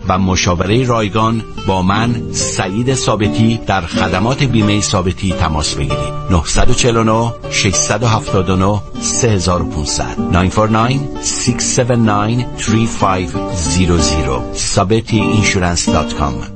و مشاوره رایگان با من سعید ثابتی در خدمات بیمه ثابتی تماس بگیرید. 949 679 3500 949-679-3500 sabetiinsurance.com.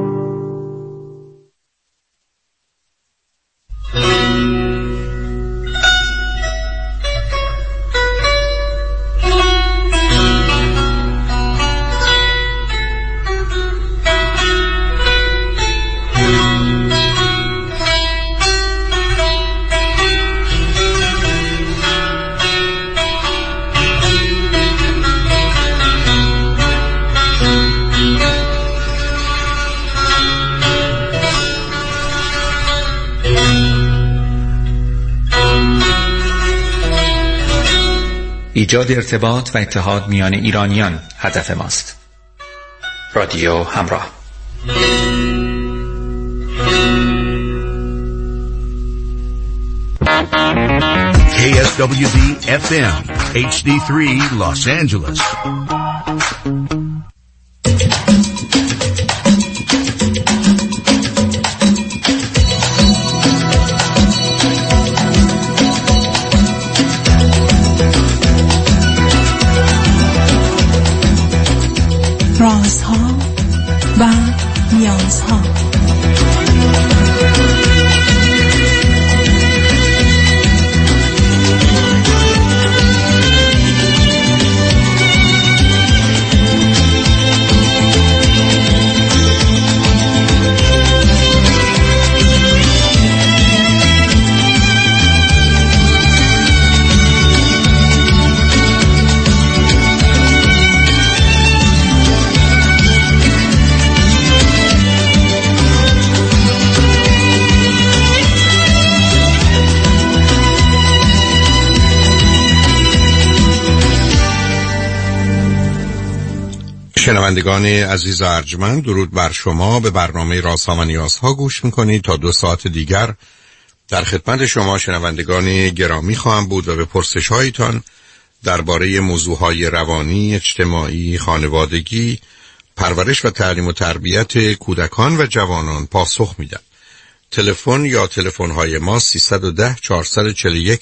ایجاد ارتباط و اتحاد میان ایرانیان هدف ماست. رادیو همراه. KSWB FM HD3 Los Angeles. رازها و نیازها. شنوندگان عزیز و ارجمند، درود بر شما. به برنامه رازها و نیازها گوش میکنید. تا 2 ساعت دیگر در خدمت شما شنوندگان گرامی خواهم بود و به پرسش هایتان درباره موضوعهای روانی، اجتماعی، خانوادگی، پرورش و تعلیم و تربیت کودکان و جوانان پاسخ میدم. تلفن یا تلفن های ما 310 441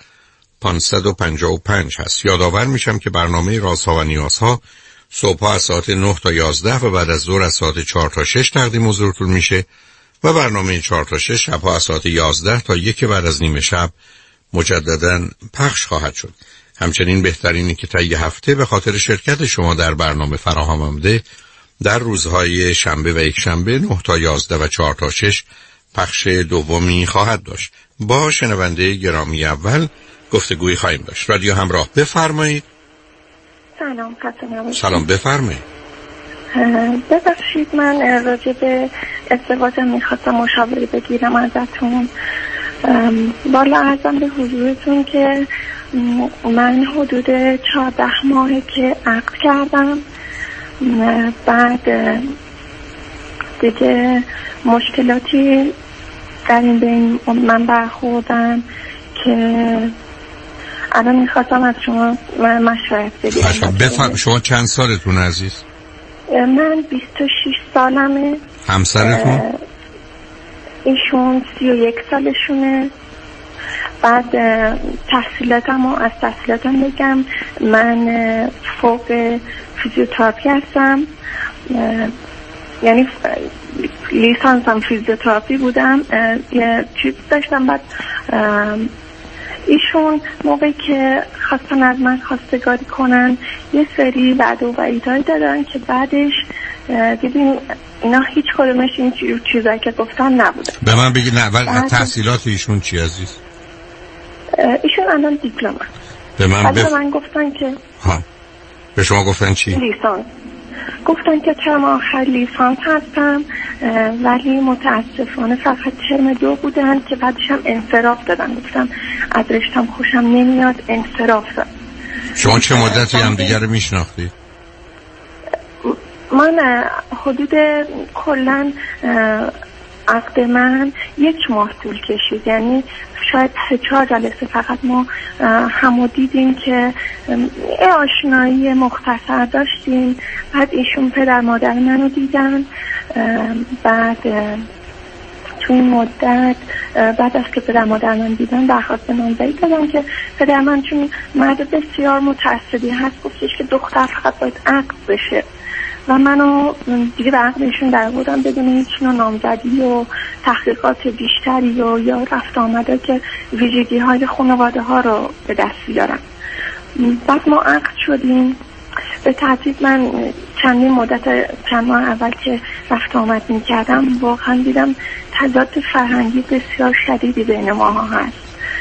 0555 هست. یادآور میشم که برنامه رازها و نیازها صبح از ساعت 9 تا 11 و بعد از ظهر از ساعت 4 تا 6 تقدیم حضورتون میشه و برنامه 4 تا 6 شبها از ساعت 11 تا 1 بعد از نیم شب مجددا پخش خواهد شد. همچنین بهترینه که طی هفته به خاطر شرکت شما در برنامه فراهم آمده در روزهای شنبه و یک شنبه 9 تا 11 و 4 تا 6 پخش دومی خواهد داشت. با شنونده گرامی اول گفتگویی خواهیم داشت. رادیو همراه، بفرمایید. سلام بفرمایید. ببخشید، من راجع به ازدواجم میخواستم مشاوره بگیرم ازتون. بالا عرضم به حضورتون که من حدود 14 ماهه که عقد کردم. بعد دیگه مشکلاتی در این بین من برخوردم که الان میخواستم از شما مشورت بگیرم. شما چند سالتون عزیز؟ من 26 سالمه. همسرتون؟ ایشون 31 سالشونه. بعد تحصیلاتم از تحصیلاتم بگم، من فوق فیزیوتراپی هستم، یعنی لیسانسم فیزیوتراپی بودم. یه چیز داشتم. بعد ایشون موقعی که خواستن از من خواستگاری کنن یه سری وعده و وعیدهایی دادن که بعدش دیدیم اینا هیچ کدومش این چیزایی که گفتن نبوده. به من بگید نه تحصیلات ایشون چی عزیز؟ ایشون الان دیپلم. به من گفتن که به شما گفتن چی؟ لیسانس. گفتن که ترم آخر لیسانس هستم، ولی متاسفانه فقط ترم 2 بودن که بعدش هم انصراف دادن. گفتم از رشتم خوشم نمیاد، انصراف دادن. شما چه مدتی هم دیگر رو میشناختی؟ من حدود کلن عقد من 1 ماه طول کشید، یعنی شاید 3-4 جلسه فقط ما همو دیدیم که آشنایی مختصر داشتیم. بعد ایشون پدر مادر منو دیدن. بعد تو این مدت بعد از که پدر مادر من دیدن درخواست نامزدی دادم که پدر من چون مرد بسیار متعصبی هست گفتش که دختر فقط باید عقد بشه و منو دیگه به عقدشون در بودم بدون هیچ نوع نامزدی و تحقیقات بیشتری و یا رفت آمده که ویژگی های خانواده ها رو به دست بیارم. بعد ما عقد شدیم. به ترتیب من چند ماه اول که رفت آمد می کردم واقعا دیدم تضاد فرهنگی بسیار شدیدی بین ماها هست.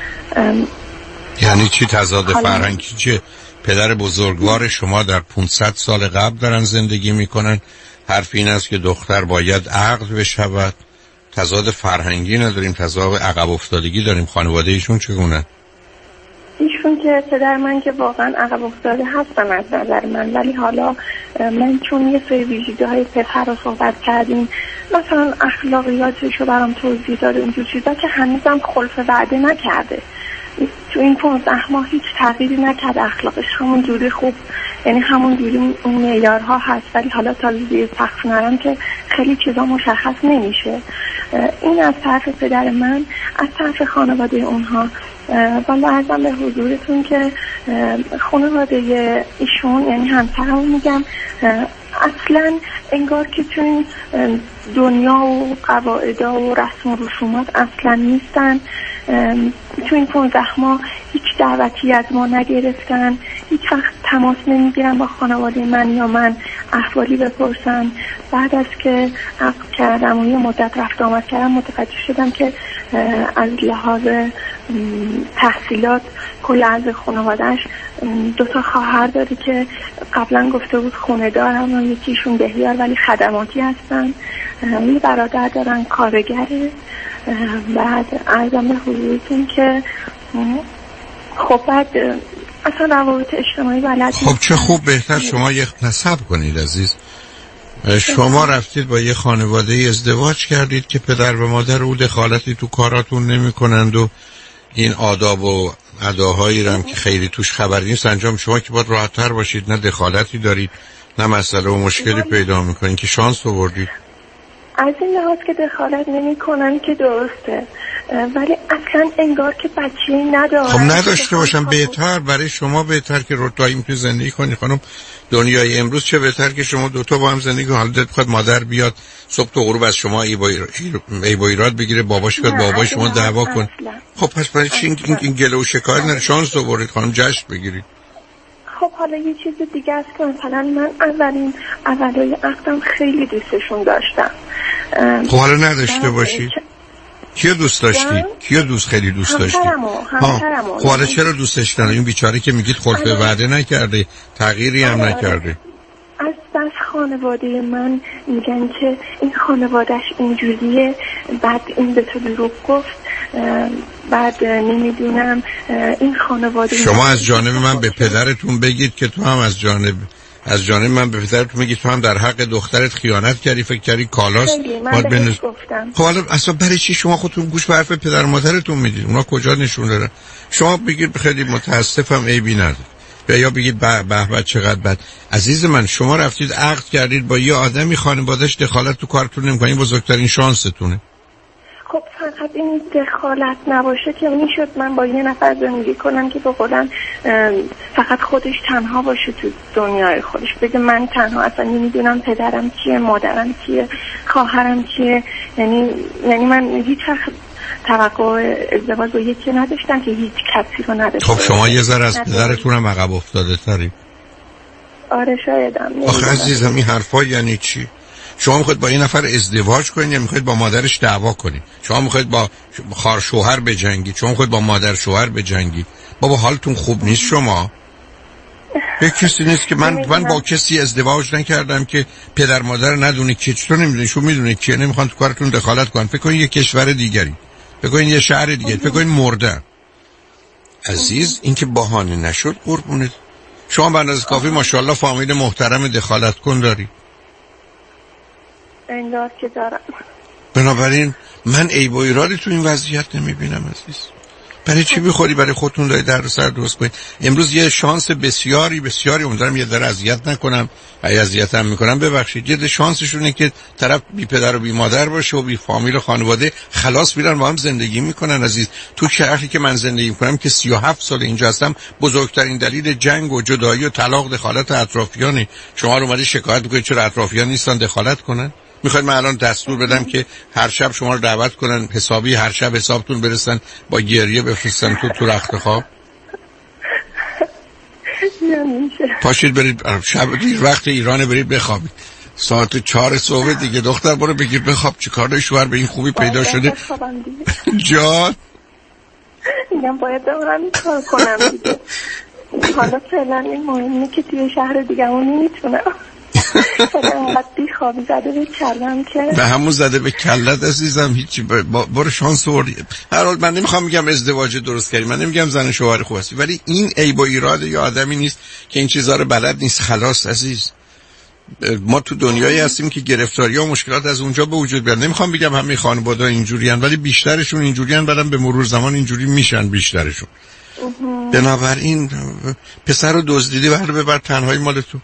یعنی چی تضاد فرهنگی؟ چه پدر بزرگوار شما در 500 سال قبل دارن زندگی میکنن، حرف این است که دختر باید عقد بشود. تضاد فرهنگی نداریم، تضاد عقب افتادگی داریم. خانواده ایشون چگونه؟ ایشون که پدر من که واقعا عقب افتاده هستن از نظر من، ولی حالا من چون یه سری ویژگی‌های پسر رو صحبت کردیم، مثلا اخلاقیاتش رو برام توضیح داده، اینجور چیزا که هنوزم خلف وعده نکرده. تو این 15 ماه هیچ تغییری نکرده، اخلاقش همون جوری خوب، یعنی همون جوری اون معیارها هست، ولی حالا تا زیر سقف نرم که خیلی چیزا مشخص نمیشه. این از طرف پدر من. از طرف خانواده اونها والا عرضم به حضورتون که خانواده ایشون یعنی همسرم میگم اصلا انگار که تو این دنیا و قواعدا و رسم و رسومات اصلا نیستن. تو این 15 ماه هیچ دعوتی از ما نگرفتن، هیچ وقت تماس نمیگیرن با خانواده من یا من احوالی بپرسن. بعد از که عقد کردم و یه مدت رفت آمد کردم متوجه شدم که از لحاظ تحصیلات کل از خانوادهش 2 خواهر داره که قبلا گفته بود خونه دارم و یکیشون بهیار ولی خدماتی هستن. یه برادر دارن کارگره. بعد عرضم به حضورتون که خب بعد اصلا روابط اجتماعی بلد خب چه خوب، بهتر شما یه نصب کنید عزیز. شما رفتید با یه خانواده ازدواج کردید که پدر و مادر او دخالتی تو کاراتون نمی کنند و این آداب و اداهایی رو هم که خیلی توش خبر نیست انجام. شما که باید راحت‌تر باشید، نه دخالتی دارید نه مسئله و مشکلی پیدا میکنید، که شانس آوردید. از این لحاظ که دخالت نمی کنن که درسته، ولی اصلا انگار که بچه‌ای ندارن. خب نداشته باشم بهتر، برای شما بهتر که روتایی میتونی زندگی کنی. خانم دنیای امروز چه بهتر که شما 2 با هم زندگی کنید. حالا دلت بخواد مادر بیاد صبح تا غروب از شما ای با ایراد بگیره، باباش بیاد بابای شما دعوا کن. خب پس برای چی این گله و شکایت نره؟ شانس آورید خانم، جشن بگیرید. خب حالا یه چیز دیگه است که مثلا من اولای عقدم خیلی دوستشون داشتم. خب حالا نداشته باشی؟ کیو دوست داشتی؟ خیلی دوست داشتی؟ خب حالا چرا دوستش داری؟ این بیچاره که میگید خلف وعده نکرده، تغییری هم نکرده. از بس خانواده من میگن که این خانوادهش اینجوریه، بعد این به تو دروغ گفت، بعد نمیدونم این خانواده. شما از جانب من به پدرتون بگید که تو هم از جانب من به پدرتون بگید تو هم در حق دخترت خیانت کردی، فکر کردی کالاست. من گفتم. خب حالا اصلا برای چی شما خودتون گوش به حرف پدر مادرتون میدید؟ اونا کجا نشون دارن؟ شما بگید خیلی متاسفم عیبی نداره، یا بگید به چقدر بد. عزیز من شما رفتید عقد کردید با یه آدمی، خانواده‌اش دخالت تو کارتون نمی‌کنه، بزرگترین شانستونه. خب فقط این دخالت نباشه که میشد من با یه نفر زندگی کنم که به قولن فقط خودش تنها باشه تو دنیای خودش، بگه من تنها اصلا نمیدونم پدرم کیه، مادرم کیه، خواهرم کیه. یعنی من هیچ وقت توقع ازدواج با یکی نداشتم که هیچ کسی رو نداشتم. خب شما یه ذره از پدرتون هم عقب افتاده تری. آره شایدم. آخه عزیزم این حرفا یعنی چی؟ شما میخواید با این نفر ازدواج کنید یا میخواید با مادرش دعوا کنید؟ شما میخواید با خواهر شوهر بجنگید؟ شما میخواید با مادر شوهر بجنگید؟ بابا حالتون خوب نیست شما؟ یک کسی نیست که من با کسی ازدواج نکردم که پدر مادر ندونه که چطور نمیدونه، شو میدونه که نمیخوان تو کارتون دخالت کنن. فکر کنید یه کشور دیگری، فکر کنید یه شهر دیگه، فکر کنید مرده. عزیز این که بهانه نشد قربونت. شما به اندازه کافی ماشاءالله فامیل محترم دخالت کن داری. انگار که دارم. بنابراین من عیب و ایرادی تو این وضعیت نمیبینم عزیز. برای چی میخوری؟ برای خودتون داری در سر درست کنید. امروز یه شانس بسیاری امیدوارم یه ذره اذیت نکنم، اگه اذیتم میکنم ببخشید. یه شانسشونه که طرف بی پدر و بی مادر باشه و بی فامیل و خانواده، خلاص میرن با هم زندگی میکنن. عزیز تو شهری که من زندگی میکنم که 37 سال اینجا هستم، بزرگترین دلیل جنگ و جدایی و طلاق دخالت اطرافیانه. شما رو اومدی شکایت میکنید چرا اطرافیان نیستن دخالت کنن؟ میخواید من الان دستور بدم که هر شب شما رو دعوت کنن حسابی هر شب حسابتون برسن با گریه بفرستن تو رخت خواب؟ پاشید برید شب دیر وقت ایران برید بخوابید، ساعت 4 صبح دیگه. دختر برو بگیر بخواب، چیکار شوهر به این خوبی پیدا شده؟ جان میگم باید همین کار کنم دیگه. حالا فعلا این مهمه که توی شهر دیگه اون نمیتونم. انقدر بیخوابی زده به کلم که به همون زده به کلت عزیزم. هیچی برو شانس وردی. هر حال من نمیخوام میگم ازدواج درست کردی، من نمیگم زن شوهر خوب هستی، ولی این عیب و ایراد یا آدمی نیست که این چیزا رو بلد نیست. خلاص عزیز، ما تو دنیایی هستیم که گرفتاری‌ها و مشکلات از اونجا به وجود بیاد. نمیخوام بگم همه خانواده‌ها اینجوریان، ولی بیشترشون اینجوریان، بعدم به مرور زمان اینجوری میشن بیشترشون. بنابراین پسر رو دزدیدی ببر تنهایی مال تو.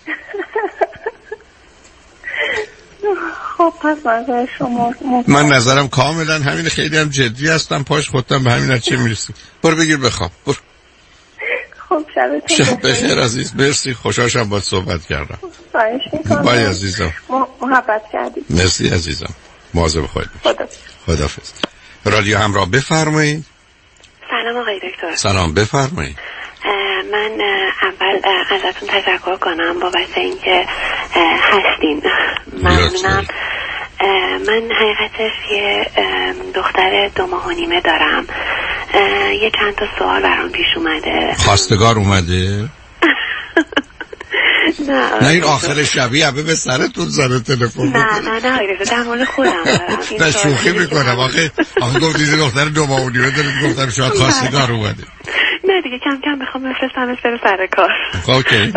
خب پس نظر شما من نظرم کاملا همین، خیلی هم جدی هستم، پاش خودم به همین چه میرسی. برو بگیر بخواب. برو. خب شب بخیر عزیز. مرسی، خوشحالم باهات صحبت کردم. خواهش می‌کنم. بای عزیزم. محبت کردید. مرسی عزیزم. مواظب خودت باش. خداحافظ. رادیو همراه بفرمایید. سلام آقای دکتر. سلام بفرمایید. من اول ازتون تشکر کنم بابت اینکه هستین. ممنونم. من حقیقتش یه دختر 2 ماه و نیمه دارم. یه چند تا سوال برام پیش اومده. خواستگار اومده؟ نه این آخر شبیه همه به سرتون زنه تلفن. نه در مورد خودم نه شوخی میکنم. آخه گفتید دختر 2 ماه و نیمه دارید، گفتم شاید خواستگار اومده. نه دیگه کم کم بخوام بفرستمش بره سر کار. اوکی.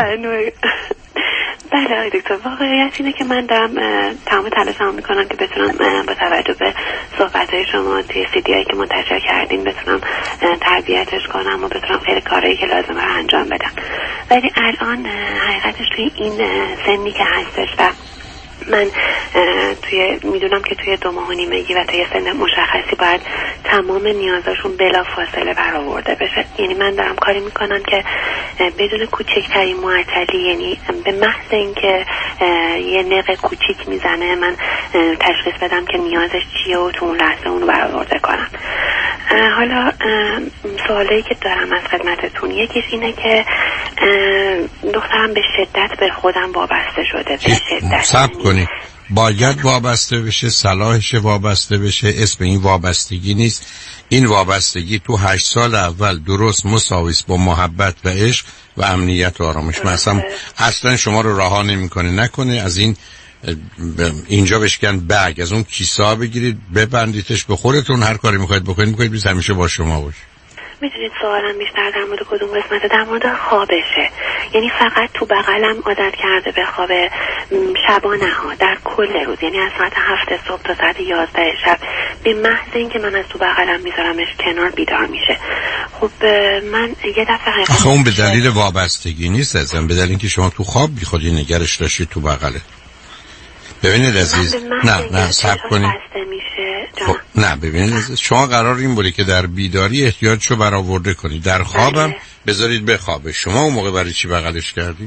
بله آقای دکتر، واقعیت اینه که من دارم تمام تلاشمو میکنم که بتونم با توجه به صحبت‌های شما توی CD‌ای که منتشر کردین بتونم تربیتش کنم و بتونم خیلی کارهایی که لازمه رو انجام بدم. ولی الان حقیقتش توی این سنی که هستش و من میدونم که توی 2 ماه و نیمگی و تا یه سن مشخصی باید تمام نیازاشون بلا فاصله برآورده بشه. یعنی من دارم کاری میکنم که بدون کوچکترین معطلی، یعنی به محض اینکه یه نق کوچیک میزنه من تشخیص بدم که نیازش چیه و تو اون لحظه اونو برآورده کنم. حالا سوالی که دارم از خدمتتون، یکیش اینه که دخترم به شدت به خودم وابسته شده. به شدت صبر کنی، باید وابسته بشه، صلاحش وابسته بشه. اسم این وابستگی نیست. این وابستگی تو 8 سال اول درست مساویس با محبت و عشق و امنیت و آرامش. مثلا اصلا شما رو رها نمیکنه. نکنه از اینجا بشکن بگ، از اون کیسا بگیرید ببندیدش به خودتون، هر کاری میخواید بکنید بیز همیشه با شما باشه. میدونید سوالم بیشتر در مورد کدوم قسمته؟ در مورد خوابشه. یعنی فقط تو بغلم عادت کرده به خواب شبانه ها در کل روز، یعنی از ساعت 7 صبح تا ساعت 11 شب به محض اینکه من از تو بغلم میذارمش کنار بیدار میشه. خب من یه دفعه آخه اون به دلیل وابستگی نیست ازم، به دلیل اینکه شما تو خواب بی خودی نگرش داشتید تو بغله. ببینید عزیز، نه صبر کنید. خب نه ببینید عزیز، شما قرار این بوده که در بیداری احتیاجشو برآورده کنید، در خوابم بذارید بخوابه. شما اون موقع برای چی بغلش کردی؟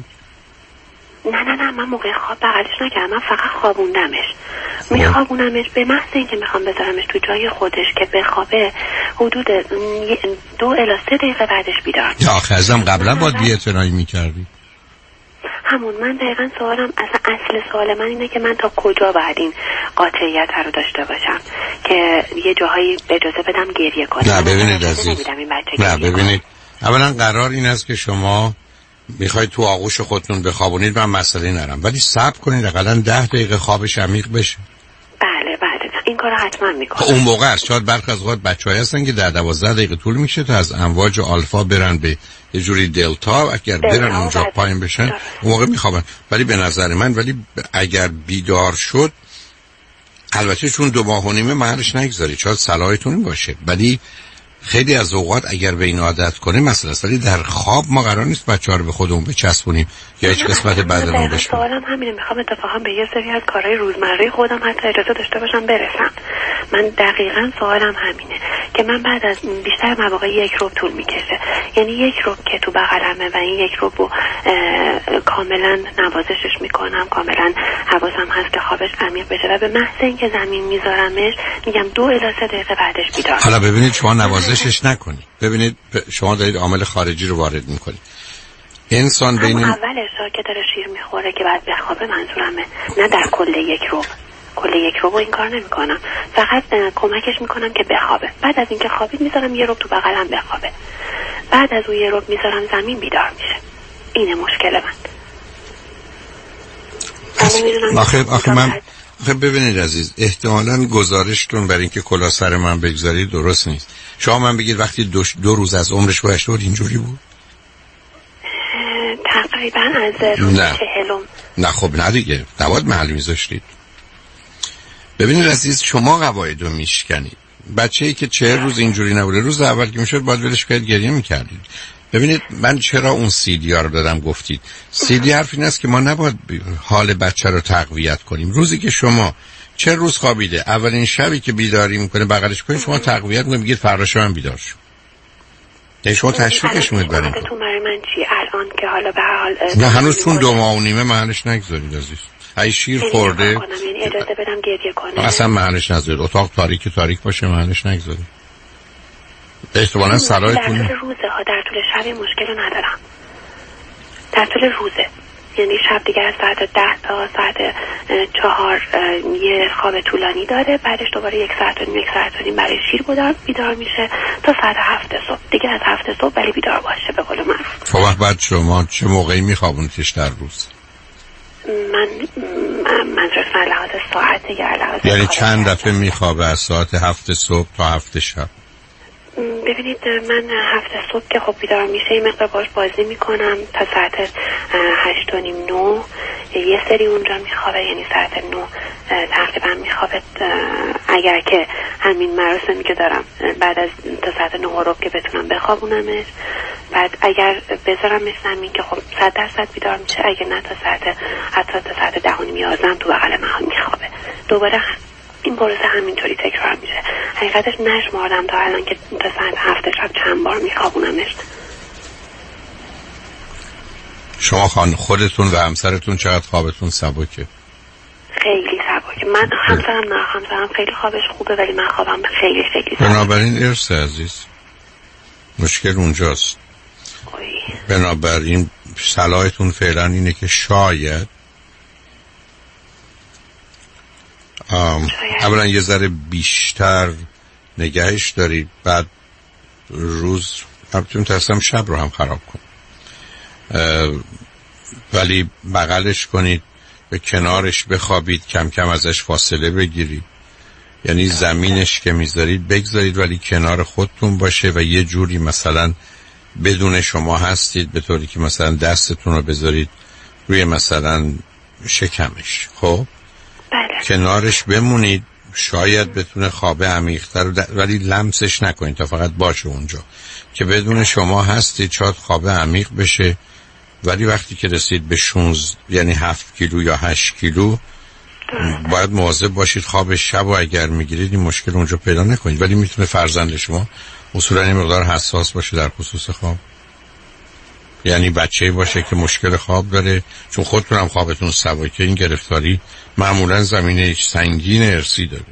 نه من موقع خواب بغلش نکردم، من فقط خوابوندمش. میخوابونمش به محض اینکه میخوام بذارمش تو جای خودش که بخوابه، حدود 2 الی 3 دقیقه بعدش بیدار میشه. آخه ازم قبلا باید بی‌اعتنایی میکردی. همون من دقیقا سوالم، اصل سوال من اینه که من تا کجا باید این قاطعیت رو داشته باشم که یه جاهایی اجازه بدم گریه کنم. نه ببینید عزیز، نه ببینید، اولا قرار این است که شما میخواید تو آغوش خودتون بخوابونید، من مسئله نرم، ولی صبر کنید حداقل 10 دقیقه خوابش عمیق بشه. بله این کارو حتما میکنم. اون موقع است. شاید برخی از اوقات بچه‌ها هستن که در 12 دقیقه طول میشه تا از امواج آلفا برن به یه جوری دلتا، اگر برن اونجا پایین بشن اون موقع میخوابن. ولی به نظر من اگر بیدار شد، البته چون 2 ماه و نیمه محلش نگذارید، شاید صلاحتون باشه، ولی خیلی از اوقات اگر به این عادت کنه مثلا ولی در خواب ما قرار نیست بچه‌ها رو به خودمون بچسبونیم یا هیچ قسمت بدنمون بشکنیم. سوالم همینه، میخوام اتفاقا به یه سری از کارهای روزمره خودم حتی اجازه داشته باشم برسم. من دقیقاً سوالم همینه که من بعد از بیشتر مواقع یک ربع طول میکشه، یعنی یک ربع که تو بغلمه و این یک ربع رو کاملا نوازشش میکنم، کاملا حواسم هست که خوابش عمیق بشه و به محض اینکه زمین میذارمش میگم 2 الی 3 دقیقه بعدش بیدار. حالا ببینید شما نوازشش نکنید، ببینید شما دارید عامل خارجی رو وارد میکنید. انسان بین اولش که داره شیر میخوره که بعد بخوابه منظورمه، نه در کل یک ربع. کل یک ربع این کار نمی کنم، فقط کمکش میکنم که بخوابه. بعد از اینکه خوابید میذارم یه ربع تو بغلم بخوابه، بعد از اون یه ربع میذارم زمین بیدار میشه. اینه مشکل من. آخه ببینید عزیز، احتمالاً گزارشتون برای اینکه کلا سر من بگذارید درست نیست. شما من بگید وقتی 2 روز از عمرش گذشته بود اینجوری بود؟ تقریبا از روز 40. نه خب نه دیگه، نباید محل میذاشتید. ببینید عزیز، شما قواعد رو میشکنید. بچه‌ای که 40 روز اینجوری نبوده، روز اول که میشد باید ولش کنید، گریه میکردید. ببینید من چرا اون CD رو دادم گفتید. CD حرف این است که ما نباید حال بچه رو تقویت کنیم. روزی که شما 40 روز خوابیده، اولین شبی که بیداری میکنه بغلش کنید، شما تقویت میکنید، میگید فردا شب بید شو. یعنی شما تشویقش میکنید. تو برای من چی الان که حالا به هر حال نه هنوز چون 2 ماه و نیمه محلش نگذارید عزیز. ای شیر خورده یعنی اجازه بدم گریه کنه، اصلا محلش نذارید. اتاق تاریک باشه محلش نگذارید. احتمالاً صلاحتون در طول روزه ها، در طول شب مشکل ندارم. در طول روزه یعنی شب دیگه از ساعت 10 تا ساعت 4 یه خواب طولانی داره، بعدش دوباره 1 ساعت و نیم برای شیر بیدار میشه تا ساعت 7 صبح. دیگه از 7 صبح ولی بیدار باشه به قول معروف. خب بعد شما چه موقعی میخوابونیدش در روز؟ من جز لحاظ ساعت یا لحاظ یعنی چند دفعه میخوابه از ساعت 7 صبح تا 7 شب؟ ببینید من 7 صبح که خب بیدار میشه یه مقدار باش بازی میکنم تا ساعت 8 و نیم 9. یه سری اونجا میخوابه، یعنی ساعت 9 تقریبا میخوابه، اگر که همین مراسمی که دارم بعد از تا ساعت 9 ربع که بتونم بخوابونمش. بعد اگر بذارمش زمین که خب 100% بیدار میشه، اگر نه تا ساعت 10 و نیم 11 تو بغل من میخوابه. دوباره این پروسه همینطوری تکرار میشه. حقیقتش نشمردم تا الان که تا ساعت 7 شب چند بار میخوابونمش. شما خودتون و همسرتون چقدر خوابتون سبکه؟ خیلی سبکه. من همسرم خیلی خوابش خوبه ولی من خوابم خیلی سبکه. بنابراین ارث عزیز، مشکل اونجاست. بنابراین صلاحتون فعلا اینه که شاید اولا یه ذره بیشتر نگهش دارید، بعد روز همچون ترسم شب رو هم خراب کن، ولی بغلش کنید، به کنارش بخوابید، کم کم ازش فاصله بگیرید. یعنی زمینش که میذارید بگذارید ولی کنار خودتون باشه و یه جوری مثلا بدون شما هستید، به طوری که مثلا دستتون رو بذارید روی مثلا شکمش، خب کنارش بمونید، شاید بتونه خواب عمیق‌تر ولی لمسش نکنید تا فقط باشه اونجا که بدون شما هستید، شاید خواب عمیق بشه. ولی وقتی که رسید به 16 یعنی 7 کیلو یا 8 کیلو باید مواظب باشید خواب شب و اگر میگیرید این مشکل اونجا پیدا نکنید. ولی میتونه فرزند شما اصولا این مقدار حساس باشه در خصوص خواب، یعنی بچه‌ای باشه که مشکل خواب داره، چون خودتون هم خوابتون سبکه. این گرفتاری معمولا زمینه سنگین ارثی داره.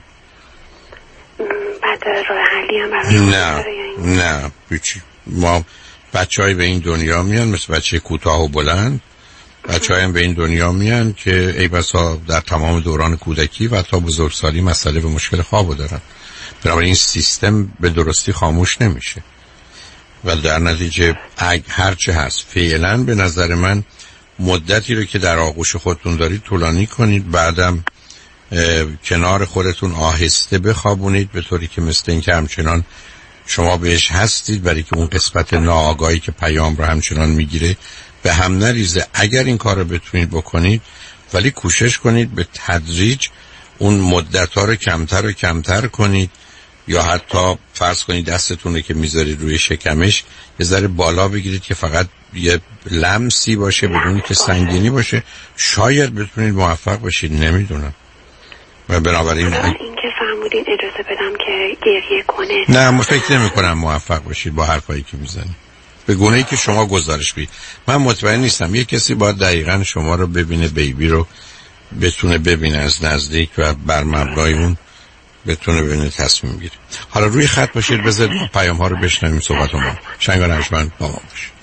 بعد راه حلی هم برای نه ما بچه‌ای به این دنیا میان مثل بچه کوتاه و بلند، بچه‌ای هم به این دنیا میان که ای بسا در تمام دوران کودکی و تا بزرگسالی مسئله و مشکل خوابو دارن. بنابراین این سیستم به درستی خاموش نمیشه و در نتیجه هرچه هست فعلا به نظر من مدتی رو که در آغوش خودتون دارید طولانی کنید، بعدم کنار خودتون آهسته بخوابونید به طوری که مثل این که همچنان شما بهش هستید، برای که اون قسمت ناآگاهی که پیام رو همچنان میگیره به هم نریزه. اگر این کار رو بتونید بکنید ولی کوشش کنید به تدریج اون مدت ها رو کمتر و کمتر کنید یا حتی فرض کنید دستتونه که میذارید روی شکمش یه ذره بالا بگیرید که فقط یه لمسی باشه بدون که سنگینی باشه، شاید بتونید موفق باشید. نمیدونم. و بنابراین این که فرمودین اجازه بدم که گریه کنه، نه من فکر نمی کنم موفق باشید با حرفایی که میزنید به گونه‌ای که شما گزارش بدید. من مطمئن نیستم. یه کسی باید دقیقاً شما رو ببینه، بیبی رو بتونه ببینه از نزدیک و بر مبنای اون بتونه ببینه تصمیم گیره. حالا روی خط باشید، بذارید ما پیام ها رو بشنویم، صحبت ما شنگ و نجمن با ما باشید.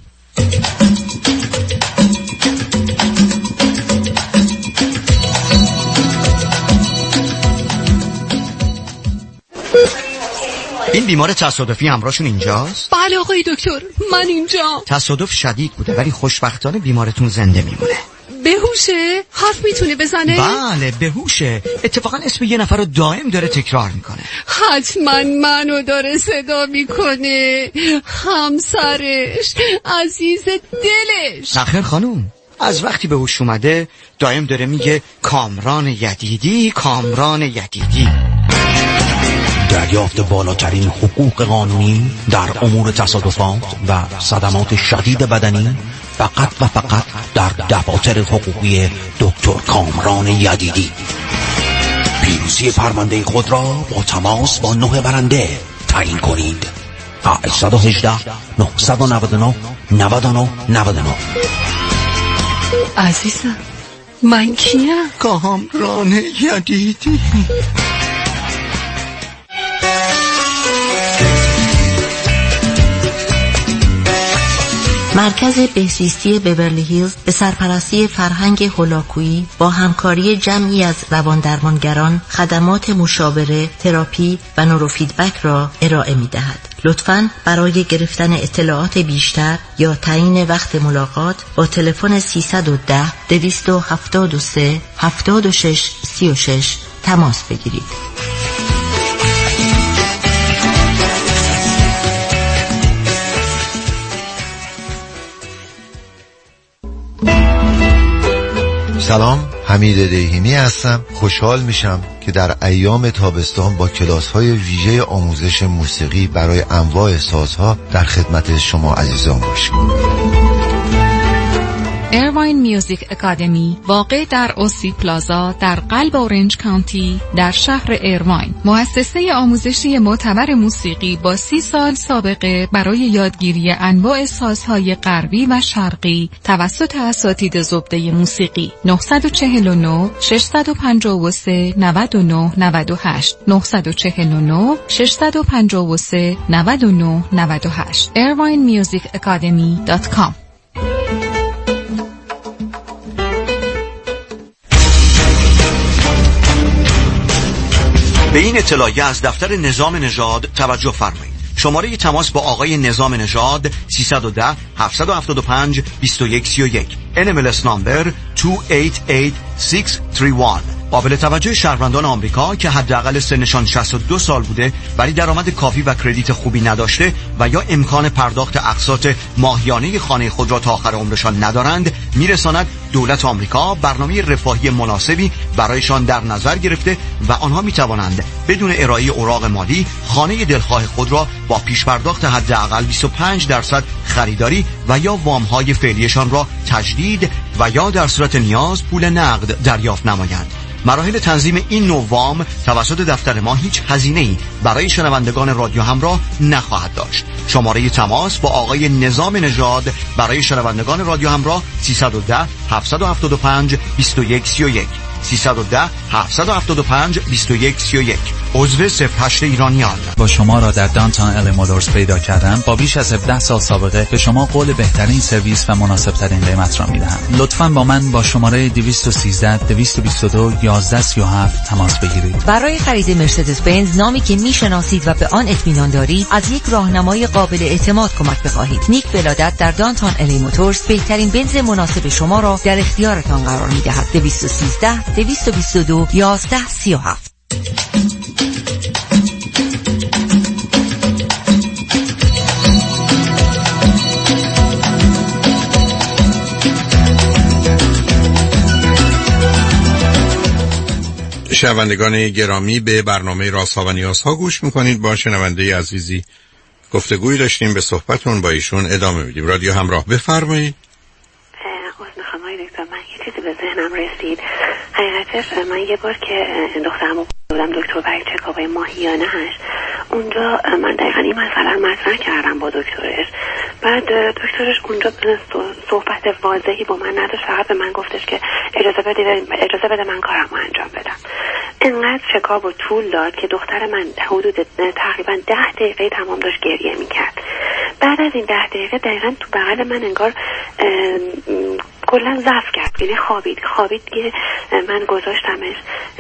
این بیمار تصادفی همراهشون اینجاست؟ بله آقای دکتر، من اینجا. تصادف شدید بوده ولی خوشبختانه بیمارتون زنده میمونه. بهوشه؟ حرف میتونه بزنه؟ بله بهوشه. اتفاقا اسم یه نفر رو دائم داره تکرار میکنه. حتما منو داره صدا میکنه. همسرش، عزیز دلش. آخر خانوم، از وقتی به هوش اومده دائم داره میگه کامران یدیدی، کامران یدیدی. دریافت بالاترین حقوق قانونی در امور تصادفات و صدمات شدید بدنی فقط و فقط در دفاتر حقوقی دکتر کامران یدیدی. پیروزی پرونده خود را با تماس با 9 برنده تعیین کنید. 818 999 99 99. عزیزم من کیم؟ کامران یدیدی. مرکز بهزیستی بورلی هیلز به سرپرستی فرهنگ هولاکویی با همکاری جمعی از رواندرمانگران خدمات مشاوره، تراپی و نوروفیدبک را ارائه می‌دهد. لطفاً برای گرفتن اطلاعات بیشتر یا تعیین وقت ملاقات با تلفن 310 273 76 36 تماس بگیرید. سلام، حمید دیهیمی هستم. خوشحال میشم که در ایام تابستان با کلاس‌های ویژه آموزش موسیقی برای انواع سازها در خدمت شما عزیزان باشم. ایرواین میوزیک اکادمی واقع در اوسی پلازا در قلب اورنج کانتی در شهر ایرواین، مؤسسه آموزشی معتبر موسیقی با 30 سال سابقه برای یادگیری انواع سازهای غربی و شرقی توسط اساتید زبده موسیقی. 949 653 99 98 949 653 99 98 airwinemusicacademy.com. به این اطلاعیه از دفتر نظام نژاد توجه فرمایید. شماره تماس با آقای نظام نژاد 310 775 2131 NMLS نامبر 288631. قابل توجه شهروندان آمریکا که حداقل سنشان 62 سال بوده ولی درآمد کافی و کردیت خوبی نداشته و یا امکان پرداخت اقساط ماهیانه خانه خود را تا آخر عمرشان ندارند، میرساند دولت آمریکا برنامه رفاهی مناسبی برایشان در نظر گرفته و آنها میتوانند بدون ارائه اوراق مالی خانه دلخواه خود را با پیش پرداخت حداقل 25% خریداری و یا وام‌های فعلیشان را تجدید و یا در صورت نیاز پول نقد دریافت نمایند. مراحل تنظیم این نوع وام توسط دفتر ما هیچ هزینه‌ای برای شنوندگان رادیو همراه نخواهد داشت. شماره تماس با آقای نظام نژاد برای شنوندگان رادیو همراه 310 775 2131 310 775 2131. عضو 08 ایرانیان. با شما را در دانتان ال مولورز پیدا کردم. با بیش از 17 سال سابقه به شما قول بهترین سرویس و مناسب ترین قیمت را میدهم. لطفاً با من با شماره 213 222 1137 تماس بگیرید. برای خرید مرسدس بنز، نامی که میشناسید و به آن اطمینان دارید، از یک راهنمای قابل اعتماد کمک بخواهید. نیک ولادت در دانتان ال موتورز بهترین بنز مناسب شما را در اختیارتان قرار میدهد. 213 222 1137. شنوندگان گرامی، به برنامه رازها و نیازها گوش میکنید. با شنونده عزیزی گفتگویی داشتیم، به صحبتون با ایشون ادامه میدیم. رادیو همراه، بفرمایید. من یه چیزی به ذهنم رسید. حقیقتش من یه بار که دخترمو بودم دکتر برای چکابای ماهیانه‌اش، اونجا من دقیقا این مسئله رو مطرح کردم با دکترش. بعد دکترش اونجا صحبت واضحی با من نداشت، فقط به من گفتش که اجازه بده من کارمو انجام بدم. انقدر چکاب و طول داد که دختر من حدود تقریبا 10 دقیقه تمام داشت گریه میکرد. بعد از این 10 دقیقه دقیقا تو بغل من انگار کلا ضعف کرد، یعنی خوابید که من گذاشتمش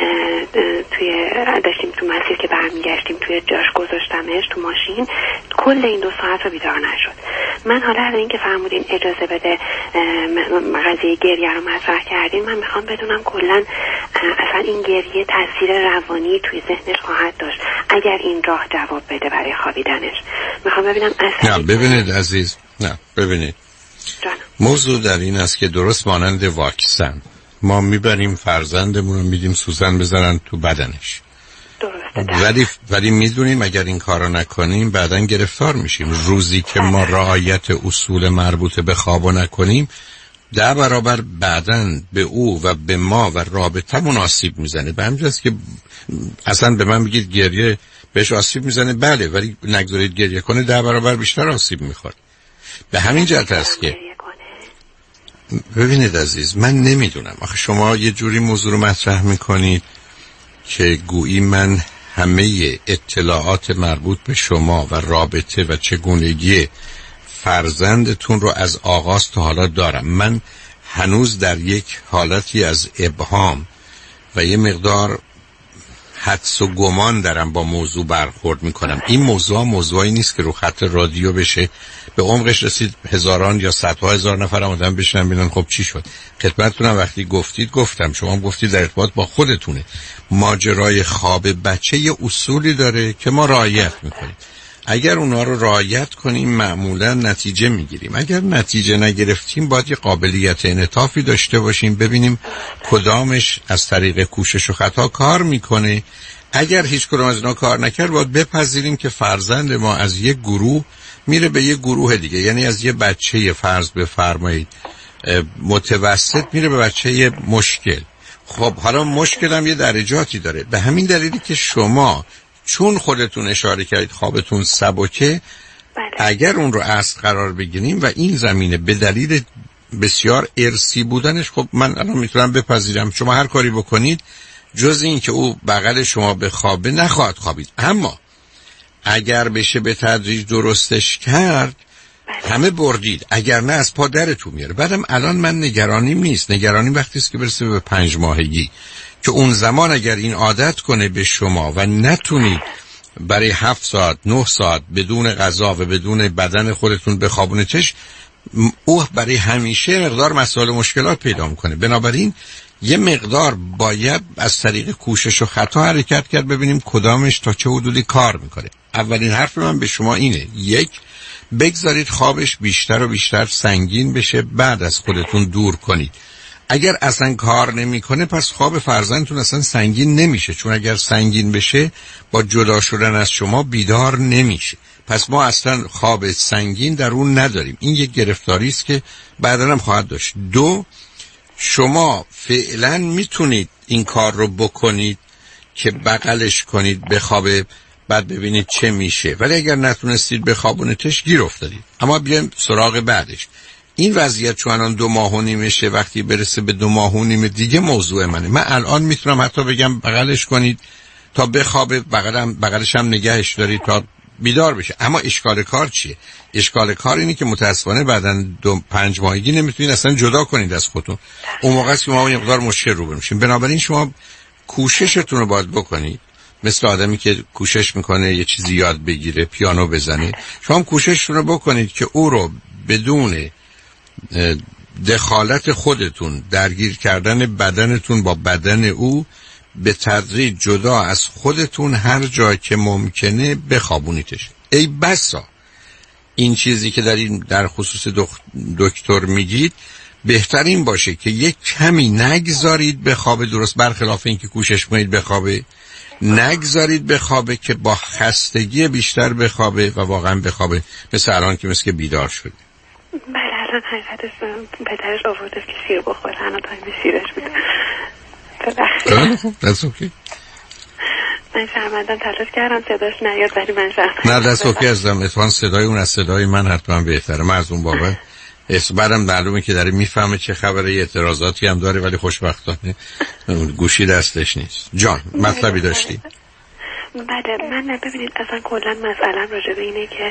توی داشتیم تو مسیر که برمیگشتیم توی جاش گذاشتمش تو ماشین. کل این 2 ساعت رو بیدار نشد. من حالا از این که فرمودین اجازه بده قضیه گریه رو مطرح کردین، من میخوام بدونم کلا اصلا این گریه تاثیر روانی توی ذهنش خواهد داشت اگر این راه جواب بده برای خوابیدنش. میخوام ببینم اصلا. نه ببینید عزیز، نه ببینید موضوع در این است که درست مانند واکسن ما میبریم فرزندمون رو میدیم سوزن بزنن تو بدنش، ولی میدونیم اگر این کارو نکنیم بعداً گرفتار میشیم. روزی که ما رعایت اصول مربوط به خوابو نکنیم 10 برابر بعداً به او و به ما و رابطمون آسیب میزنه. به همین جاست که اصلا به من بگید گریه بهش آسیب میزنه، بله، ولی نگذارید گریه کنه 10 برابر بیشتر آسیب میخوره. به همین جهت است که ببینید عزیز، من نمیدونم، آخه شما یه جوری موضوع رو مطرح میکنید که گویی من همه اطلاعات مربوط به شما و رابطه و چگونگی فرزندتون رو از آغاز تا حالا دارم. من هنوز در یک حالتی از ابهام و یه مقدار حدس و گمان دارم با موضوع برخورد میکنم. این موضوعی نیست که رو خط رادیو بشه به عمقش رسید هزاران یا صدها هزار نفر آمدن بشنن ببینن خب چی شد. خدمتتونم وقتی گفتم، شما هم گفتید در ارتباط با خودتونه. ماجرای خواب بچه یه اصولی داره که ما رعایت میکنیم. اگر اونا رو رعایت کنیم معمولا نتیجه میگیریم. اگر نتیجه نگرفتیم باید یه قابلیت انعطافی داشته باشیم، ببینیم کدامش از طریق کوشش و خطا کار میکنه. اگر هیچ کدام از اینا کار نکرد باید بپذیریم که فرزند ما از یک گروه میره به یک گروه دیگه، یعنی از یه بچه فرض بفرمایید متوسط میره به بچه مشکل. خب حالا مشکل هم یه درجاتی داره. به همین دلیلی که شما چون خودتون اشاره کردید خوابتون سبکه، اگر اون رو اصل قرار بگیریم و این زمینه به دلیل بسیار ارثی بودنش، خب من الان میتونم بپذیرم شما هر کاری بکنید جز این که او بغل شما بخوابه نخواهد خوابید. اما اگر بشه به تدریج درستش کرد همه بردید، اگر نه از پا درتون میاره. بعدم الان من نگرانیم نیست، نگرانیم وقتی است که برسه به 5 ماهگی که اون زمان اگر این عادت کنه به شما و نتونید برای 7 ساعت 9 ساعت بدون غذا و بدون بدن خودتون بخوابونیدش، او برای همیشه مقدار مسائل مشکلات پیدا میکنه. بنابراین یه مقدار باید از طریق کوشش و خطا حرکت کرد، ببینیم کدامش تا چه حدودی کار میکنه. اولین حرف من به شما اینه، 1 بگذارید خوابش بیشتر و بیشتر سنگین بشه، بعد از خودتون دور کنید. اگر اصلا کار نمیکنه پس خواب فرزندتون اصلا سنگین نمیشه، چون اگر سنگین بشه با جدا شدن از شما بیدار نمیشه. پس ما اصلا خواب سنگین در اون نداریم. این یک گرفتاری است که بعدا هم خواهد داشت. 2 شما فعلا میتونید این کار رو بکنید که بغلش کنید بخوابه، بعد ببینید چه میشه، ولی اگر نتونستید بخوابونیدش گیر افتادید. اما بیایم سراغ بعدش. این وضعیت چون الان 2 ماه و نیمشه، وقتی برسه به 2 ماه و نیم دیگه موضوع منه. من الان میتونم حتی بگم بغلش کنید تا بخوابه، بغلش هم نگهش دارید تا بیدار بشه. اما اشکال کار چیه؟ اشکال کار اینه که متاسفانه بعداً 5 ماهگی نمیتونید اصلا جدا کنید از خودتون. اون موقع است که ما مقدار مشکل رو میشیم. بنابراین شما کوششتون رو باید بکنید، مثل آدمی که کوشش میکنه یه چیزی یاد بگیره، پیانو بزنه. شما کوششتون رو بکنید که او رو بدون دخالت خودتون، درگیر کردن بدنتون با بدن او، به تدریج جدا از خودتون هر جا که ممکنه بخوابونیدش. ای بسا این چیزی که در خصوص دکتر میگید بهترین باشه که یک کمی نگذارید بخوابه، درست برخلاف این که کوشش کنید بخوابه، نگذارید بخوابه که با خستگی بیشتر بخوابه و واقعا بخوابه، مثل الان که مثل که بیدار شده. بله الان حقیقتش پدرش آورده که شیر بخوره، الان تایم شیرش بوده. That's okay. من شرمندم، تلاش کردم صداش نیاد ولی من شرمندم. نه That's okay ازم، اتفاقا صدای اون از صدای من حتما بهتره. من از اون بابت بعدم معلومه که داره میفهمه چه خبره، اعتراضاتی هم داره ولی خوشبختانه گوشی دستش نیست. جان مطلبی داشتی؟ بله من ببینید اصلا کلا مسئله‌ام راجع به اینه که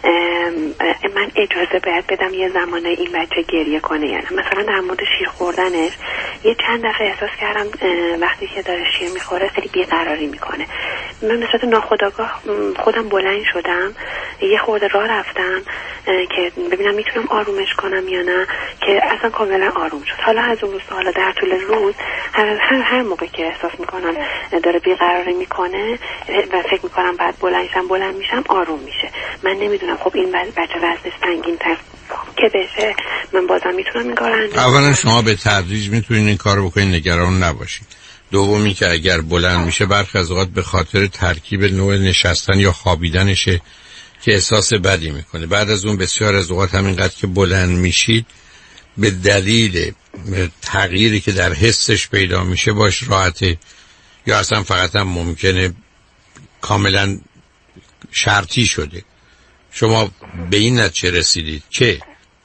من اجازه باید بدم یه زمانه این بچه گریه کنه. یعنی مثلا در مورد شیر خوردنش یه چند دفعه احساس کردم وقتی که داره شیر میخوره خیلی بیقراری میکنه. من به صورت ناخودآگاه خودم بلند شدم، یه خورده راه رفتم که ببینم میتونم آرومش کنم یا نه، که اصلا کاملا آروم شد. حالا از اون روز حالا در طول روز هر موقع که احساس میکنم داره بیقراری میکنه و فکر میکنم بعد بلند میشم آروم میشه. من نمیدونم خب این بچه وزنش سنگین تر که بشه من بازم میتونم این کار انجام. اولا شما به تدریج میتونین این کارو بکنین، نگران نباشید. دومی که اگر بلند میشه برخی از اوقات به خاطر ترکیب نوع نشستن یا خوابیدنشه که احساس بدی میکنه. بعد از اون بسیار از اوقات همینقدر که بلند میشید به دلیل تغییری که در حسش پیدا میشه باش راحته، یا اصلا فقط هم ممکنه کاملا شرطی شده. شما به این نتیجه رسیدید که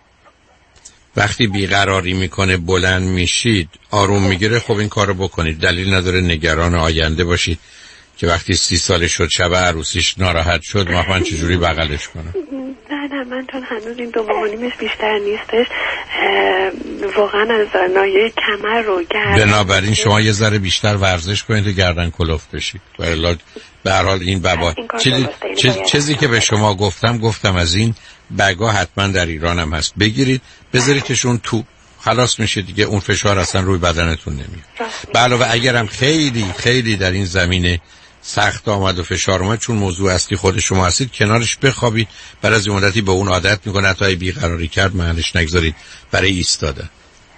وقتی بیقراری میکنه بلند میشید آروم میگیره، خب این کارو بکنید. دلیل نداره نگران آینده باشید که وقتی 30 سالش شد شب عروسیش ناراحت شد من چجوری بغلش کنم. نه من چون هنوز این 2 ماه بیشتر نیستش، واقعا از نایه کمر رو گرد. بنابراین شما یه ذره بیشتر ورزش کنید و گردن کلفت بشید. به هر حال این بابا چیزی که به شما گفتم از این بگا حتما در ایران هم هست، بگیرید بذاریدشون تو، خلاص میشه دیگه، اون فشار اصلا روی بدنتون نمیاد. به علاوه اگرم خیلی خیلی در این زمینه سخت آمد و فشار اومد، چون موضوع اصلی خود شما هستید، کنارش بخوابید. بعد از مدتی به اون عادت میکنه، حتی بیقراری کرد محلش نگذارید برای ایستادن.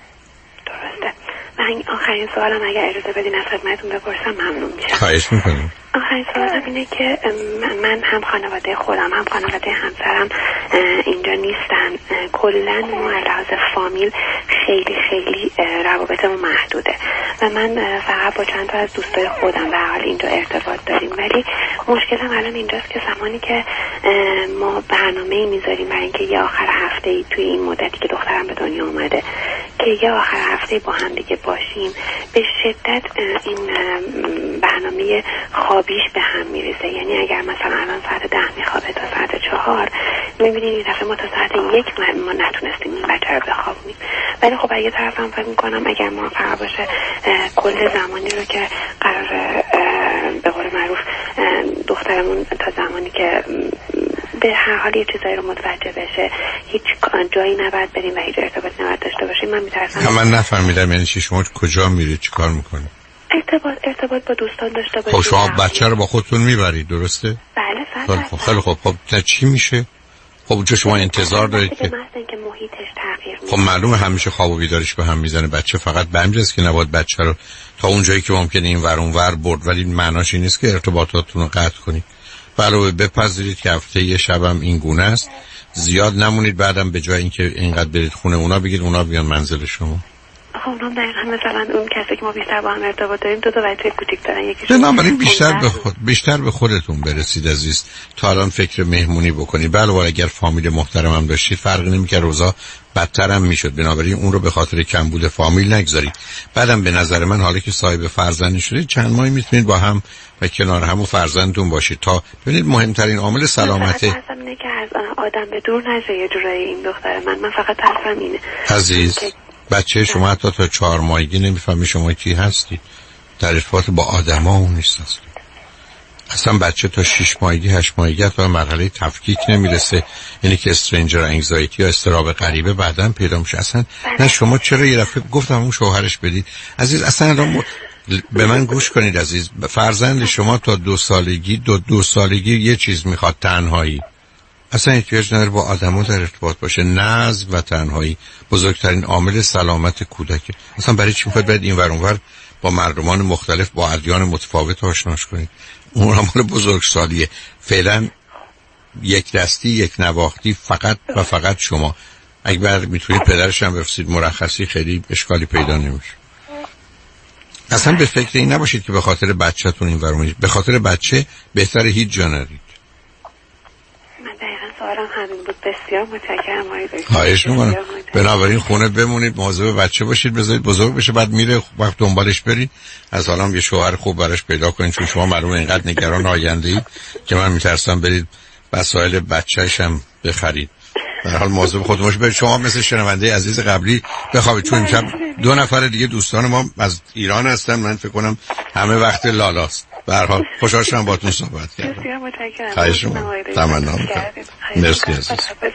درسته. من آخرین سوالم اگر اجازه بدین از خدمتتون بپرسم ممنون میشم. خواهش میکنم. آخرین سوالم اینه که من هم خانواده خودم هم خانواده همسرم اینجا نیستن. کلا ما لحاظ فامیل خیلی خیلی روابطمون محدوده و من فقط با چند تا از دوستای خودم به حال اینجا ارتباط داریم. ولی مشکلم الان اینجاست که زمانی که ما برنامه‌ای میذاریم برای اینکه یه آخر هفته‌ای توی این مدتی که دخترم به دنیا اومده که یه آخر هفته با هم دیگه باشیم، به شدت این برنامه خوابیش به هم میریزه. یعنی اگر مثلا الان ساعت 10 میخوابه تا ساعت 4، میبینید این دفعه ما تا ساعت 1 ما نتونستیم این بچه رو بخوابونیم. ولی خب اگه طرف هم فکر میکنم اگر ما قرار باشه کل زمانی رو که قرار به قول معروف دخترمون تا زمانی که به هر حال یه چیزایی رو متوجه بشه هیچ جایی نباید بریم و هیچ ارتباطی نباید داشته باشیم. من میترسم. من نفهمیدم یعنی چی؟ شما کجا میرید چی کار میکنید؟ ارتباط با دوستان داشته باشید. خب شما بچه رو با خودتون میبرید درسته؟ بله خیلی خوب. خب چی میشه؟ خب چه شما انتظار دارید که محیطش تغییر خب معلومه همیشه خواب و بیدارش به هم میزنه. بچه فقط به همجاست که نباید بچه رو تا اون جایی که ممکنه این ور اون ور برد، ولی معناش این نیست که ارتباطاتتون رو قطع کنید. علاوه بپذیرید که هفته یه شبم این گونه است، زیاد نمونید، بعدم به جای اینکه اینقدر برید خونه اونا بگید اونا بیان منزل شما. خب اونم دقیقا مثلا اون کسی که ما بیشتر با هم ارتباط داریم 2 تا بچه کوچیک دارن، یکیش بنابراین بیشتر به خودتون برسید عزیز تا الان فکر مهمونی بکنید. علاوه اگر فامیل محترم هم داشتید فرقی نمی‌کنه، روزا بدتر هم میشد. بنابراین اون رو به خاطر کمبود فامیل نگذارید. بعدم به نظر من حالا که صاحب فرزند شدید چند ماهی میتونید با هم و کنار هم و فرزندتون باشید تا ببینید مهمترین عامل سلامته. اینه که از آدم به دور نشه یه جورایی این دختر من فقط حرفم اینه عزیز. بچه شما حتی تا 4 ماهگی نمیفهمی شما کی هستی، در ارتباط با آدما اون نیست اصلا. بچه تا 6 ماهگی 8 ماهگی تا مرحله تفکیک نمیرسه، یعنی که استرنجر انگزایتی یا اضطراب غریبه بعداً پیدا میشه. اصلا نه شما چرا یه دفعه گفتم اون شوهرش بدید عزیز. اصلا به من گوش کنید عزیز. فرزند شما تا 2 سالگی 2 سالگی یه چیز میخواد، تنهایی. اصلا احتیاج نداره با آدمو در ارتباط باشه. نظم و تنهایی بزرگترین عامل سلامت کودکه. اصلا برای چی میخواید باید این ور اون ور با مردمان مختلف با ادیان متفاوت آشناش کنید؟ اون عامل بزرگسالیه. فعلا یک دستی یک نواختی فقط و فقط شما. اگه بعد میتونید پدرش هم بفرستید مرخصی، خیلی اشکالی پیدا نمیشه. اصلا به فکر این نباشید که به خاطر بچه‌تون این ور اون، به خاطر بچه بهتره هیچ جا نرید. من دقیقا سوالم همین بود. بسیار متشکرم آقای دکتر. خواهش می‌کنم. بنابراین خونه بمونید، مواظب بچه باشید، بذارید بزرگ بشه، بعد میره وقت دنبالش برید. از حالا یه شوهر خوب براش پیدا کنید، چون شما معلومه اینقدر نگران آینده‌اید که من میترسم برید وسایل بچه‌ش هم بخرید. در حال مواظب خودتون باشید. برید شما مثل شنونده عزیز قبلی بخوابید، چون امشب 2 نفر دیگه دوستان ما از ایران هستن. من فکر کنم همه وقت لالاست. به هر حال خوشحال شدم باهاتون صحبت کردم. بسیار متشکرم. خواهش می‌کنم. تمنا می‌کنم. مرسی عزیز.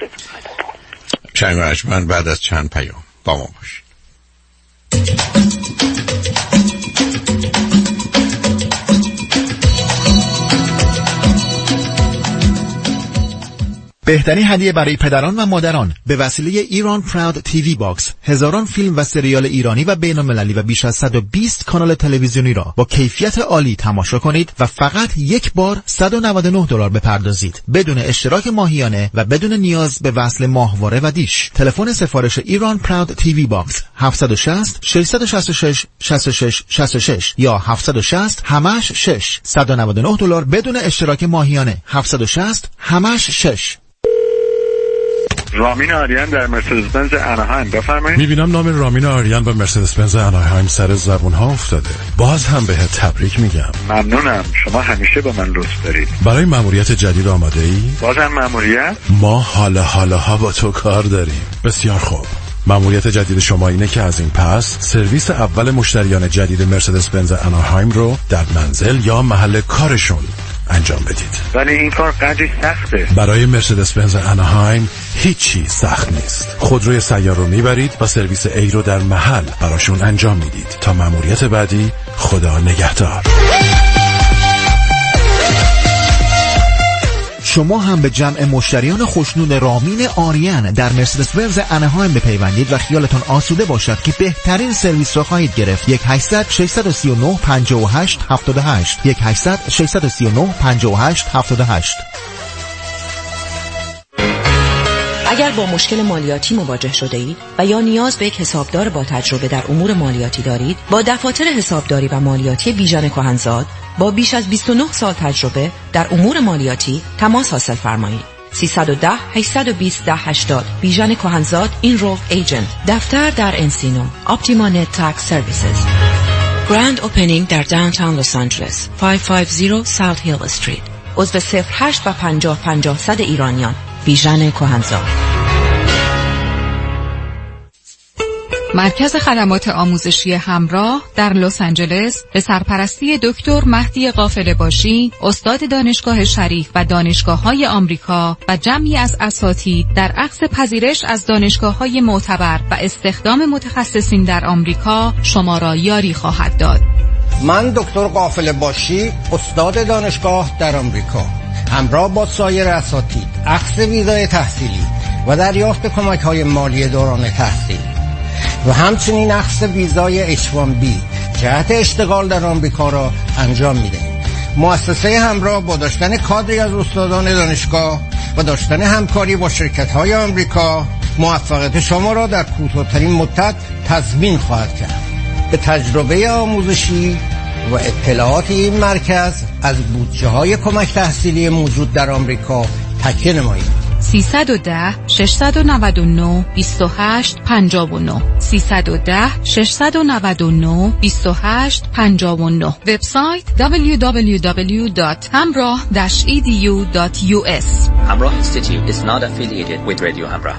شنگانشمن بعد از چند پیام با ما باشید. بهترین هدیه برای پدران و مادران به وسیله ایران پراود تیوی باکس، هزاران فیلم و سریال ایرانی و بین‌المللی و بیش از 120 کانال تلویزیونی را با کیفیت عالی تماشا کنید و فقط یک بار $199 بپردازید، بدون اشتراک ماهیانه و بدون نیاز به وصل ماهواره و دیش. تلفن سفارش ایران پراود تیوی باکس 760 666 66 66 یا 760 همش 6 $199 بدون اشتراک ماهیانه. 760 همش 6. رامین آریان در مرسدس بنز اناهایم، بفرمایید. میبینم نام رامین آریان با مرسدس بنز اناهایم سر زبون ها افتاده. باز هم بهت تبریک میگم. ممنونم، شما همیشه با من لطف دارید. برای مأموریت جدید آماده ای؟ بازم مأموریت؟ ما حالا با تو کار داریم. بسیار خوب. مأموریت جدید شما اینه که از این پس سرویس اول مشتریان جدید مرسدس بنز اناهایم رو در منزل یا محل کارشون انجام بدید. ولی این کار قدری سخته. برای مرسدس بنز اناهایم هیچی سخت نیست. خودروی سیار رو میبرید و سرویس A رو در محل براشون انجام میدید. تا مأموریت بعدی، خدا نگهدار. شما هم به جمع مشتریان خوشنود رامین آریان در مرسدس بنز اناهایم بپیوندید و خیالتان آسوده باشد که بهترین سرویس را خواهید گرفت. 1-800-639-58-78 1-800-639-58-78. اگر با مشکل مالیاتی مواجه شده اید و یا نیاز به یک حسابدار با تجربه در امور مالیاتی دارید، با دفاتر حسابداری و مالیاتی بیژن کهنزاد با بیش از 29 سال تجربه در امور مالیاتی تماس حاصل فرمایید. 310-820-1080 بیژن کهنزاد اینرولد ایجنت. دفتر در انسینو. اپتیما نت تکس سرویسز. گراند اوپنینگ در داونتاون لس آنجلس 550 ساوت هیل استریت. عضو 08 و 50 100 ایرانیان. بیژن کهنزاد. مرکز خدمات آموزشی همراه در لس آنجلس به سرپرستی دکتر مهدی قافله باشی، استاد دانشگاه شریف و دانشگاه‌های آمریکا و جمعی از اساتید در عکس پذیرش از دانشگاه‌های معتبر و استخدام متخصصین در آمریکا شما را یاری خواهد داد. من دکتر قافله باشی، استاد دانشگاه در آمریکا، همراه با سایر اساتید عکس ویزای تحصیلی و دریافت کمک‌های مالی دوران تحصیل و همچنین اخذ ویزای H1B جهت اشتغال در آمریکا را انجام می‌دهیم. مؤسسه همراه با داشتن کادری از استادان دانشگاه و داشتن همکاری با شرکت‌های آمریکا موفقیت شما را در کوتاه‌ترین مدت تضمین خواهد کرد. به تجربه آموزشی و اطلاعات این مرکز از بودجه‌های کمک تحصیلی موجود در آمریکا تکیه نمایید. 310-699-2859 310-699-2859. وبسایت www.hamrah-edu.us. Hamrah Institute is not affiliated with Radio Hamrah.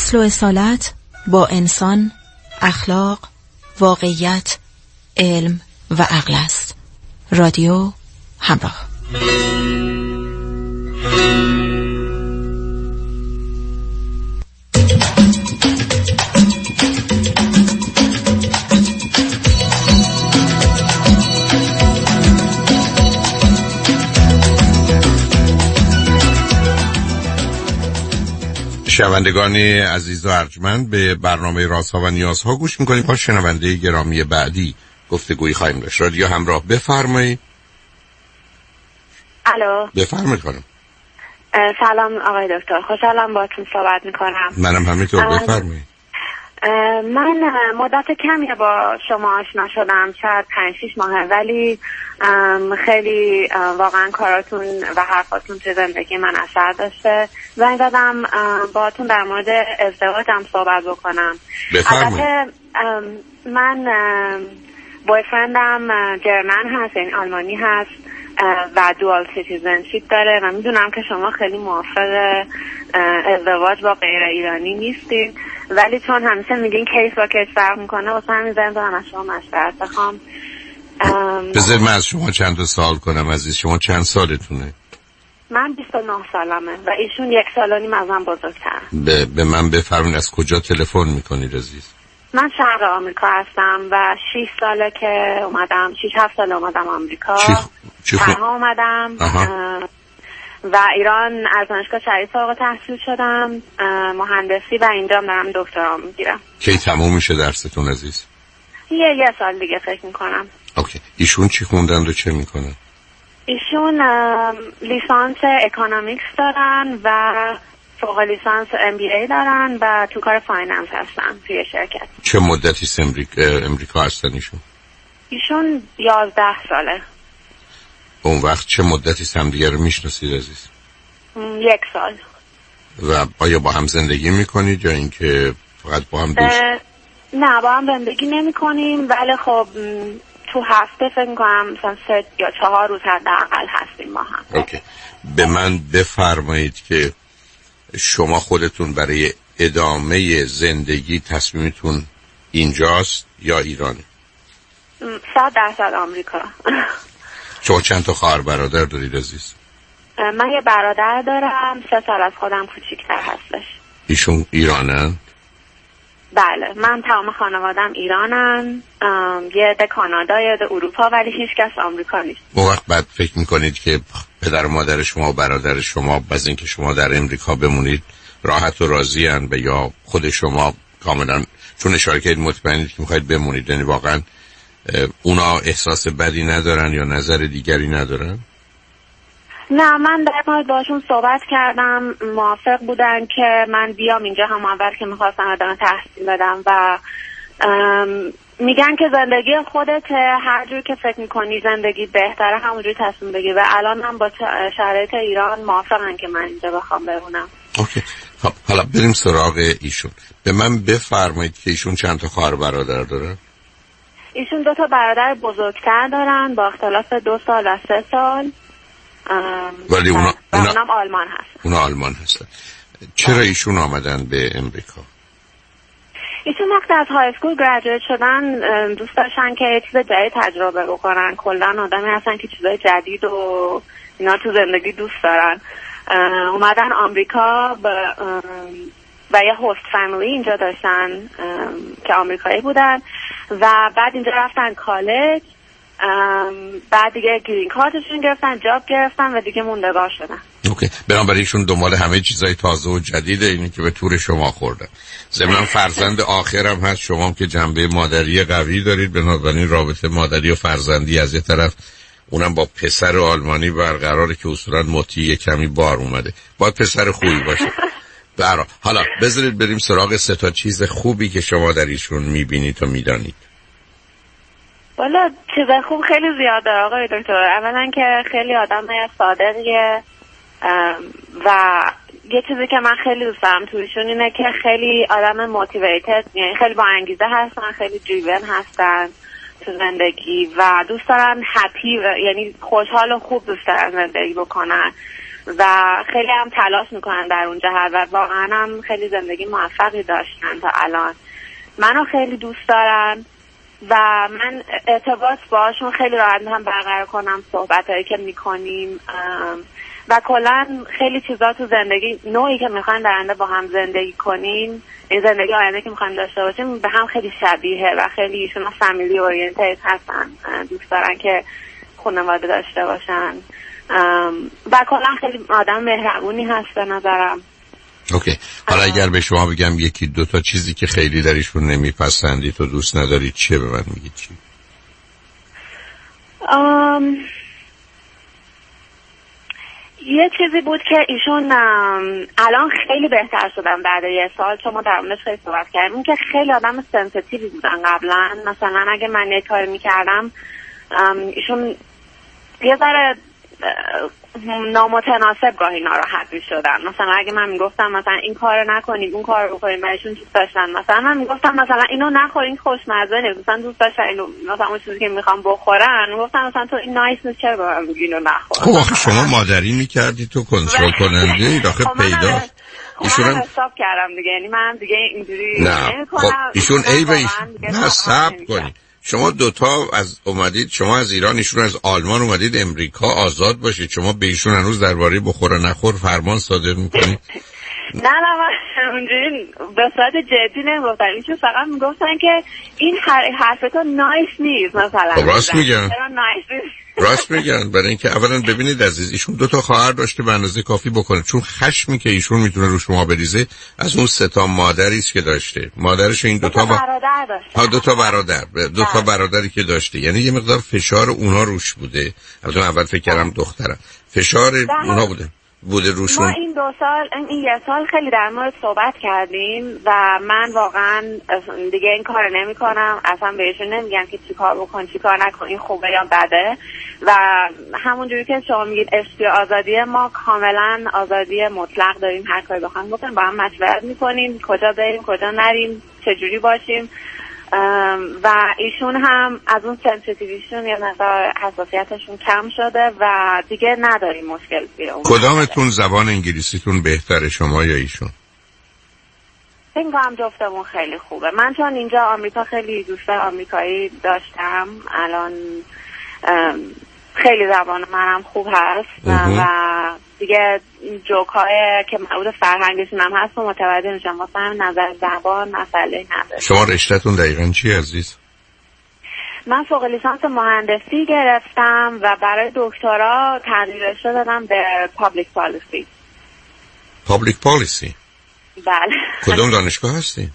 اصل و اصالت با انسان، اخلاق، واقعیت، علم و عقل است. رادیو همراه. شنوندگان عزیز و ارجمند، به برنامه رازها و نیازها گوش میکنید. با شنونده گرامی بعدی گفتگویی خواهیم داشت. رادیو همراه، بفرمایید. الو، بفرمایید خانم. سلام آقای دکتر، خوشحالم باهاتون صحبت میکنم. منم همینطور، بفرمایید. من مدت کمی با شما آشنا شدم، شاید 5-6 ماهه، ولی خیلی واقعا کاراتون و حرفاتون تو زندگی من اثر داشته. زنگ زدم باهاتون در مورد ازدواجم صحبت بکنم. البته من بویفرندم جرمن هست، یعنی آلمانی هست و دوال سیتیزنشیپ داره و میدونم که شما خیلی موافق ازدواج با غیر ایرانی نیستین، ولی چون همیشه میگین کیس با کیس فرق میکنه، واسه همین زنگ زدم از شما مشورت بخوام. بذارید من از شما چند سوال کنم عزیز. شما چند سالتونه؟ من 29 سالمه و ایشون 1 سال و نیم از من بزرگتر. به من بفرمایید از کجا تلفن میکنید عزیز؟ من شرق آمریکا هستم و 6 ساله که اومدم، 6-7 سال اومدم آمریکا. تنها اومدم و ایران از دانشگاه شریف فارغ التحصیل شدم، مهندسی، و اینجا دارم دکترام میگیرم. کی تموم میشه درستون عزیز؟ 1 سال دیگه فکر میکنم. اوکی. ایشون چی خوندن و چه میکنن؟ ایشون لیسانس اکونومیکس دارن و فوق لیسانس MBA دارن و تو کار فایننس هستن توی شرکت. چه مدتی امریکا هستن ایشون؟ ایشون 11 ساله. اون وقت چه مدتی همدیگه رو میشناسید عزیز؟ 1 سال. و آیا با هم زندگی میکنید یا اینکه فقط با هم دوست؟ نه، با هم زندگی نمی کنیم، ولی خب تو هفته فکر میکنم مثلا 3 یا 4 روز حداقل هستیم با هم. اوکی. به من بفرمایید که شما خودتون برای ادامه زندگی تصمیمتون اینجاست یا ایرانه؟ 100% آمریکا. شما چند تا خواهر برادر دارید عزیز؟ من یه برادر دارم 3 سال از خودم کوچیک‌تر هستش. ایشون ایرانن؟ بله، من تمام خانوادم ایرانن، یه ده کانادا، یه ده اروپا، ولی هیچ کس آمریکا نیست. اون وقت بعد فکر میکنید که پدر و مادر شما و برادر شما از اینکه شما در امریکا بمونید راحت و راضی هن، و یا خود شما کاملا چون اشاره کردید مطمئنید که میخواید بمونید، یعنی واقعا اونا احساس بدی ندارن یا نظر دیگری ندارن؟ نه، من در مورد باشون صحبت کردم، موافق بودن که من بیام اینجا، هم اول که میخواستم ادامه تحصیل بدم و میگن که زندگی خودته، هر جور که فکر میکنی زندگی بهتره همونجوری تصمیم بگیر، و الان هم با شرایط ایران موافقن که من اینجا بخوام بمونم. اوکی. خب حالا بریم سراغ ایشون. به من بفرمایید که ایشون چند تا خواهر برادر داره؟ ایشون 2 تا برادر بزرگتر دارن با اختلاف 2 سال و 3 سال. ولی اونم آلمان هست. اونا آلمان هستن. چرا ایشون آمدن به امریکا؟ ایشون وقتی از های اسکول گریجویت شدن دوست داشتن که یه چیز جدید تجربه بکنن. کلا آدمی هستن که چیزای جدید و اینا تو زندگی دوست دارن. اومدن آمریکا و یه هوست فامیلی اینجا داشتن که آمریکایی بودن و بعد اینجا رفتن کالج، بعد دیگه گرین کارتشون گرفتن، جاب گرفتن و دیگه موندگار شدن. اوکی. بنابراین ایشون دنبال همه چیزای تازه و جدیده، اینی که به طور شما خوردن. ضمن فرزند آخرم هست، شما هم که جنبه مادری قوی دارید، بنابراین رابطه مادری و فرزندی از یه طرف، اونم با پسر آلمانی برقراره که اصولا مطیع کمی بار اومده، باید پسر خوبی باشه. حالا بذارید بریم سراغ 3 تا چیز خوبی که شما در ایشون میبینید و میدانید. والا چیز خوب خیلی زیاده آقای دکتر. اولا که خیلی آدم صادقیه و یه چیزی که من خیلی دوست دارم تویشون اینه که خیلی آدم موتیویتد، یعنی خیلی با انگیزه هستن، خیلی دریون هستن تو زندگی و دوست دارن هپی، یعنی خوشحال و خوب دوست دارن زندگی بکنن و خیلی هم تلاش میکنن در اون جهت و واقعا هم خیلی زندگی موفقی داشتن تا الان. منو خیلی دوست دارن و من ارتباط باشون خیلی راحت هم برقرار کنم، صحبتایی که میکنیم و کلا خیلی چیزا تو زندگی، نوعی که میخوایم در آینده با هم زندگی کنیم، این زندگی آینده که میخوایم داشته باشیم به هم خیلی شبیه و خیلی ایشون فامیلی اورینتد هستن، دوست دارن که خانواده داشته باشن و کلا خیلی آدم مهربونی هست به نظرم. اوکی. حالا اگر به شما بگم یکی دو تا چیزی که خیلی در ایشون نمیپسندید و دوست ندارید چیه، به من میگید چی؟ یه چیزی بود که ایشون الان خیلی بهتر شدن بعد یه سال، چون ما در موردش خیلی صحبت کردیم، این که خیلی آدم سنسیتیوی بودن قبلا. مثلا اگه من یه کار میکردم ایشون یه ذره نامتناسب گاهی ناراحت میشدن. مثلا اگه من میگفتم مثلا این کارو نکنید اون کارو بکنید، ایشون دوست داشتن مثلا من میگفتم مثلا اینو نخورین خوشمزه نیست، مثلا دوست داشتن اینو، مثلا اون چیزی که میخوام بخورن میگفتم مثلا تو این نایس نیست، چرا به من میگی اینو نخور؟ خب آخه شما مادری میکردی تو کنترل کننده ای آخه پیدا. ایشون هم حساب کردم دیگه، یعنی من دیگه اینجوری نمی‌کنم. خب ایشون نه صبر کنید، شما دوتا از اومدید، شما از ایران، ایشون از آلمان اومدید امریکا آزاد باشید، شما به ایشون هنوز درباره بخور و نخور فرمان صادر میکنید؟ نه من اونجوری به صورت جدی نمیگفتن، ایشون فقط میگفتن که این حرفتو نایس نیست مثلا. خب راست میگن، راست میگن. برای اینکه اولا ببینید عزیز، ایشون دو تا خواهر داشته به اندازه کافی بکنه، چون خشمی که ایشون میتونه رو شما بریزه از اون سه تا مادری است که داشته. مادرش این دو تا برادر داشته. دو تا برادری که داشته، یعنی یه مقدار فشار اونها روش بوده. البته اول فکر کردم دخترم، فشار اونها بوده روشون. ما این یه سال خیلی در مورد صحبت کردیم و من واقعا دیگه این کار نمی کنم، اصلا بهشون نمیگم که چی کار بکن چی کار نکن، این خوبه یا بده. و همونجوری که شما میگید عشق آزادی، ما کاملا آزادی مطلق داریم، هر کاری بخوایم بکنیم، با هم مشورت میکنیم کجا بریم کجا نریم چجوری باشیم. و ایشون هم از اون سنسیتیویشون یا مقدار حساسیتشون کم شده و دیگه نداریم مشکل بیرون. کدامتون زبان انگلیسیتون بهتره، شما یا ایشون؟ فکر کنم جفتمون خیلی خوبه. من چون اینجا آمریکا خیلی دوست آمریکایی داشتم، الان خیلی زبان منم خوب هست و دیگه جوکای که مربوط فرهنگشون هم هست و متوجه میشم، واسه هم نظر زبان مسئله نداره. شما رشته‌تون دقیقاً چی عزیز؟ من فوق لیسانس مهندسی گرفتم و برای دکترا تغییرش دادم به پابلیک پالیسی. پابلیک پالیسی؟ بله. کدوم دانشگاه هستی؟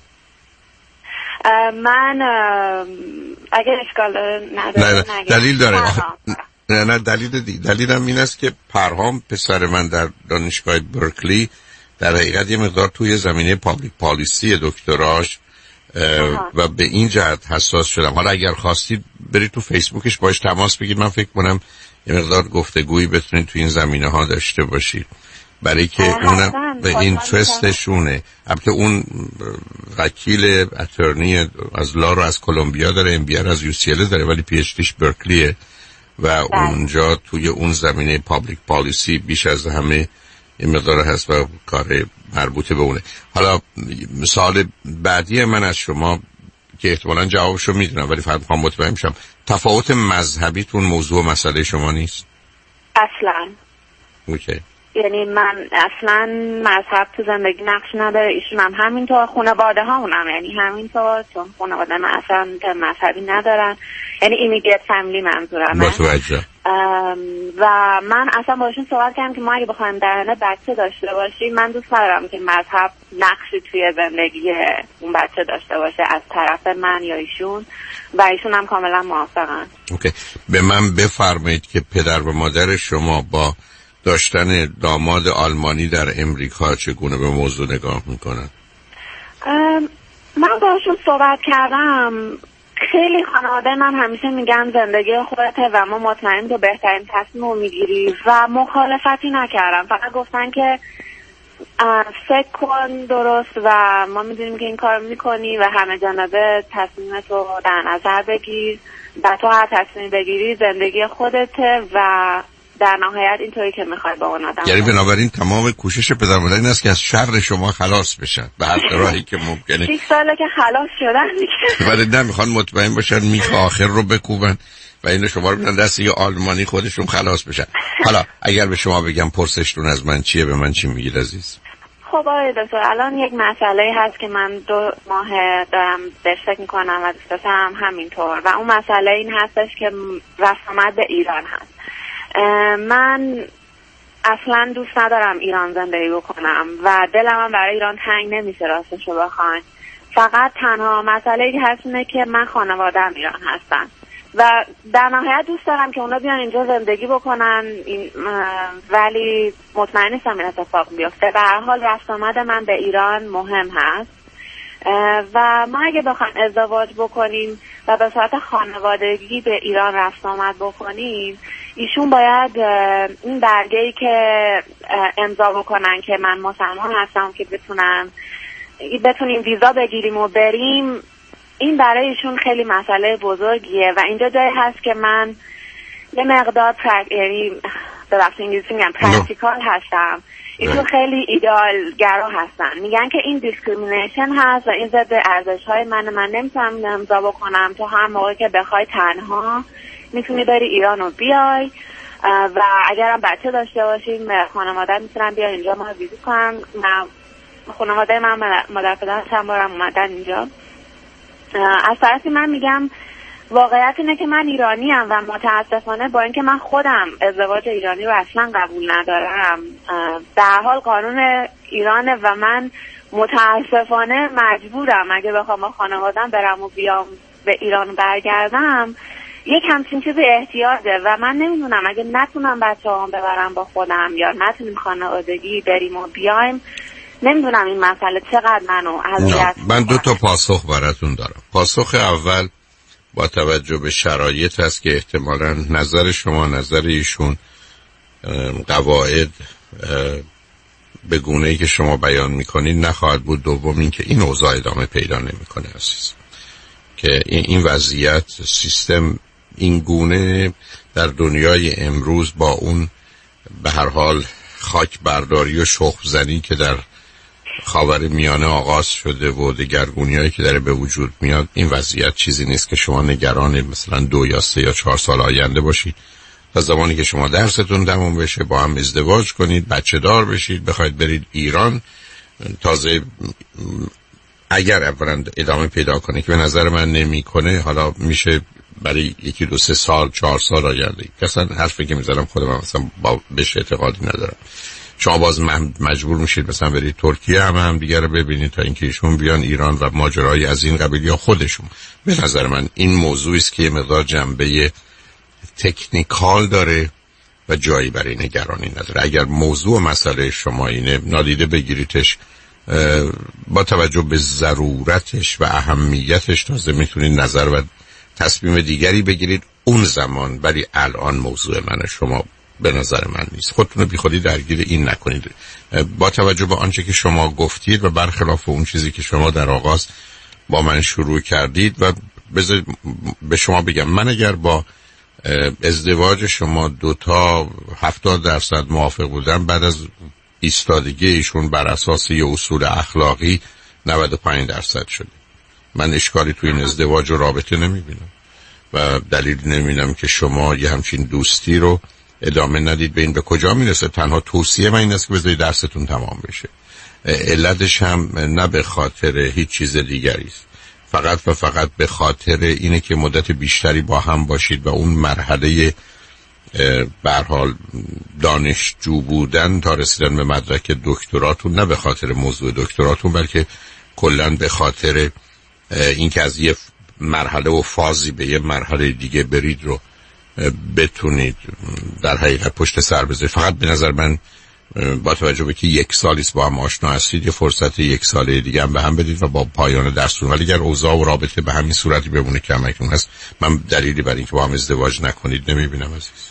من اگه اشکال نداره نه دلیل داره. نه دلیلم این است که پرهام پسر من در دانشگاه برکلی در حقیقت یه مقدار توی زمینه پابلیک پالیسی دکتراش و به این جهت حساس شدم. حالا اگر خواستید برید تو فیسبوکش باش تماس بگیرید، من فکر کنم یه مقدار گفتگویی بتونید تو این زمینه ها داشته باشید، برای که اونم به اینترستشونه. البته اون وکیل اترنی از لا رو از کلمبیا داره، MBA از UCLA داره، ولی PhDش برکلیه و اونجا توی اون زمینه پابلیک پالیسی بیش از همه این مقدار هست و کار مربوط به اونه. حالا سوال بعدی من از شما که احتمالاً جوابشو میدونم ولی فقط میخوام مطمئن شم، تفاوت مذهبیتون موضوع مسئله شما نیست؟ اصلاً. اوکی. یعنی من اصلا مذهب تو زندگی نقش نداره، ایشون هم همینطور، خانواده ها اونم یعنی همینطور، چون خانواده من اصلا مذهبی ندارن، یعنی ایمیدیت فامیلی منظورم. و من اصلا باشون صحبت کردم که ما اگه بخوایم درانه بچه داشته باشیم، من دوست ندارم که مذهب نقشی توی زندگی اون بچه داشته باشه از طرف من یا ایشون، و ایشون هم کاملا موافقن. اوکی. به من بفرمایید که پدر و مادر شما با داشتن داماد آلمانی در امریکا چگونه به موضوع نگاه میکنن؟ من باشون صحبت کردم، خیلی خانواده من همیشه میگن زندگی خودته و ما مطمئن تو بهترین تصمیم رو میگیری و مخالفتی نکردم، فقط گفتن که فکر کن درست و ما میدونیم که این کار میکنی و همه جانبه تصمیمت رو در نظر بگیر و تو هر تصمیم بگیری زندگی خودته و در نهایت اینطوری که میخوای با اون آدم. یعنی بنابراین تمام کوشش پدر مادر این است که از شر شما خلاص بشن به هر راهی که ممکنه. 6 ساله که خلاص شدن دیگه. ولی نمیخوان مطمئن باشن میخ آخر رو بکوبن و اینو شما رو بدن دست یه آلمانی خودشون خلاص بشن. حالا اگر به شما بگم پرسشتون از من چیه، به من چی میگید عزیز؟ خب آقای دکتر، الان یک مسئله هست که من 2 ماه دارم بهش فکر میکنم و دوست دارم همینطور، و اون مسئله این هستش که رفت آمد به ایران هست. من اصلا دوست ندارم ایران زندگی بکنم و دلم هم برای ایران تنگ نمیشه راستشو بخواین. فقط تنها مسئله که هست اینه که من خانواده‌ام ایران هستن و در نهایت دوست دارم که اونا بیان اینجا زندگی بکنن، ولی مطمئن نیستم این اتفاق بیفته. به هر حال رفت آمد من به ایران مهم هست و ما اگه بخوایم ازدواج بکنیم و به صورت خانوادگی به ایران رفت آمد بکنیم، ایشون باید این برگه‌ای که امضا بکنن که من مسلمان هستم که بتونیم ویزا بگیریم و بریم. این برای ایشون خیلی مسئله بزرگیه و اینجا جایی هست که من یه مقدار یعنی به وقت انگلیسی میگم پرکتیکال هستم. ایشون خیلی ایدئالگرا هستن، میگن که این دیسکریمینیشن هست و این ضد ارزش‌های من نمیتونم امضا بکنم. تو هر موقع که بخوای تنها میتونی بری ایران و بیای و اگرم بچه داشته باشیم خانواده میتونن بیان اینجا ما ویزیت کنن. خانواده من مادر پدرم چند بارم اومدن اینجا. از طرفی من میگم واقعیت اینه که من ایرانیم و متاسفانه با اینکه من خودم ازدواج ایرانی رو اصلا قبول ندارم، در حال قانون ایرانه و من متاسفانه مجبورم اگه بخوام با خانواده‌ام برم و بیام به ایران برگردم یک همچین چیزی احتیاجه و من نمیدونم اگه نتونم بچه‌هام ببرم با خودم یا نتونیم خانوادگی بریم و بیایم، نمیدونم این مسئله چقدر منو اذیت. من 2 تا پاسخ براتون دارم. پاسخ اول با توجه به شرایط هست که احتمالاً نظر شما نظر ایشون قواعد به گونه‌ای که شما بیان میکنید نخواهد بود. دوم این که این اوضاع ادامه پیدا نمیکنه عزیز، که این وضعیت سیستم این گونه در دنیای امروز با اون به هر حال خاک برداری و شخم زنی که در خاورمیانه آغاز شده و دگرگونی‌هایی که داره به وجود میاد، این وضعیت چیزی نیست که شما نگران مثلا 2 یا 3 یا 4 سال آینده باشید. تا زمانی که شما درستون تموم بشه با هم ازدواج کنید، بچه دار بشید، بخواید برید ایران، تازه اگر اولا ادامه پیدا کنه که به نظر من نمیکنه، حالا میشه برای 1 2 3 سال 4 سال آینده. اصلا حرفی که میذارم خودم مثلا بهش اعتقادی ندارم. شما باز مجبور میشید مثلا برید ترکیه هم دیگه رو ببینید تا اینکه ایشون بیان ایران و ماجرای از این قبیل یا خودشون. به نظر من این موضوعی است که یه مقدار جنبه تکنیکال داره و جایی برای نگرانی نداره. اگر موضوع مسئله شما اینه، نادیده بگیریدش، با توجه به ضرورتش و اهمیتش تازه میتونید نظر و تصمیم دیگری بگیرید اون زمان. ولی الان موضوع من شما به نظر من نیست. خودتون رو بی خودی درگیر این نکنید. با توجه به آنچه که شما گفتید و برخلاف اون چیزی که شما در آغاز با من شروع کردید، و بذارید به شما بگم من اگر با ازدواج شما 2 تا 70% موافق بودم، بعد از ایستادگی ایشون بر اساس یه اصول اخلاقی 95% شده. من اشکالی توی این ازدواج و رابطه نمیبینم و دلیل نمیبینم که شما یه همچین دوستی رو ادامه ندید. به این به کجا میرسه؟ تنها توصیه من این است که بذارید درستون تمام بشه. علتش هم نه به خاطر هیچ چیز دیگری است، فقط و فقط به خاطر اینه که مدت بیشتری با هم باشید و اون مرحله به هر حال دانشجو بودن تا رسیدن به مدرک دکتراتون، نه به خاطر موضوع دکتراتون بلکه کلاً به خاطر اینکه از یه مرحله و فازی به یه مرحله دیگه برید رو بتونید در حقیقت پشت سر بذارید. فقط به نظر من با توجه به که 1 سالیست با هم آشنا هستید، یه فرصت 1 ساله دیگه هم به هم بدید و با پایان درستون. ولی اگر اوضاع و رابطه به همین صورتی بمونه که همکنون هست، من دلیلی برای اینکه با هم ازدواج نکنید نمیبینم عزیز.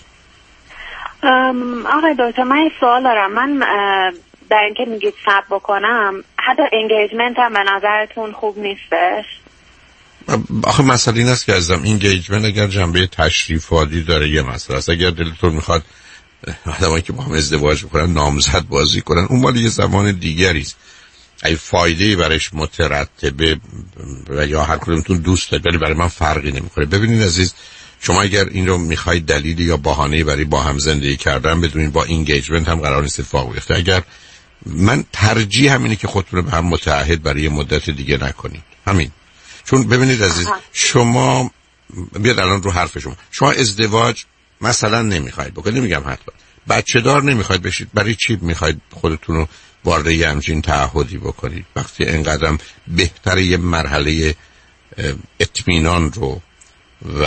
آقای دکتر، من یه سوال دارم. من در اینکه میگید صبر بکنم، حتی انگیجمنت هم به نظرتون خوب نیستش؟ آخه مسئله این است که عزیزم، اینگیجمنت اگر جنبه تشریفاتی داره یه مسئله است. اگر دلتون میخواد آدمایی که با هم ازدواج میکنن نامزد بازی کنن، اون مال یه زمان دیگری است. ای فایده‌ای برایش مترتبه و یا هر کدومتون دوست دارید، ولی برای من فرقی نمیکنه. ببینید عزیز، شما اگر این رو میخواید دلیلی یا بهانه‌ای برای با هم زندگی کردن بدونید، با اینگیجمنت هم قرار نیست اتفاق بیفته. اگر من ترجیح همینه که خودتون رو به هم متعهد برای مدت دیگه نکنید، همین. چون ببینید عزیز، شما بیاد الان رو حرف شما ازدواج مثلا نمیخواید بکنید، نمیگم حتما بچه دار نمیخواید بشید، برای چی میخواید خودتون رو وارد یه همچین تعهدی بکنید وقتی اینقدرم بهتره یه مرحله اطمینان رو و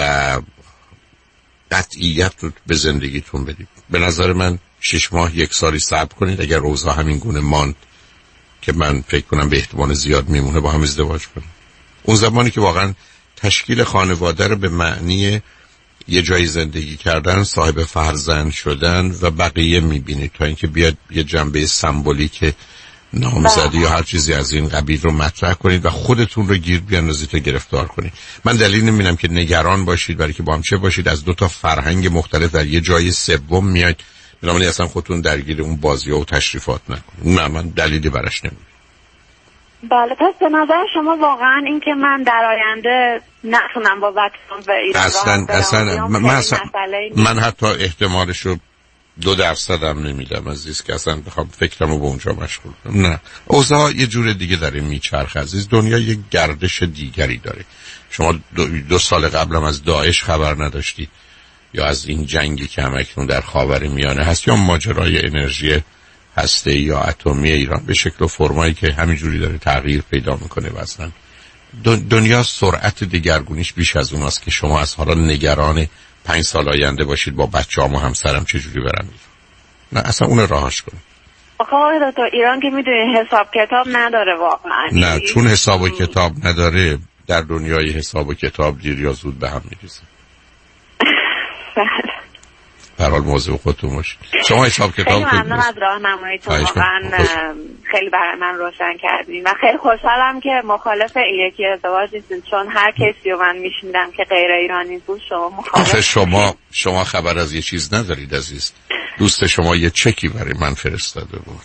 قطعیت رو به زندگیتون بدید. به نظر من 6 ماه 1 سالی صبر کنید، اگر روزها همین گونه ماند که من فکر کنم به احتمال زیاد میمونه، با هم ازدواج کنید. اون زمانی که واقعا تشکیل خانواده رو به معنی یه جای زندگی کردن، صاحب فرزند شدن و بقیه میبینید، تا اینکه بیاد یه جنبه سمبولیک نامزدی یا هر چیزی از این قبیل رو مطرح کنید و خودتون رو گیر بیاندازید تا گرفتار کنید. من دلیل نمیبینم که نگران باشید برای که با هم چه باشید، از 2 تا فرهنگ مختلف در یه جای سوم میاید، بنابراین اصلا خودتون درگیر اون بازی‌ها و تشریفات نکنید. نه، من دلیلی براش نمیبینم. بله، پس به نظر شما واقعا این که من در آینده نتونم با بچه‌م به ایران من حتی احتمالش رو 2% هم نمیدم عزیز، که اصلا بخوام فکرمو به اونجا مشغول کنم. نه، اوضاع یه جور دیگه داره میچرخه عزیز، دنیا یه گردش دیگری داره. شما 2 سال قبلم از داعش خبر نداشتید یا از این جنگی که همکنون در خاورمیانه هست یا ماجرای انرژی هسته‌ای یا اتمی ایران به شکل و فرمایی که همینجوری داره تغییر پیدا میکنه. مثلا دنیا سرعت دگرگونیش بیش از اوناست که شما از حالا نگران 5 سال آینده باشید با بچه‌ام و همسرم چجوری برم. نه، اصلا اون راهاش کنید. آقای دکتر، ایران که میدونی حساب کتاب نداره واقعا. نه، چون حساب و کتاب نداره در دنیای حساب و کتاب دیر یا زود به هم میریزه. در حال موضوع خودتون باشید. شما حساب کتاب خیلی ممنون از راهنماییتون، واقعا خیلی برای من روشن کردین و خیلی خوشحالم که مخالف این یکی ازدواج نیستین، چون هر کسی رو من میشنیدم که غیر ایرانی بود شما مخالف. شما خبر از یه چیز ندارید عزیز. دوست شما یه چکی برای من فرستاده بود.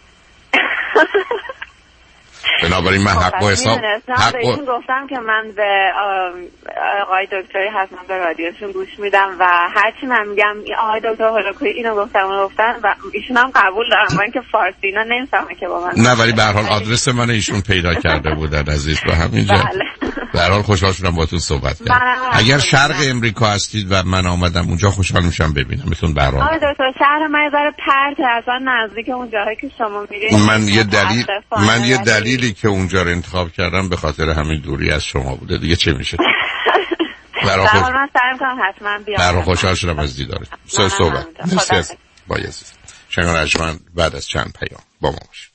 بنابراین من حق با حساب بهشون گفتم که من به آقای دکتری حتما به رادیوشون گوش میدم و هرچی من میگم آقای دکتر هولاکویی اینو گفتن و ایشون هم قبول دارن، با اینکه فارسی اینا نمیفهمه که با من. نه، ولی به هر حال آدرس من ایشون پیدا کرده بودن عزیز، به همینجا. بله. به هر حال خوشحال شدم باهاتون صحبت کردم. اگر شرق امریکا هستید و من آمدم اونجا، خوشحال میشم ببینمتون. به هر حال آقای دکتر شهر من یه ذره پرت، اصلا نزدیک اون جایی که شما میرید. من یه دلیلی که اونجا رو انتخاب کردم به خاطر همین دوری از شما بوده دیگه. چه میشه؟ من سعی می‌کنم حتما بیام. خوشحال شدم از دیدارت. صحبت. مرسی. با عزیز. شنگان ارجمند بعد از چند پیام با ما باشید.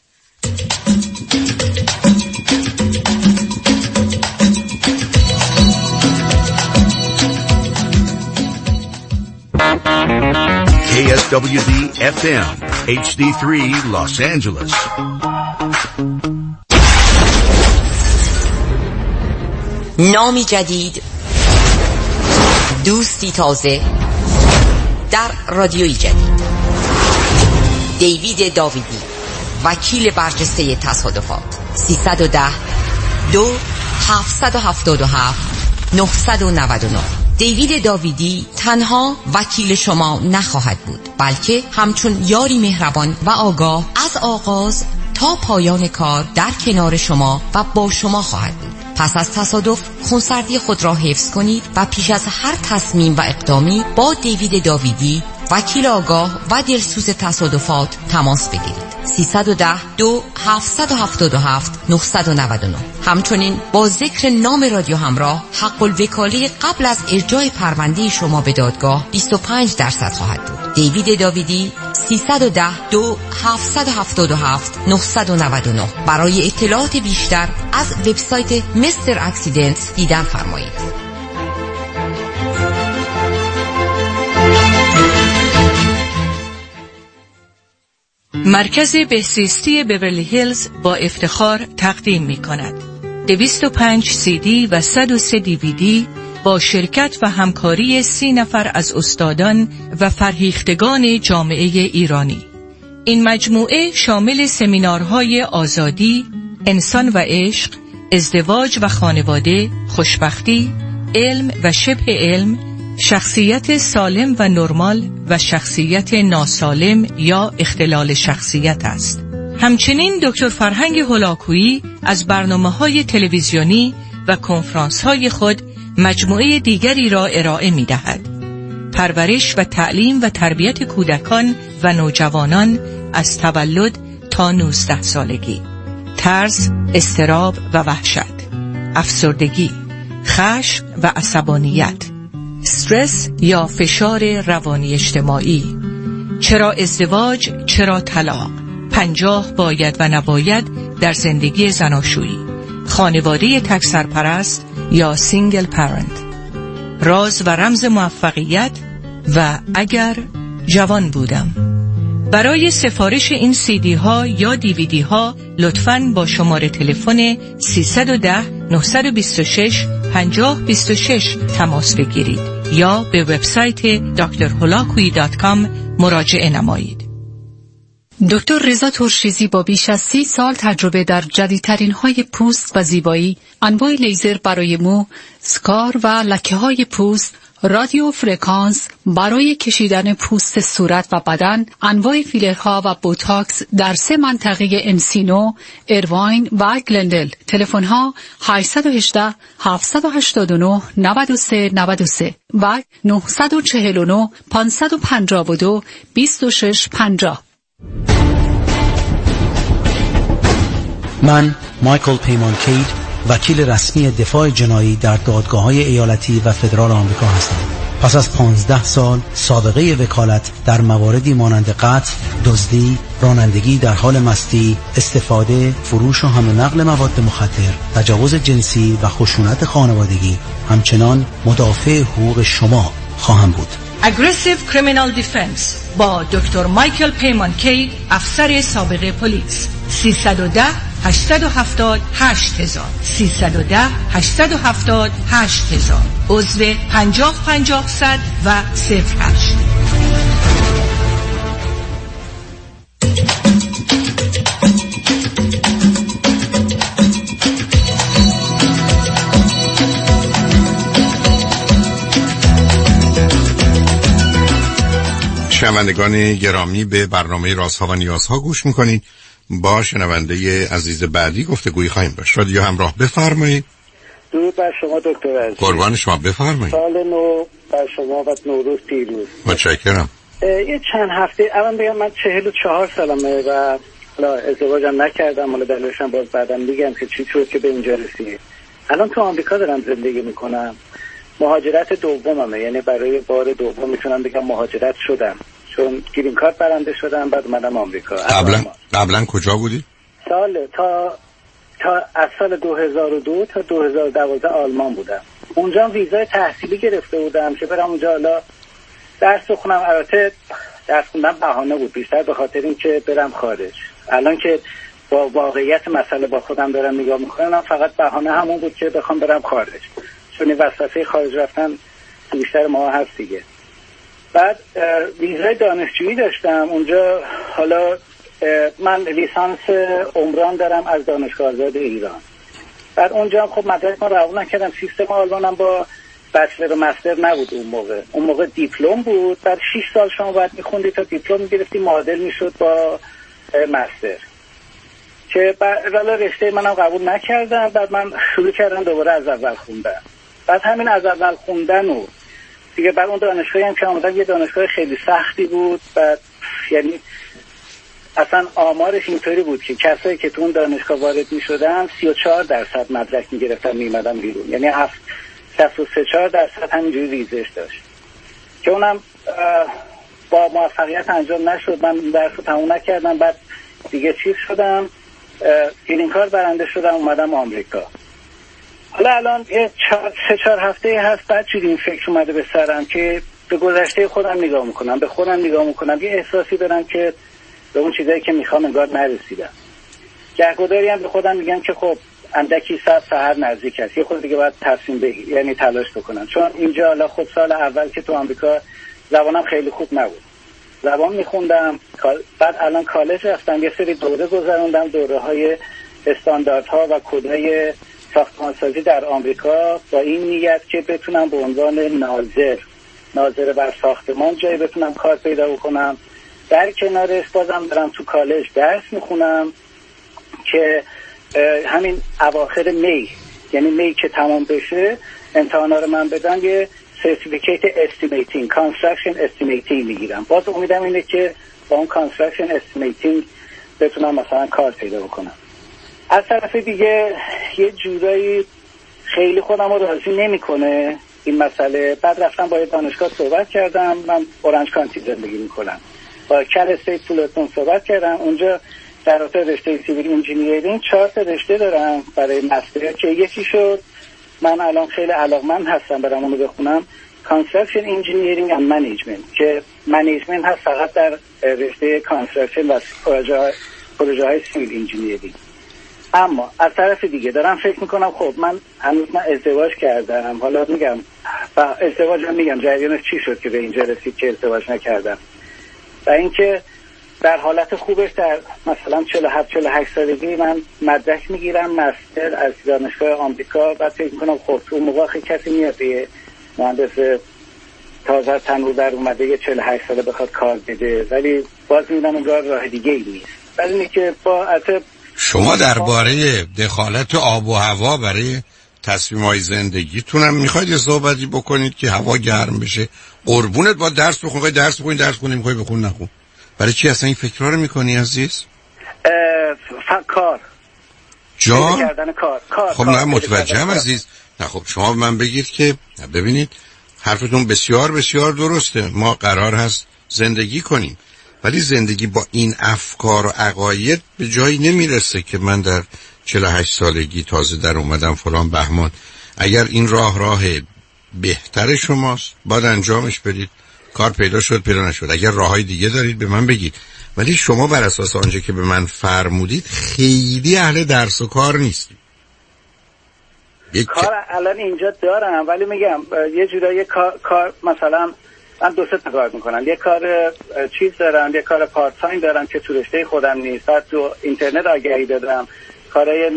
KSWD FM HD3 Los Angeles. نامی جدید، دوستی تازه در رادیوی جدید. دیوید داویدی، وکیل برجسته تصادفات. 310-2777-999. دیوید داویدی تنها وکیل شما نخواهد بود، بلکه همچون یاری مهربان و آگاه از آغاز تا پایان کار در کنار شما و با شما خواهد بود. پس از تصادف خونسردی خود را حفظ کنید و پیش از هر تصمیم و اقدامی با دیوید داویدی، وکیل آگاه و دلسوز تصادفات تماس بگیرید. 310-2777-999. همچنین با ذکر نام رادیو همراه، حق الوکاله قبل از ارجاع پرونده شما به دادگاه 25% خواهد بود. دیوید داویدی، 310-2777-999. برای اطلاعات بیشتر از وبسایت مستر اکسیدنت دیدن فرمایید. مرکز بهزیستی بیورلی هیلز با افتخار تقدیم می کند 205 CD و 103 DVD با شرکت و همکاری 30 نفر از استادان و فرهیختگان جامعه ایرانی. این مجموعه شامل سمینارهای آزادی، انسان و عشق، ازدواج و خانواده، خوشبختی، علم و شبه علم، شخصیت سالم و نرمال و شخصیت ناسالم یا اختلال شخصیت است. همچنین دکتر فرهنگ هولاکویی از برنامه‌های تلویزیونی و کنفرانس‌های خود مجموعه دیگری را ارائه می‌دهد. پرورش و تعلیم و تربیت کودکان و نوجوانان از تولد تا 19 سالگی، ترس، اضطراب و وحشت، افسردگی، خشم و عصبانیت، استرس یا فشار روانی اجتماعی، چرا ازدواج، چرا طلاق، 50 باید و نباید در زندگی زناشویی، خانواده تک سرپرست یا سینگل پرنت، راز و رمز موفقیت و اگر جوان بودم. برای سفارش این CD ها یا DVD ها لطفاً با شماره تلفن 310 926 5026 تماس بگیرید یا به وبسایت drholakui.com مراجعه نمایید. دکتر رضا ترشیزی با بیش از 30 سال تجربه در جدیدترین های پوست و زیبایی، انواع لیزر برای مو، سکار و لکه های پوست، رادیو فرکانس برای کشیدن پوست صورت و بدن، انواع فیلرها و بوتاکس در 3 منطقه انسینو، ایرواین و گلندل. تلفن ها 818 789 93 93 و 949 552 26 50. من مایکل پیمان کید، وکیل رسمی دفاع جنایی در دادگاه‌های ایالتی و فدرال آمریکا هستم. پس از 15 سال سابقه وکالت در مواردی مانند قتل، دزدی، رانندگی در حال مستی، استفاده، فروش و حمل و نقل مواد مخدر، تجاوز جنسی و خشونت خانوادگی، همچنان مدافع حقوق شما خواهم بود. Aggressive Criminal Defense با دکتر مایکل پیمان کید، افسر سابق پلیس. 310 870 8000 310 870 8000 عضو 50-50-100 و 08. شنوندگان گرامی، به برنامه رازها و نیازها گوش میکنید. با شنونده عزیز بعدی گفتگویی خواهیم داشت. رادیو همراه، بفرمایید. درود بر شما دکتر عزیز. قربان شما، بفرمایید. سال نو بر شما و نوروز پیروز. متشکرم. یه چند هفته اول بگم من 44 سالمه و حالا ازدواجم نکردم، حالا دلیلشم باز بعدم میگم که چی شد که به اینجا رسید. الان تو آمریکا دارم زندگی میکنم. مهاجرت دوممه، یعنی برای بار دوم میتونم بگم مهاجرت شدم، چون گرین کارت برنده شدم، بعد اومدم آمریکا. قبلا کجا بودی؟ از سال 2002 تا 2012 آلمان بودم. اونجا ویزای تحصیلی گرفته بودم که برم اونجا حالا درس بخونم. البته درس خوندن بهانه بود، بیشتر به خاطر اینکه برم خارج. الان که با واقعیت مسئله با خودم دارم نگاه میکنم، فقط بهانه همون بود که بخوام برم خارج، چون وسوسه خارج رفتن بیشتر ما هست دیگه. بعد ویزای دانشجویی داشتم اونجا. حالا من لیسانس عمران دارم از دانشگاه آزاد ایران. بعد اونجا خب مدرک ما قبول نکردم. سیستم آلمانم با بچلر و مستر نبود اون موقع دیپلم بود. بعد 6 سال شما باید میخوندی تا دیپلم میگرفتی، معادل میشد با مستر، که حالا رشته منم قبول نکردم. بعد من شروع کردم دوباره از اول خوندن. بعد همین از اول خوندن و دیگه بعد اون دانشگاهی هم که آمدم یه دانشگاه خیلی سختی بود. بعد یعنی اصلا آمارش اینطوری بود که کسایی که تو اون دانشگاه وارد می شدن 34% مدرک می گرفتن می اومدن بیرون، یعنی 63-4% همینجوری ریزش داشت که اونم با موفقیت انجام نشد. من درس رو تموم نکردم. بعد دیگه چیز شدم، گرین کارت برنده شدم، اومدم آمریکا. حالا الان یه 3-4 هفته هست بعد چیزی این فکر اومده به سرم که به گذشته خودم نگاه میکنم، به خودم نگاه میکنم، یه احساسی دارم که به اون چیزایی که میخوام انگار نرسیدم. گهگداری هم به خودم میگم که خب اندکی سحر نزدیک است. یه خود دیگه باید تصمیم بگیری، یعنی تلاش بکنم، چون اینجا حالا خود سال اول که تو آمریکا زبانم خیلی خوب نبود، زبان میخوندم، بعد الان کالج رفتم، یه سری دوره گذروندم، دوره های استانداردها و کدهای ساختمانسازی در آمریکا، با این نیت که بتونم به عنوان ناظر بر ساختمان جایی بتونم کار پیدا بکنم. در کنارش بازم دارم تو کالج درس میخونم که همین اواخر می، یعنی می که تمام بشه امتحانا رو من بدم، یه سرتیفیکیت استیمیتینگ، کانستراکشن استیمیتینگ میگیرم. باز امیدم اینه که با اون کانستراکشن استیمیتینگ بتونم مثلا کار پیدا بکنم. از طرف دیگه یه جورایی خیلی خودم رو راضی نمیکنه این مسئله. بعد رفتم با یه دانشگاه صحبت کردم، من اورنج کانتی زندگی میکنم، با کل استیت فولتون صحبت کردم. اونجا در رابطه رشته سیویل انجینیرینگ 4 رشته دارم برای مستر که یکی شد من الان خیلی علاقمند هستم برام اونو بخونم، کانستراکشن انجینیرینگ اند منیجمنت، که منیجمنت هست فقط در رشته کانستراکشن و پروژه های سیویل انجینیرینگ. اما از طرف دیگه دارم فکر میکنم خب من هنوز ازدواج کردم، حالا میگم ازدواجم میگم جریانش چی شد که به اینجا رسید که ازدواج نکردم، و اینکه در حالت خوبش در مثلا 47-48 سالگی من مدرک میگیرم مستر از دانشگاه آمریکا. بعد فکر میکنم خب اون موقع کسی میاد به مهندس تازه تنور در اومده یه 48 ساله بخواد کار بده، ولی باز میبینم انگار راه دیگه ای نیست. ولی اینه که با شما درباره دخالت آب و هوا برای تصمیم‌های زندگیتونم میخواید یه صحبتی بکنید که هوا گرم بشه؟ قربونت با درس بخون، درس بخونی، میخوای بخون نخون، برای چی اصلا این فکرها رو میکنی عزیز؟ کار کار خب نه متوجهم عزیز. نه خب شما من بگید که ببینید حرفتون بسیار بسیار درسته، ما قرار هست زندگی کنیم، ولی زندگی با این افکار و عقاید به جایی نمیرسه که من در 48 سالگی تازه در اومدم فلان بهمان. اگر این راه بهتر شماست باید انجامش بدید، کار پیدا شد پیدا نشد، اگر راههای دیگه دارید به من بگید. ولی شما بر اساس آنچه که به من فرمودید خیلی اهل درس و کار نیستید. کار الان اینجا دارم، ولی میگم یه جورایی کار مثلا من 2 تا کار میکنم، یه کار چیز دارم، یه کار پارت تایم دارم که تو رشته خودم نیست، بعد تو اینترنت آگهی دادم، کارهای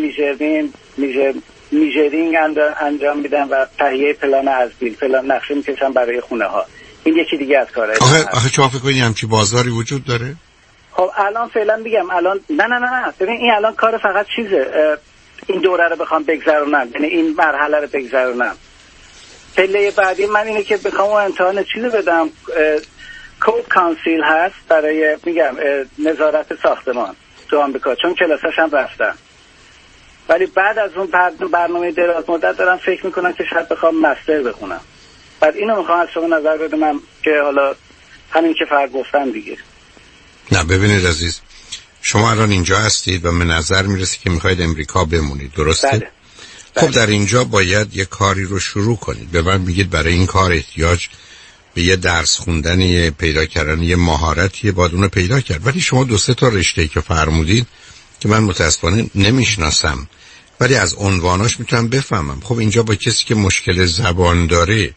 میژرینگ انجام میدم و تهیه پلان ازبیل، پلان نقشه میکشم برای خونه ها. این یکی دیگه از کارهای آخه چه فکر کنی همچی بازاری وجود داره؟ خب الان فعلا میگم الان نه ببین این الان کار فقط چیزه، این دوره رو بخوام بگذرونم، یعنی این مرحله رو بگذرونم. پله بعدی من اینه که بخوام امتحان چیزو بدم، کود کانسیل هست برای میگم نظارت ساختمان تو آمریکا، چون کلاساش هم رفتم، ولی بعد از اون برنامه دراز مدت دارم فکر میکنم که شاید بخوام مستر بخونم. بعد اینو میخوام از شما نظر بدم که حالا همین که فرق گفتم دیگه. نه ببینید عزیز، شما الان اینجا هستید و به نظر میرسه که میخواید امریکا بمونید، درسته؟ بله. خب در اینجا باید یه کاری رو شروع کنید. به من میگید برای این کار احتیاج به یه درس خوندن، یه پیدا کردن یه مهارتیه، باید اون رو پیدا کرد. ولی شما 2-3 تا رشته‌ای که فرمودید که من متاسفانه نمیشناسم ولی از عنواناش میتونم بفهمم. خب اینجا با کسی که مشکل زبان داره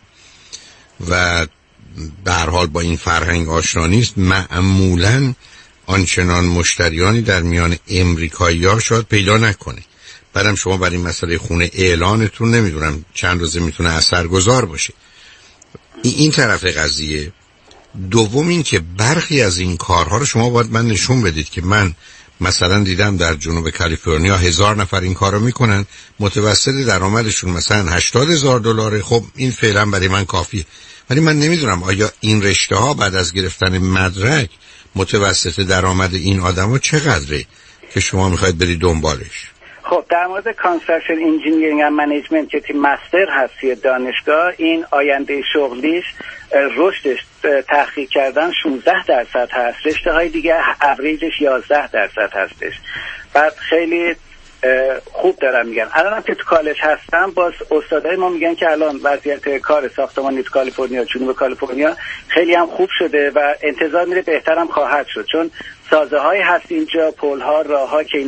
و به هر حال با این فرهنگ آشنا نیست، معمولاً آنچنان مشتریانی در میان امریکایی‌ها شاید پیدا نکنه. بعدم شما برای این مسئله خونه اعلانتون نمیدونم چند روزه میتونه اثرگذار باشه. این طرف قضیه. دوم این که برخی از این کارها رو شما باید من نشون بدید که من مثلا دیدم در جنوب کالیفرنیا 1000 نفر این کارو میکنن، متوسط درآمدشون مثلا $80,000. خب این فعلا برای من کافیه، ولی من نمیدونم آیا این رشته ها بعد از گرفتن مدرک متوسط درآمد این آدما چقدره که شما میخواید برید دنبالش. خب در مورد کانستراکشن انجینیرینگ و منیجمنت که تی مستر هستی دانشگاه، این آینده شغلیش رشدش تحقیق کردن 16% هست، رشته های دیگه اوریجش 11% هستش. بعد خیلی خوب دارم میگن. الان هم که تو کالج هستم باز استادای ما میگن که الان وضعیت کار ساختمانی تو کالیفرنیا، جنوب کالیفرنیا خیلی هم خوب شده و انتظار میره بهترم خواهد شد، چون سازه های هست اینجا، پل ها، راه ها که اینا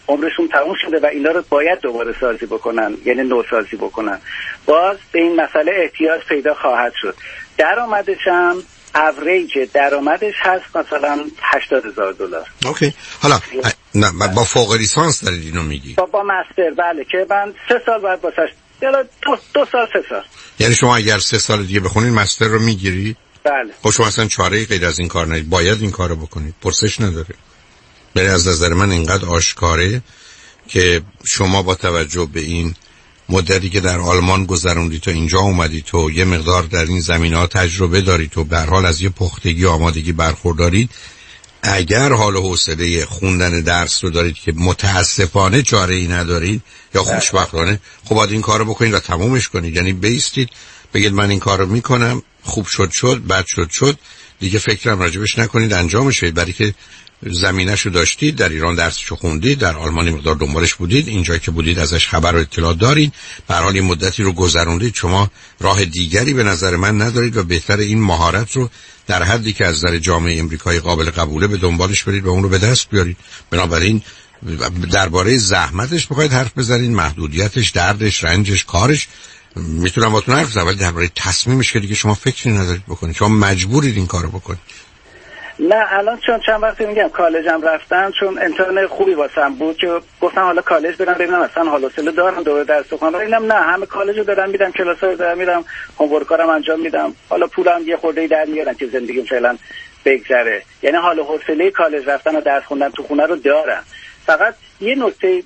عمرشون تموم شده و اینا رو باید دوباره سازی بکنن، یعنی نوسازی بکنن، باز به این مسئله احتیاج پیدا خواهد شد. درآمدش هم اوریج درآمدش هست مثلا $80,000. اوکی. حالا نه با فوق لیسانس دارید اینو میگی؟ با مستر، بله، که من 3 سال باید واسش، یعنی 2 سال 3 سال. یعنی شما اگر 3 سال دیگه بخونید مستر رو میگیری؟ بله. خب شما اصلا چاره‌ای غیر از این کار ندارید، باید این کارو بکنید، پرسش نداره. برای از نظر من اینقدر آشکاره که شما با توجه به این مدتی که در آلمان گذروندید تا اینجا اومدید تو یه مقدار در این زمینه‌ها تجربه دارید تو به هر حال از یه پختگی آمادگی برخوردارید، اگر حال و حوصله خوندن درس رو دارید که متاسفانه چاره‌ای ندارید یا خوشبختانه، خب باید این کارو بکنید و تمومش کنید. یعنی بیستید بگید من این کارو میکنم، خوب شد، بد شد، دیگه فکرم راجبش نکنید، انجامش بدید. برای که زمینه‌شو داشتید، در ایران درسشو خوندید، در آلمان مقدار دنبالش بودید، اینجا که بودید ازش خبر و اطلاع دارید، به هر حال این مدتی رو گذروندید، شما راه دیگری به نظر من ندارید و بهتر این مهارت رو در حدی که از نظر جامعه امریکایی قابل قبوله به دنبالش برید و اون رو به دست بیارید. بنابراین درباره زحمتش بخواید حرف بزنید، محدودیتش، دردش، رنجش، کارش میتونم باهاتون حرف بزنم، ولی درباره تصمیمش که دیگه شما فکری ندارید بکنید، شما مجبورید این کارو بکنید. نه الان چند وقتی میگم کالجم رفتم، چون امتحان خوبی واسم بود که گفتم حالا کالج برم ببینم اصلا حال و حوصله دارم دوباره درس بخونم. اینم نه، همه کالجو دارم میرم، کلاسا دارم میرم، هومورکارم انجام میدم، حالا پولم یه خورده‌ای در میارم که زندگیم فعلا بگذره. یعنی حال و حوصله کالج رفتن و درس خوندن تو خونه رو دارم. فقط یه نکته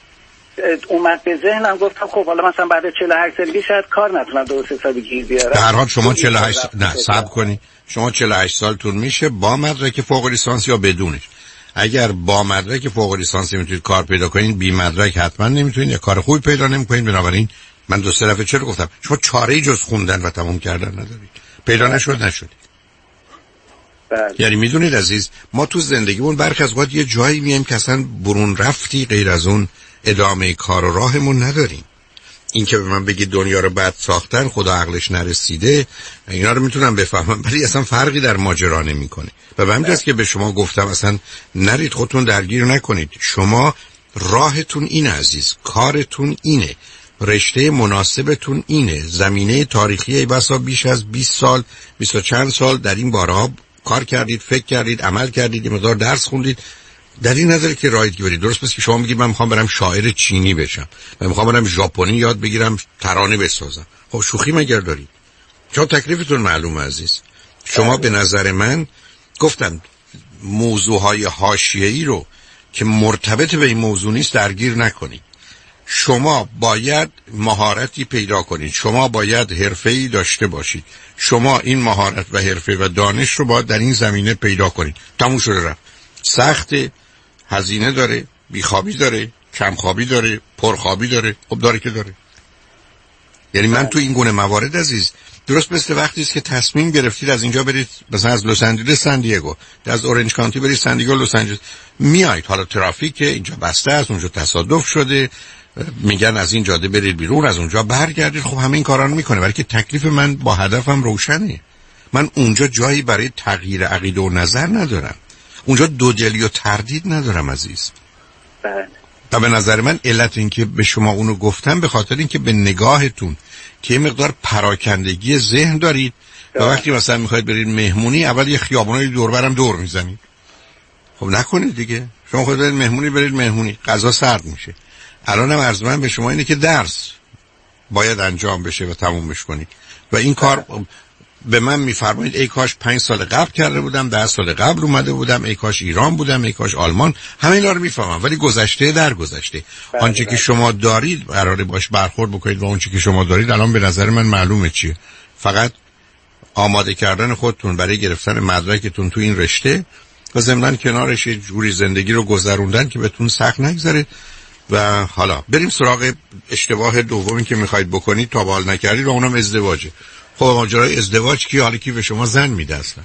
اومد به ذهنم، گفتم خب حالا مثلا بعد 48 سالگی شاید کار نتونم درست حسابی گیر بیارم. به هر حال شما 48 نه صبر کنی، شما 48 سالتون میشه با مدرک فوق لیسانس یا بدونش. اگر با مدرک فوق لیسانس میتونید کار پیدا کنین، بی مدرک حتما نمیتونید، یا کار خوبی پیدا نمیکنین. بنابراین من 2-3 دفعه چرا گفتم شما چاره‌ای جز خوندن و تموم کردن ندارید. پیدا نشد. یعنی میدونید عزیز، ما تو زندگیمون برخی از وقت یه جایی میایم که اصلا برون رفتی غیر از اون ادامه کار و راهمون نداریم. این که به من بگید دنیا رو بد ساختن، خدا عقلش نرسیده، اینا رو میتونم بفهمم، ولی اصلا فرقی در ماجرا نمیکنه. و به همین جاست که به شما گفتم اصلا نرید خودتون درگیر نکنید. شما راهتون اینه عزیز، کارتون اینه، رشته مناسبتون اینه، زمینه تاریخی بسا بیش از 20 سال 20 چند سال در این بارها کار کردید، فکر کردید، عمل کردید، یه مقدار درس خوندید، در این نظر که راحت برید. درست پس که شما میگید من میخوام برم شاعر چینی بشم، من میخوام برم ژاپنی یاد بگیرم ترانه بسازم. خب شوخی مگر دارید؟ چون تکلیفتون معلومه عزیز. شما به نظر من گفتم موضوعهای حاشیه‌ای رو که مرتبط به این موضوع نیست درگیر نکنید. شما باید مهارتی پیدا کنید، شما باید حرفه‌ای داشته باشید، شما این مهارت و حرفه و دانش رو باید در این زمینه پیدا کنید. تموم شده رفت. سخت، هزینه داره، بیخوابی داره، کمخوابی داره، پرخوابی داره، خب داره که داره. یعنی من تو این گونه موارد عزیز درست مثل وقتی است که تصمیم گرفتید از اینجا برید مثلا از لس آنجلس سن دیگو، از اورنج کانتی برید سن دیگو لس آنجلس، میایید حالا ترافیک اینجا بسته است، اونجا تصادف شده، میگن از این جاده برید بیرون، از اونجا برگردید. خب همه این کارا رو میکنه، ولی که تکلیف من با هدفم روشنه. من اونجا جایی برای تغییر عقیده و نظر ندارم، اونجا دودلی و تردید ندارم عزیز. و به نظر من علت این که به شما اونو گفتم به خاطر این که به نگاهتون که یه مقدار پراکندگی ذهن دارید و وقتی مثلا میخواید برید مهمونی اول یه خیابونای دور برم دور میزنید. خب نکنید دیگه، شما خودت برید مهمونی، برید مهمونی، غذا سرد میشه. الانم عرض من به شما اینه که درس باید انجام بشه و تمومش کنید و این کار به من میفرمایید ای کاش 5 سال قبل کرده بودم، 10 سال قبل اومده بودم، ای کاش ایران بودم، ای کاش آلمان، همه اینا رو میفهمم، ولی گذشته در گذشته. آنچه که شما دارید قراره باش برخورد بکنید و آنچه که شما دارید الان به نظر من معلومه چیه. فقط آماده کردن خودتون برای گرفتن مدرکتون تو این رشته و ضمن کنارش یه جوری زندگی رو گذروندن که بهتون سخت نگذره. و حالا بریم سراغ اشتباه دومی که میخواید بکنید تا به حال نکردید و اونم ازدواجه. خب ماجرای ازدواج کی حالی که به شما زن میده اصلا؟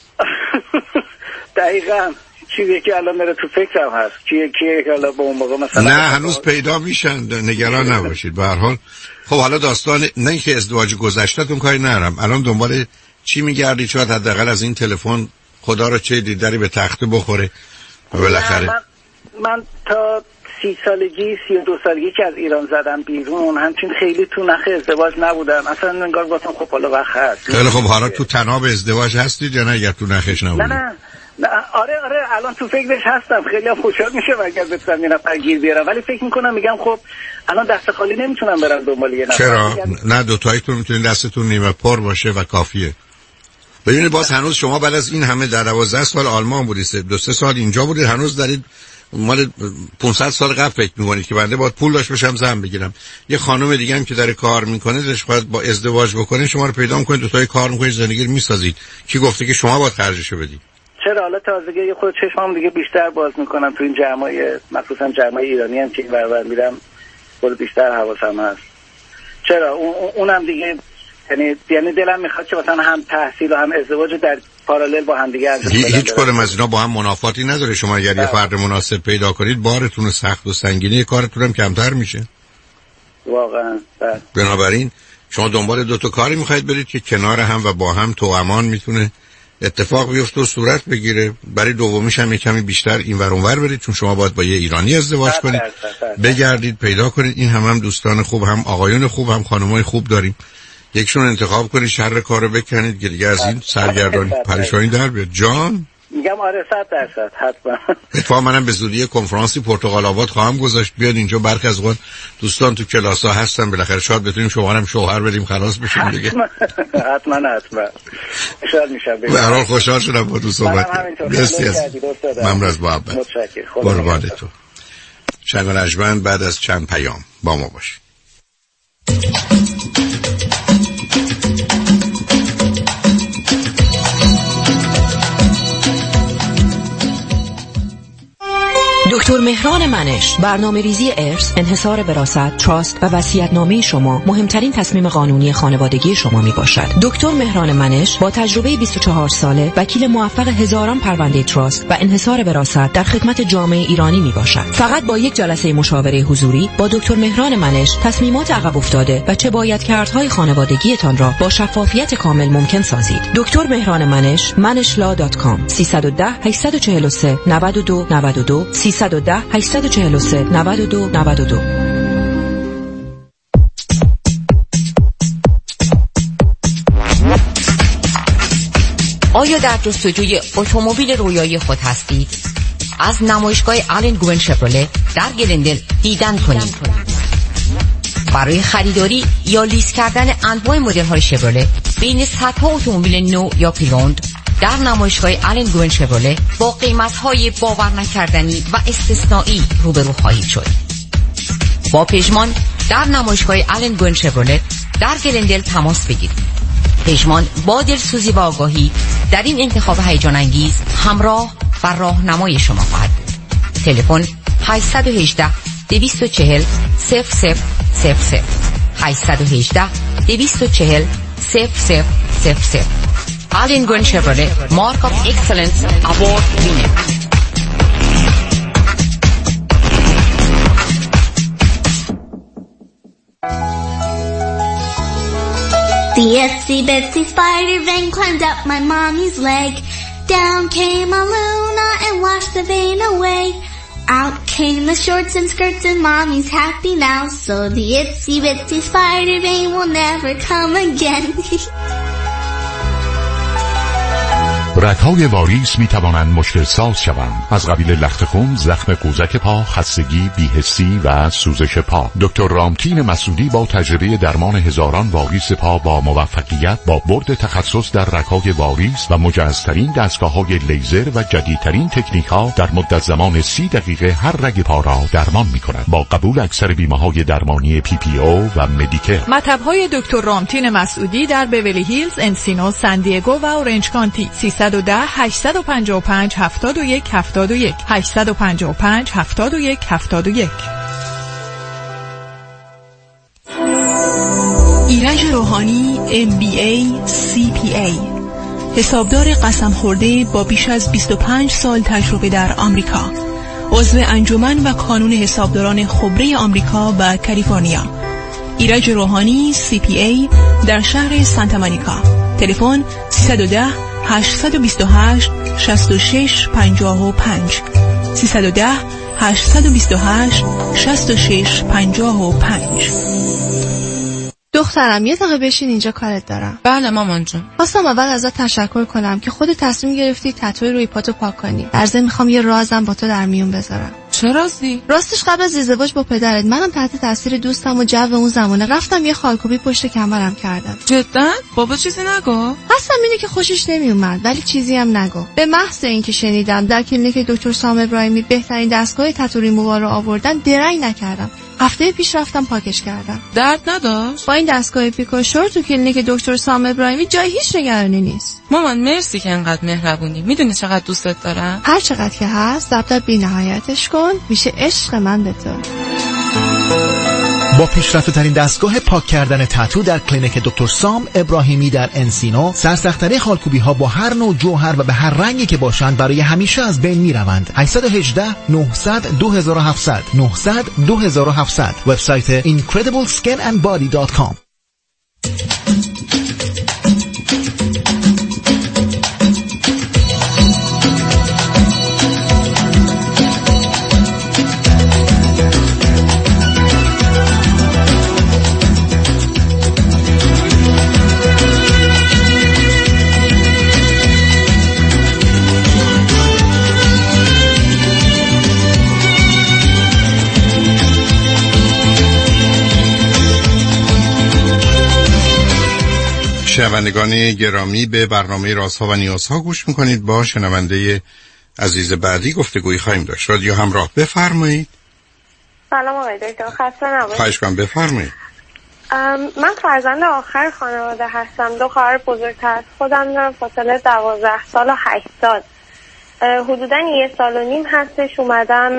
دقیقاً چیزی که الان میره تو فکرم هست، کیه که حالا با اون موقع مثلا نه هنوز پیدا میشن، نگران نباشید. به هر حال خب حالا داستان نه اینکه ازدواج گذشته‌تون کاری ندارم، الان دنبال چی میگردید؟ شاید حداقل از این تلفن خدا رو چه دیداری به تخته بخوره بالاخره. من تا 30 سالگی 32 سالگی که از ایران زدم بیرون، همچین خیلی تو نخ ازدواج نبودم اصلا. انگار گفتم خب حالا وقت هست. خیلی خب حالا تو تناب ازدواج هستی یا نه اگر تو نخش نبودی؟ نه آره الان تو فکرش هستم. خیلی هم خوشحال میشه اگر بتونم یه نفر گیر بیارم، ولی فکر میکنم میگم خب الان دست خالی نمیتونم برم دنبال یه نفر. چرا؟ نه دوتاییتون میتونید دستتون نیمه پر باشه و کافیه. ببینید باز هنوز شما بعد از این همه در 12 سال آلمان بودید، 2-3 سال اینجا بودید، هنوز دارید مال 500 سال قبل فکر می‌کنید که بنده باید پول داشت بشم زن بگیرم. یه خانم دیگه هم که داره کار میکنه دلش باید با ازدواج بکنه، شما رو پیدا می‌کنید، دو تای کار می‌کنید، زندگی رو می‌سازید. کی گفته که شما باید خرجشو بدید؟ چرا حالا تازگی یه خود چشمام دیگه بیشتر باز میکنم تو این جمعای، مخصوصا جمعای ایرانی هم که این ور میرم خود بیشتر حواسم هست. چرا اونم دیگه یعنی دلم میخواد که مثلا هم تحصیل و هم ازدواج در پارالل با هم دیگه انجام بدم. هیچ کدوم از اینا با هم منافاتی نداره. شما اگر یه فرد مناسب پیدا کنید، بارتون سخت و سنگینی کارتون هم کمتر میشه. واقعا. بنابراین شما دنبال دو تا کاری میخواید برید که کنار هم و با هم توامان میتونه اتفاق بیفته و صورت بگیره. برای دومیش هم کمی بیشتر این ور اون ور برید، چون شما باید با یه ایرانی ازدواج کنید، بگردید پیدا کنید. این هم دوستان خوب، هم آقایون خوب، هم خانمای خوب داریم. یکشون انتخاب کنید، شر کارو بکنید که دیگه از این سرگردانی پریشانی در بیاد. جان میگم آره 100% حتما. اتفاقا منم به زودی کنفرانسی پرتغال آباد خواهم گذاشت، بیاد اینجا. برخی از اوقات دوستان تو کلاس‌ها هستن، بالاخره شاید بتونیم شما هم شوهر بدیم خلاص بشیم دیگه. حتما خوشحال میشم. به هر حال خوشحال شدم با تو صحبت کردم. مرسی از ممنون محبت. قربان تو. شنگ و نجمن بعد از چند پیام با ما باش. دکتر مهران منش، برنامه‌ریزی ارث، انحصار وراثت، تراست و وصیت‌نامه شما مهمترین تصمیم قانونی خانوادگی شما میباشد. دکتر مهران منش با تجربه 24 ساله، وکیل موفق هزاران پرونده تراست و انحصار وراثت در خدمت جامعه ایرانی میباشد. فقط با یک جلسه مشاوره حضوری با دکتر مهران منش تصمیمات عقب افتاده و چه باید کردهای خانوادگیتان را با شفافیت کامل ممکن سازید. دکتر مهران منش، manishla.com 310 843 92 92 310 843 92 92. آیا در جستجوی اتومبیل رویایی خود هستید؟ از نمایشگاه آلن گوین شفرله در گلندل دیدن کنید. برای خریداری یا لیز کردن انواع مدل‌های شفرله بین صدها اتومبیل نو یا پری‌اوند در نمایشگاه آلن گوین شفرله با قیمت‌های باور نکردنی و استثنایی روبرو خواهید شد. با پژمان در نمایشگاه آلن گوین شفرله در گلندل تماس بگیرید. پژمان با دلسوزی و آگاهی در این انتخاب هیجان انگیز همراه و راهنمای شما خواهد بود. تلفن 818 240 0000 818 240 0000. Allen Gwen Chevrolet, Mark of Excellence Award winner. The itsy bitsy spider vein climbed up my mommy's leg. Down came a Luna and washed the vein away. Out came the shorts and skirts and mommy's happy now. So the itsy bitsy spider vein will never come again. رگ‌های واریس می توانند مشکل ساز شوند، از قبیل لخت خون، زخم قوزک پا، خستگی، بی‌حسی و سوزش پا. دکتر رامتین مسعودی با تجربه درمان هزاران واریس پا با موفقیت با برد تخصص در رگ‌های واریس و مجهزترین دستگاه‌های لیزر و جدیدترین تکنیک‌ها در مدت زمان 30 دقیقه هر رگ پا را درمان می‌کند. با قبول اکثر بیمه‌های درمانی PPO و مدیکر. مطب‌های دکتر رامتین مسعودی در بیولی هیلز، انسینو، سان دیگو و اورنج کانتی. 310 855 71 71 855 71 71. ایرج روحانی MBA CPA، حسابدار قسم خورده با بیش از 25 سال تجربه در آمریکا، عضو انجمن و کانون حسابداران خبره آمریکا و کالیفرنیا. ایرج روحانی CPA در شهر سانتا مونیکا. تلفن 310 828 66 55 310 828 66 55. دخترم یه دقیقه بشین اینجا، کارت دارم. بله مامان جون. خواستم اول ازت تشکر کنم که خودت تصمیم گرفتی تتوی روی پاتو پاک کنی. در ضمن میخوام یه رازم با تو در میون بذارم. چه رازی؟ راستش قبل از ازدواج با پدرت منم تحت تاثیر دوستم و جو اون زمانه رفتم یه خالکوبی پشت کمرم کردم. جدا؟ بابا چیزی نگو؟ قسم اینه که خوشش نمیومد، ولی چیزی هم نگو. به محض اینکه شنیدم در کلینیک دکتر سام ابراهیمی بهترین دستگاه تتو ریمووار رو آوردن، درنگ نکردم. هفته پیش رفتم پاکش کردم. درد نداشت؟ با این دستگاه پیکوشور تو کلینیک دکتر سام ابراهیمی جای هیچ نگرانی نیست. مامان مرسی که انقدر مهربونی. میدونی چقدر دوستت دارم؟ هر چقدر که هست ضبط بی نهایتش کن، میشه عشق من به تو. با پیشرفته ترین دستگاه پاک کردن تتو در کلینیک دکتر سام ابراهیمی در انسینو، سرسخت‌ترین خالکوبی ها با هر نوع جوهر و به هر رنگی که باشند برای همیشه از بین میروند. 818 900 2700 900 2700. وبسایت incredibleskinandbody.com. شنوندگان گرامی، به برنامه رازها و نیازها گوش میکنید. با شنونده عزیز بعدی گفتگویی خواهیم داشت. رادیو همراه، بفرمایید. سلام آقای دکتر، خسته نباشید. خواهش کنم، بفرمایید. من فرزند آخر خانواده هستم. 2 خواهر بزرگتر از خودم دارم، فاصله 12 سال و 8 سال. حدوداً 1.5 سال هستش اومدم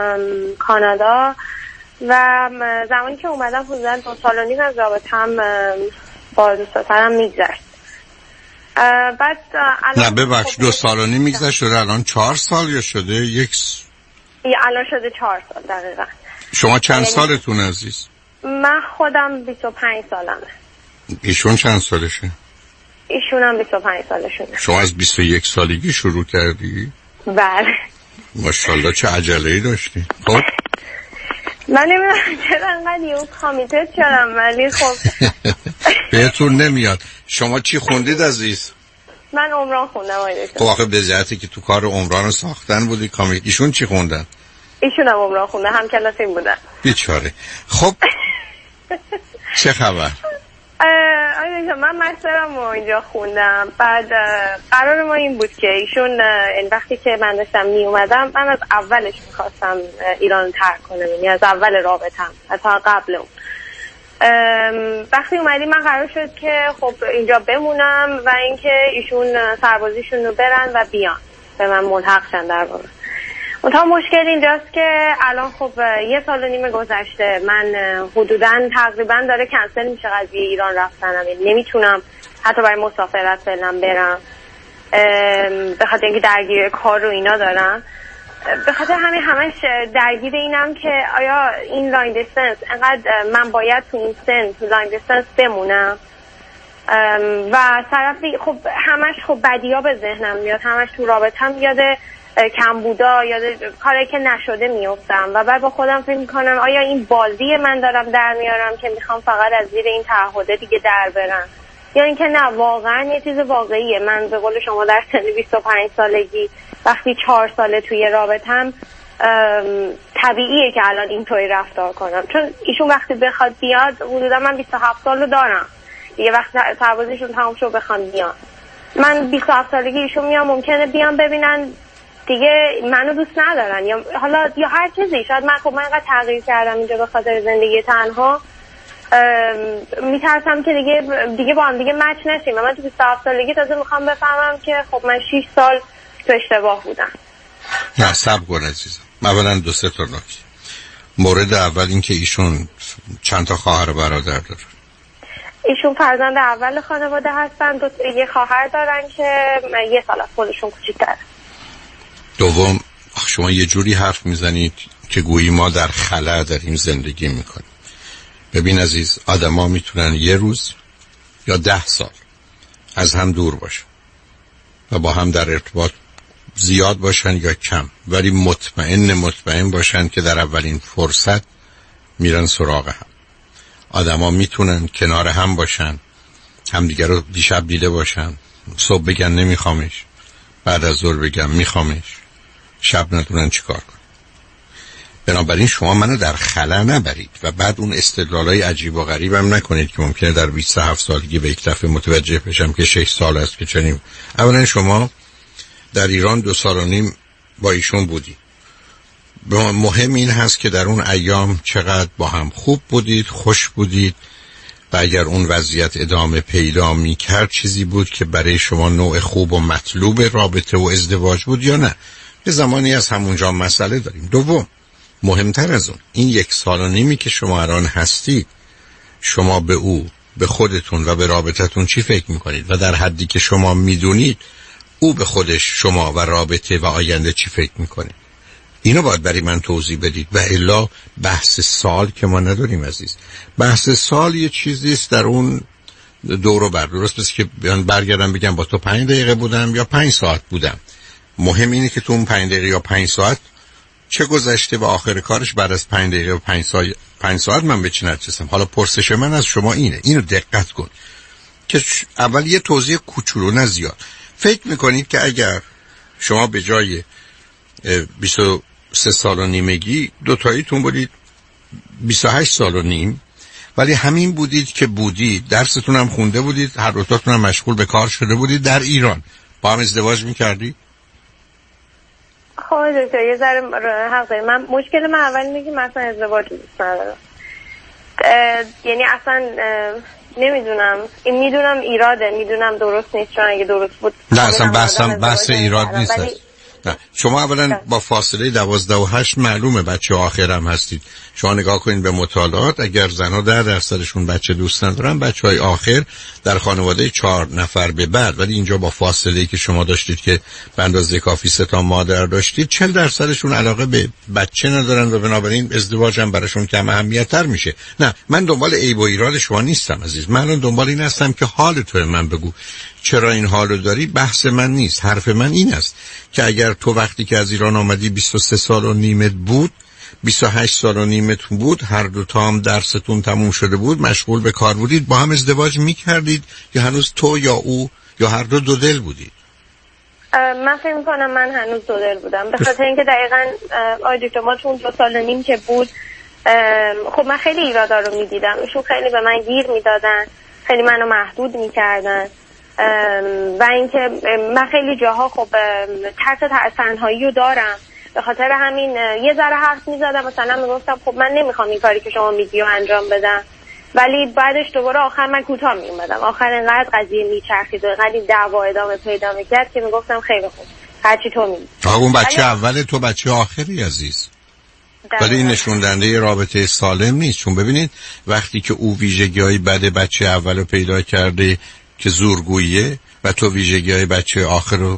کانادا و زمانی که اومدم حدوداً 2.5 سال از رابطه‌ام با دوستاترم میگذشت. بعد نه ببخش، 2.5 سال میگذشت، شده الان 4 سال یا شده الان شده 4 سال دقیقا. شما چند سالتون عزیز؟ من خودم 25 سالمه. ایشون چند سالشه؟ ایشون هم 25 سالشونه. شما از 21 سالگی شروع کردی؟ بله. ماشاءالله چه عجله‌ای داشتی. خب من نمیدونم چرا انقدر یه کامیتت شدم، ولی خب بهتون نمیاد. شما چی خوندید عزیز؟ من عمران خوندم آقای دکتر. خب آخه به جهتی که تو کار عمران رو ساختن بودی کامیت. ایشون چی خوندن؟ ایشون هم عمران خونده، هم کلاسیم بودن. بیچاره. خب چه خبر؟ آقای دکتر من مسترم رو اینجا خوندم. بعد قرار ما این بود که ایشون وقتی که من داشتم می اومدم، من از اولش میخواستم ایران ترک کنم، یعنی از اول رابطم، از قبل اون. وقتی اومدیم من قرار شد که خب اینجا بمونم و اینکه ایشون سربازیشون رو برن و بیان به من ملحق شن در واقع. منتها مشکل اینجاست که الان خب 1.5 سال گذشته، من حدوداً تقریباً داره کنسل میشه قضیه ایران رفتنم، نمیتونم حتی برای مسافرت فعلا برم به خاطر اینکه درگیر کار رو اینا دارم. به خاطر همش درگیر اینم که آیا این لانگ دیستنس انقدر من باید تو این سن تو لانگ دیستنس بمونم و طرفی خب همش خب بدیا به ذهنم میاد، همش تو رابطم یاد کمبودا، یاد کاری که نشده میافتم و بعد با خودم فکر میکنم آیا این بازی من دارم در میارم که میخوام فقط از زیر این تعهده دیگه در برم، یا اینکه نه واقعا یه چیز واقعیه. من به قول شما در سن 25 سالگی وقتی 4 ساله توی رابطم طبیعیه که الان اینطوری رفتار کنم، چون ایشون وقتی بخواد بیاد حدودا من 27 سالو دارم دیگه، وقتی سربازیشون تمام شد بخوام بیان من 27 سالگی ایشون میام ممکنه بیان ببینن دیگه منو دوست ندارن یا حالا یا هر چیزی. شاید من خب من اینقدر تغییر کردم اینجا به خاطر زندگی تنها، میترسم که دیگه با هم دیگه مچ نشیم. من تو 27 سالگی تازه میخوام بفهمم که خب من 6 سال تو اشتباه بودم. نه صبر کن عزیزم. اولا 2-3 تا نکته. مورد اول این که ایشون چند تا خواهر و برادر داره؟ ایشون فرزند اول خانواده هستن، یه خواهر دارن که 1 سال از خودشون کوچیک‌تره. دوم شما یه جوری حرف میزنید که گویی ما در خلا داریم زندگی میکنیم. ببین عزیز، آدما میتونن 1 روز یا 10 سال از هم دور باشن و با هم در ارتباط زیاد باشن یا کم، ولی مطمئن باشن که در اولین فرصت میرن سراغ هم. آدما میتونن کنار هم باشن، همدیگه رو دیشب دیده باشن، صبح بگن نمیخوامش، بعد از ظهر بگم میخوامش، شب ندونن چیکار کنن. بنابراین شما منو در خلا نبرید و بعد اون استدلالای عجیب و غریب هم نکنید که ممکنه در 27 سالگی به یک دفعه متوجه بشم که 6 سال است که چنین. اولا شما در ایران 2.5 سال با ایشون بودی. مهم این هست که در اون ایام چقدر با هم خوب بودید، خوش بودید و اگر اون وضعیت ادامه پیدا می کرد چیزی بود که برای شما نوع خوب و مطلوب رابطه و ازدواج بود یا نه. یه زمانی از همونجا مسئله داریم. دوم، مهمتر از اون، این 1.5 سال که شما الان هستید، شما به او، به خودتون و به رابطتون چی فکر میکنید و در حدی که شما میدونید او به خودش، شما و رابطه و آینده چی فکر میکنه. اینو باید برای من توضیح بدید و الا بحث سال که ما نداریم عزیز. بحث سال یه چیزیست در اون دور و بر، درست بس که برگردم بگم با تو 5 دقیقه بودم یا 5 ساعت بودم. مهم اینه که تو اون 5 دقیقه یا 5 ساعت چه گذشته و آخر کارش بعد از 5 دقیقه و 5 ساعت من به چه نتیجه‌ام. حالا پرسش من از شما اینو دقت کن که اول یه توضیح کوچولو نه زیاد. فکر میکنید که اگر شما به جای 23 سال و نیمگی دوتاییتون بودید 28 سال و نیم، ولی همین بودید که بودید، درستون هم خونده بودید، هر دوتاتون هم مشغول به کار شده بودید در ایران، با هم ازدواج میکردید؟ خب یه ذره حق داری. من مشکل من اول اینه که مثلا ازدواج دوست ندارم. یعنی اصلا نمیدونم، این میدونم ایراده، میدونم درست نیست، چون اگه درست بود نه اصلا بحث ایراد نیست. نه شما اولا با فاصله 12 و 8 معلومه بچه آخرم هستید. شما نگاه کنید به مطالعات، اگر زنها 10% بچه دوست ندارن، بچهای آخر در خانواده 4 نفر به بعد، ولی اینجا با فاصله‌ای که شما داشتید که به اندازه کافی 3 تا مادر داشتید، 40% علاقه به بچه ندارن و بنابراین ازدواج هم براشون کم اهمیت‌تر میشه. نه من دنبال عیب و ایراد شما نیستم عزیز، من الان دنبال این هستم که حال تو من بگو چرا این حالو داری. بحث من نیست، حرف من این است که اگر تو وقتی که از ایران آمدی 23 سال و نیمت بود، 28 سال و نیمتون بود، هر دو تا هم درستون تموم شده بود، مشغول به کار بودید، با هم ازدواج میکردید یا هنوز تو یا او یا هر دو دل بودید؟ من فکر میکنم من هنوز دو دل بودم، به خاطر اینکه دقیقاً آقای دکتر ما چون 2 سال و نیم که بود، خب من خیلی ایرادا رو میدیدم، ایشون خیلی به من گیر میدادن، خیلی منو محدود میکردن و اینکه من خیلی جاها خب ترس تنهایی رو دارم، به خاطر همین یه ذره حرف میزدم، مثلا میگفتم خب من نمیخوام این کاری که شما میگی رو انجام بدم، ولی بعدش دوباره آخر من کوتاه میومدم، آخر انقدر قضیه میچرخید و انقدر دعوا ادامه پیدا میکرد که میگفتم خیلی خوب هرچی تو میگی. اون بچه اول تو بچه آخری عزیز، ولی این نشون دهنده رابطه سالم نیست. چون ببینید وقتی که او ویژگی‌های بد بچه اول رو پیدا کرده که زورگوییه و تو ویژگی‌های بچه آخر رو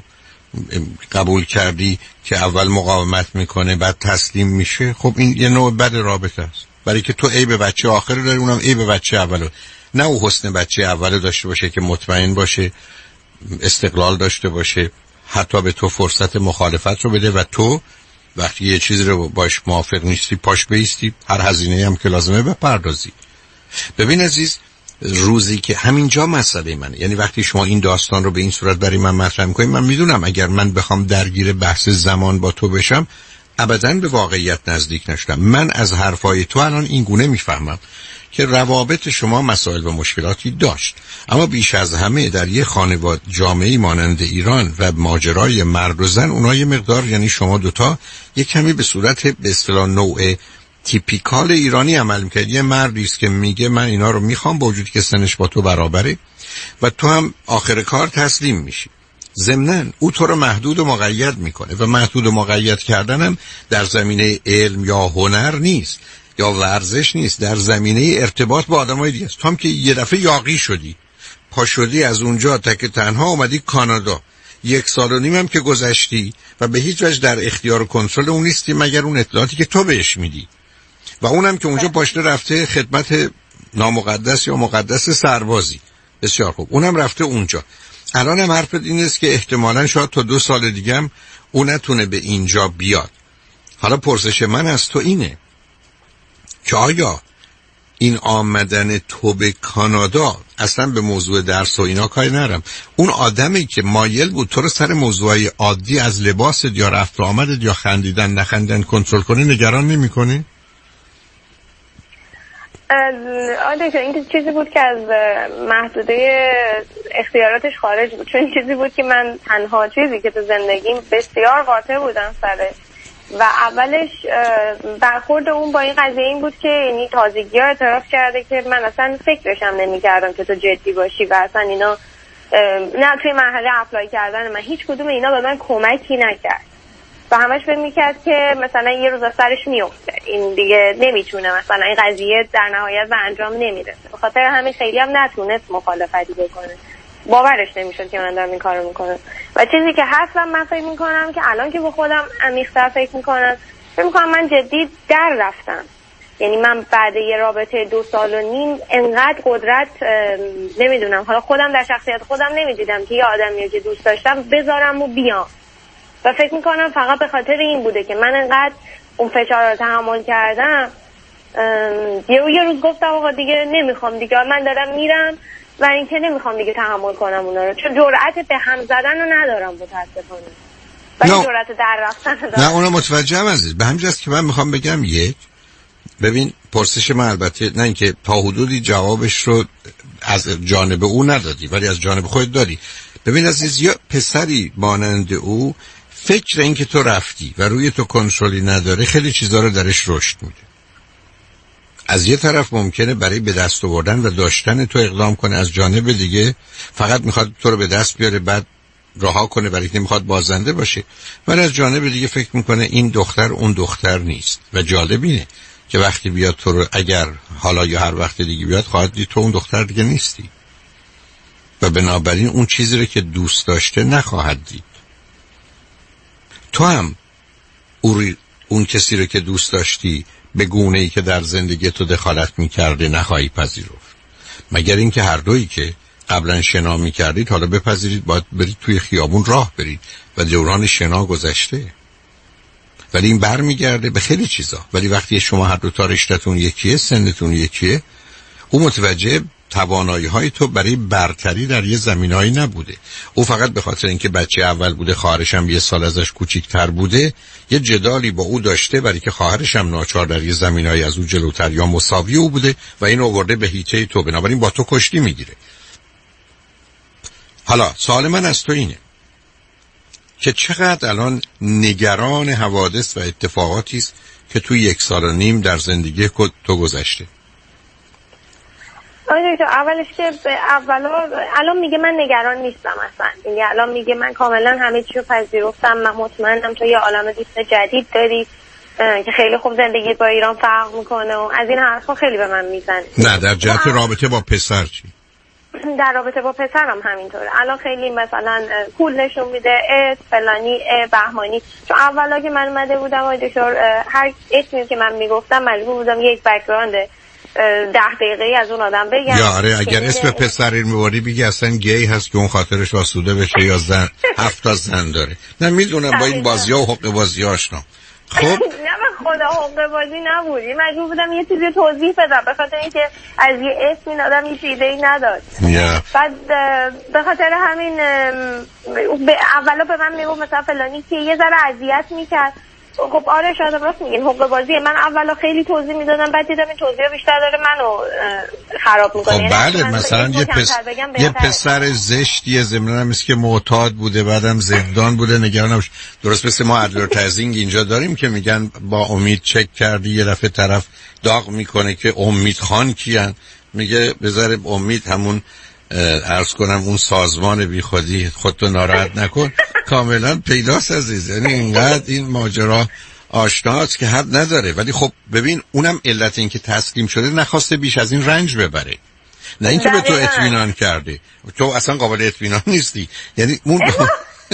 قبول کردی که اول مقاومت میکنه بعد تسلیم میشه، خب این یه نوع بد رابطه است. برای که تو عیب بچه آخر داری، اونم عیب بچه اولو. نه او حسن بچه اول داشته باشه که مطمئن باشه، استقلال داشته باشه، حتی به تو فرصت مخالفت رو بده و تو وقتی یه چیزی رو باش موافق نیستی پاش بیستی، هر هزینه‌ای هم که لازمه بپردازی. ببین عزیز، روزی که همینجا مسئله منه، یعنی وقتی شما این داستان رو به این صورت برای من مطرح می‌کنید، من میدونم اگر من بخوام درگیر بحث زمان با تو بشم ابداً به واقعیت نزدیک نشدم. من از حرفای تو الان این گونه میفهمم که روابط شما مسائل و مشکلاتی داشت، اما بیش از همه در یه خانواده جامعه‌ای مانند ایران و ماجرای مرد و زن، اونها یه مقدار، یعنی شما دوتا یک کمی به صورت به اصطلاح نوع تیپیکال ایرانی عمل میکنید. یه مردی است که میگه من اینا رو میخوام با وجودی که سنش با تو برابره و تو هم آخر کار تسلیم میشی. ضمناً او تو رو محدود و مقید میکنه و محدود و مقید کردن هم در زمینه علم یا هنر نیست یا ورزش نیست، در زمینه ارتباط با آدمای دیگه است. تو هم که یه دفعه یاغی شدی، پا شدی از اونجا تک تنها اومدی کانادا، 1 سال و نیم هم که گذشتی و به هیچ وجه در اختیار و کنترل اون نیستی مگر اون اطلاعاتی که تو بهش میدی، و اونم که اونجا پاشته رفته خدمت نامقدس یا مقدس سربازی. بسیار خوب، اونم رفته اونجا. الان هم حرفت این است که احتمالاً شاید تا 2 سال دیگه هم اون نتونه به اینجا بیاد. حالا پرسش من از تو اینه که آیا این آمدن تو به کانادا، اصلا به موضوع درس و اینا کاری ندارم، اون آدمی که مایل بود تو رو سر موضوعی عادی از لباست یا رفت و آمدت یا خندیدن نخندیدن کنترل کنی، نگران نمی کنی؟ آره، این چیزی بود که از محدوده اختیاراتش خارج بود، چون چیزی بود که من تنها چیزی که تو زندگیم بسیار قاطع بودم سرش و اولش برخورد اون با این قضیه این بود که یعنی تازگی ها اعتراف کرده که من اصلا فکرشم نمی کردم که تو جدی باشی و اصلا اینا نه توی مرحله اپلای کردن من هیچ کدوم اینا به من کمکی نکرد و همش فکر میکرد که مثلا یه روز از سرش میفته، این دیگه نمیتونه مثلا این قضیه در نهایت به انجام نمیرسه. به خاطر همین خیلی هم نتونست مخالفتی بکنه، باورش نمیشد که من دارم این کارو میکنم. و چیزی که هستم من فکر میکنم که الان که با خودم عمیق‌تر فکر میکنم من جدی در رفتم. یعنی من بعد یه رابطه 2.5 سال انقدر قدرت نمیدونم، حالا خودم در شخصیت خودم نمیدیدم که یه آدمی که دوست داشتم بذارم و بیام و فکر میکنم فقط به خاطر این بوده که من انقدر اون فشار رو تحمل کردم. یه روز گفتم آقا دیگه نمیخوام دیگه، من دارم میرم و اینکه نمیخوام دیگه تحمل کنم اونا رو، چون جرأت به هم زدن رو ندارم متاسفانه و جرأت در رفتن دارم. نه اونو متوجهم عزیز، به همین جاست که من میخوام بگم ببین پرسش من البته نه اینکه تا حدودی جوابش رو از جانب او ندادی ولی از جانب خودت دادی. ببین عزیز، یا پسری مانند او فکر این که تو رفتی و روی تو کنترلی نداره خیلی چیزا رو درش رشد میده. از یه طرف ممکنه برای به دست آوردن و داشتن تو اقدام کنه، از جانب دیگه فقط میخواد تو رو به دست بیاره بعد رها کنه برای که نمیخواد بازنده باشه، ولی از جانب دیگه فکر میکنه این دختر اون دختر نیست. و جالب اینه که وقتی بیاد تو رو، اگر حالا یا هر وقت دیگه بیاد، خواهد دید تو اون دختر دیگه نیستی و بنابراین اون چیزی رو که دوست داشته نخواهد دید. تو هم اون کسی رو که دوست داشتی به گونه‌ای که در زندگی تو دخالت می‌کرده نخواهی پذیرفت، مگر اینکه هر دویی که قبلا شنا می‌کردید حالا بپذیرید باید برید توی خیابون راه برید و دوران شنا گذشته. ولی این برمیگرده به خیلی چیزا. ولی وقتی شما هر دو تا رشته‌تون یکیه، سنتون یکیه، او متوجه توانایی‌های تو برای برتری در یه زمینه‌ای نبوده. او فقط به خاطر اینکه بچه اول بوده، خواهرش هم 1 سال ازش کوچیک‌تر بوده، یه جدالی با او داشته برای که خواهرش هم ناچار در یه زمینه‌ای از او جلوتر یا مساوی او بوده و این آورده به هیته تو، بنابراین با تو کشتی میگیره. حالا سوال من از تو اینه که چقدر الان نگران حوادث و اتفاقاتی است که توی 1.5 سال در زندگی تو گذشته؟ آره تو اولش که الان میگه من نگران نیستم اصلا، یعنی الان میگه من کاملا همه چی رو پذیرفتم، من مطمئنم تو یه عالم دوست جدید داری که خیلی خوب زندگی با ایران فرق میکنه و از این حرفا خیلی به من میزنه. نه در جهت رابطه با پسر چی؟ در رابطه با پسرم همینطوره. الان خیلی مثلا کول نشون میده، فلانی بهمانی، چون اولا که من اومده بودم آقای دکتر هر اسمی که من میگفتم مجبور بودم یک بک‌گراند 10 دقیقه‌ای از اون آدم بگم. یا آره اگر اسم پسری میوردی بگی اصلا گی هست که اون خاطرش آسوده بشه یا زن 7 تا زن داره. نه میدونم با این بازی‌ها و حقوق بازی آشنا. خب نه به خدا حقوق بازی نبودی، مجبور بودم یه چیزی توضیح بدم به خاطر اینکه از یه اسم این آدم هیچ ایده‌ای نداشت. بعد به خاطر همین اولا به من میگفت مثلا فلانی که یه ذره اذیت میکرد. خب آره شاید راست میگین حقوق بازی. من اولا خیلی توضیح میدادم، بعد دیدم این توضیح بیشتر داره منو خراب میکنه. خب بله مثلا یه پسر زشتیه ضمن هم که معتاد بوده بعدم زندان بوده، نگران نباش. درست مثل ما ادورتایزینگ اینجا داریم که میگن با امید چک کردی، یه دفعه طرف داغ میکنه که امید خان کیان، میگه بذار امید همون عرض کنم اون سازمان بی خودی، خودتو ناراحت نکن. کاملا پیداست عزیز، یعنی اینقدر این ماجرا آشناست که حد نداره. ولی خب ببین اونم علت این که تسلیم شده نخواسته بیش از این رنج ببره، نه اینکه به تو اطمینان کرده. تو اصلا قابل اطمینان نیستی، یعنی اون چرا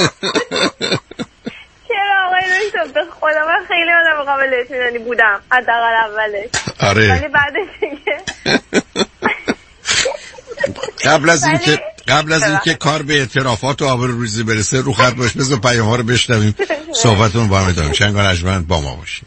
آقای دکتر؟ به خدا من خیلی آدم قابل اطمینانی بودم حداقل اولش. آره ولی بعدش دیگه قبل از اینکه قبل از اینکه کار به اعترافات و آبروریزی برسه رو خط باش، بذار پیام‌ها رو بشنویم، صحبتون با هم ادامه. شنگان اجمن با ما باشید.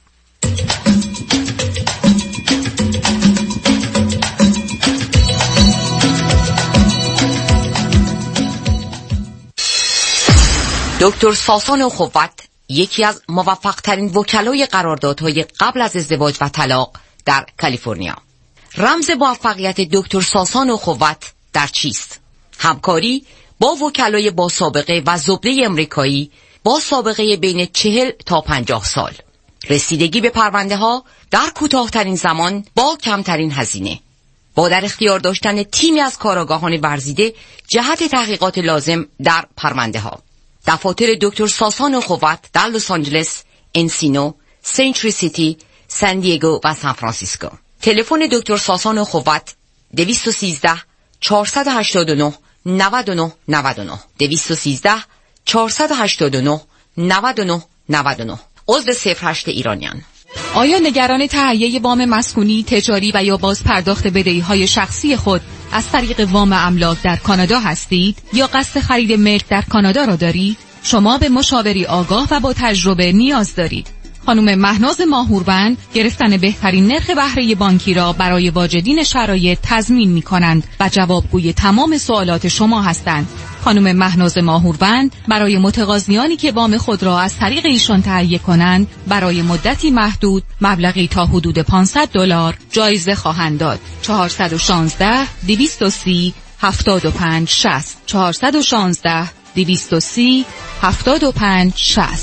دکتر ساسان اخوت یکی از موفق‌ترین وکلای قراردادهای قبل از ازدواج و طلاق در کالیفرنیا. رمز موفقیت دکتر ساسان اخوت در چیست؟ همکاری با وکلای با سابقه و زبده امریکایی با سابقه بین 40 تا 50 سال. رسیدگی به پرونده ها در کوتاه‌ترین زمان با کمترین هزینه. با در اختیار داشتن تیمی از کارآگاهان ورزیده جهت تحقیقات لازم در پرونده ها. دفاتر دکتر ساسان اخوت در لس آنجلس، انسینو، سنچری سیتی، سان دیگو و سان فرانسیسکو. تلفن دکتر ساسان اخوت 213 489 99 99 213 489 99 99. عضو 08 ایرانیان. آیا نگران تهیه وام مسکونی، تجاری و یا باز پرداخت بدهی‌های شخصی خود از طریق وام املاک در کانادا هستید یا قصد خرید ملک در کانادا را دارید؟ شما به مشاوری آگاه و با تجربه نیاز دارید. خانم مهناز ماهوربند گرفتن بهترین نرخ بهره بانکی را برای واجدین شرایط تضمین می‌کنند و جوابگوی تمام سوالات شما هستند. خانم مهناز ماهوربند برای متقاضیانی که وام خود را از طریق ایشان تهیه کنند برای مدتی محدود مبلغی تا حدود $500 جایزه خواهند داد. 416 230 75 60 416 230 75 60.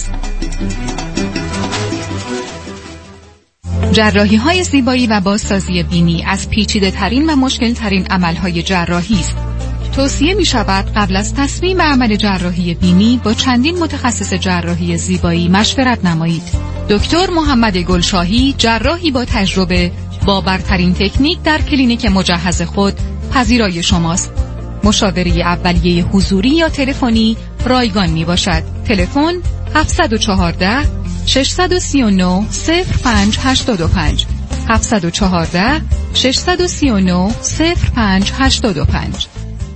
جراحی‌های زیبایی و بازسازی بینی از پیچیده‌ترین و مشکل‌ترین عمل‌های جراحی است. توصیه می‌شود قبل از تصمیم به عمل جراحی بینی با چندین متخصص جراحی زیبایی مشورت نمایید. دکتر محمد گلشاهی، جراحی با تجربه با برترین تکنیک در کلینیک مجهز خود پذیرای شماست. مشاوره اولیه حضوری یا تلفنی رایگان میباشد. تلفن 714 639 0585 714 639 0585.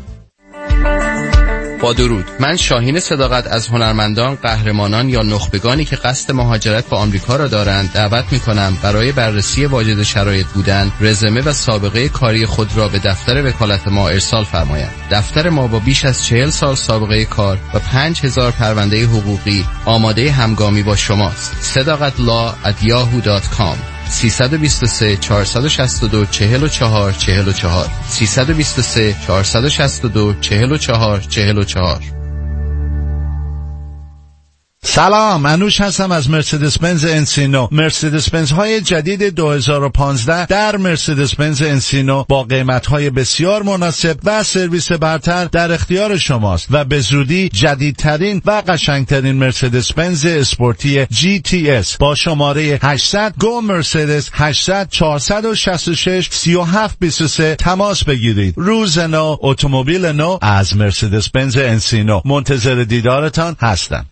با درود، من شاهین صداقت از هنرمندان، قهرمانان یا نخبگانی که قصد مهاجرت به آمریکا را دارند دعوت می‌کنم برای بررسی واجد شرایط بودن، رزومه و سابقه کاری خود را به دفتر وکالت ما ارسال فرمایند. دفتر ما با بیش از 40 سال سابقه کار و 5000 پرونده حقوقی آماده همگامی با شماست. sadaqatlaw@yahoo.com 323 462 44 44 323 462 44 44. سلام، انوش هستم از مرسدس بنز انسینو. مرسدس بنز های جدید 2015 در مرسدس بنز انسینو با قیمت های بسیار مناسب و سرویس برتر در اختیار شماست و به زودی جدیدترین و قشنگترین مرسدس بنز اسپورتی GTS با شماره 800 گو مرسدس 800 466 3723 تماس بگیرید. روز نو، اتومبیل نو از مرسدس بنز انسینو. منتظر دیدارتان هستم.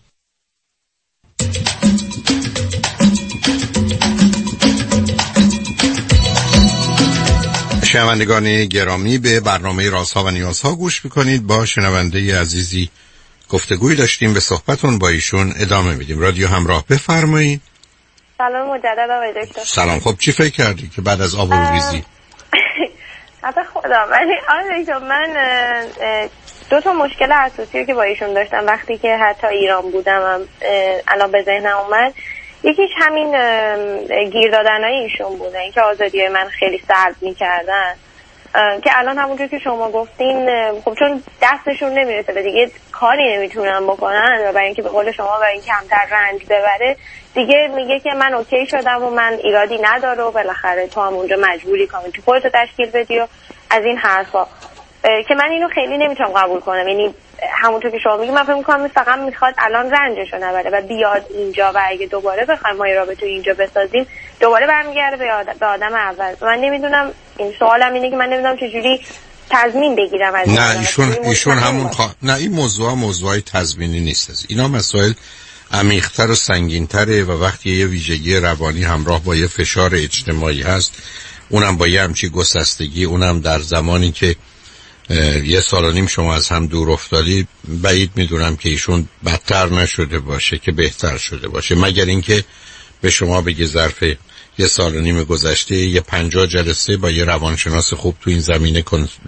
شنوندگان گرامی، به برنامه رازها و نیازها گوش میکنید. با شنونده عزیزی گفتگوی داشتیم، به صحبتون با ایشون ادامه میدیم. رادیو همراه، بفرمایید. سلام مجدد آقای دکتر. سلام. خب چی فکر کردی که بعد از آبروریزی؟ حتی خدا، ولی آقای دکتر من دو تا مشکل اساسی که با ایشون داشتم وقتی که حتی ایران بودم الان به ذهنم اومد. یکیش همین گیر دادنای ایشون بوده، اینکه آزادیای من خیلی سلب می‌کردن که الان همونجور که شما گفتین خب چون دستشون نمیرسه به دیگه کاری نمیتونن بکنن و برای اینکه به قول شما برای اینکه کمتر رنج ببره دیگه میگه که من اوکی شدم و من ایرادی نداره و بالاخره تو هم اونجا مجبوری کامیونیتی خودتو تشکیل بدی و از این حرفا که من اینو خیلی نمیتونم قبول کنم. یعنی همونطور که شما میگی من فکر می‌کنم فقط میخواد الان رنجشو نبره و بیاد اینجا و اگه دوباره بخوایم ما رابطه اینجا بسازیم دوباره برمیگرده به آدم اول. من نمیدونم، این سوالم اینه که من نمیدونم چجوری تضمین بگیرم از نه ایشون همون نه این موضوع تضمینی نیست. اینا مسائل عمیق‌تر و سنگین‌تره و وقتی یه ویژگی روانی همراه با یه فشار اجتماعی هست، اونم با یه همچی گسستگی، اونم در زمانی که 1.5 سال شما از هم دور افتادید، بعید میدونم که ایشون بدتر نشده باشه که بهتر شده باشه، مگر اینکه به شما بگه ظرف 1.5 سال گذشته یه 50 جلسه با یه روانشناس خوب تو این زمینه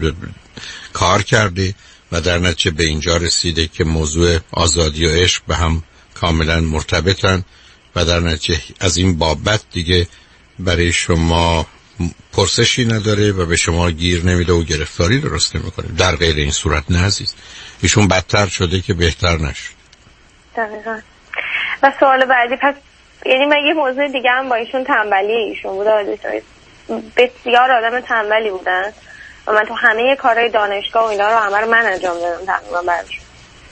کار کرده و در نتیجه به اینجا رسیده که موضوع آزادی و عشق به هم کاملا مرتبطن و در نتیجه از این بابت دیگه برای شما پرسشی نداره و به شما گیر نمیده و گرفتاری درست نمیکنه. در غیر این صورت نه عزیز، ایشون بدتر شده که بهتر نشد. دقیقاً. و سوال بعدی پس یعنی من یه موضوع دیگه هم با ایشون تنبلی ایشون بود. بسیار آدم تنبلی بودن و من تو همه کارهای دانشگاه و اینا رو همه رو من انجام دادم تقریبا براشون.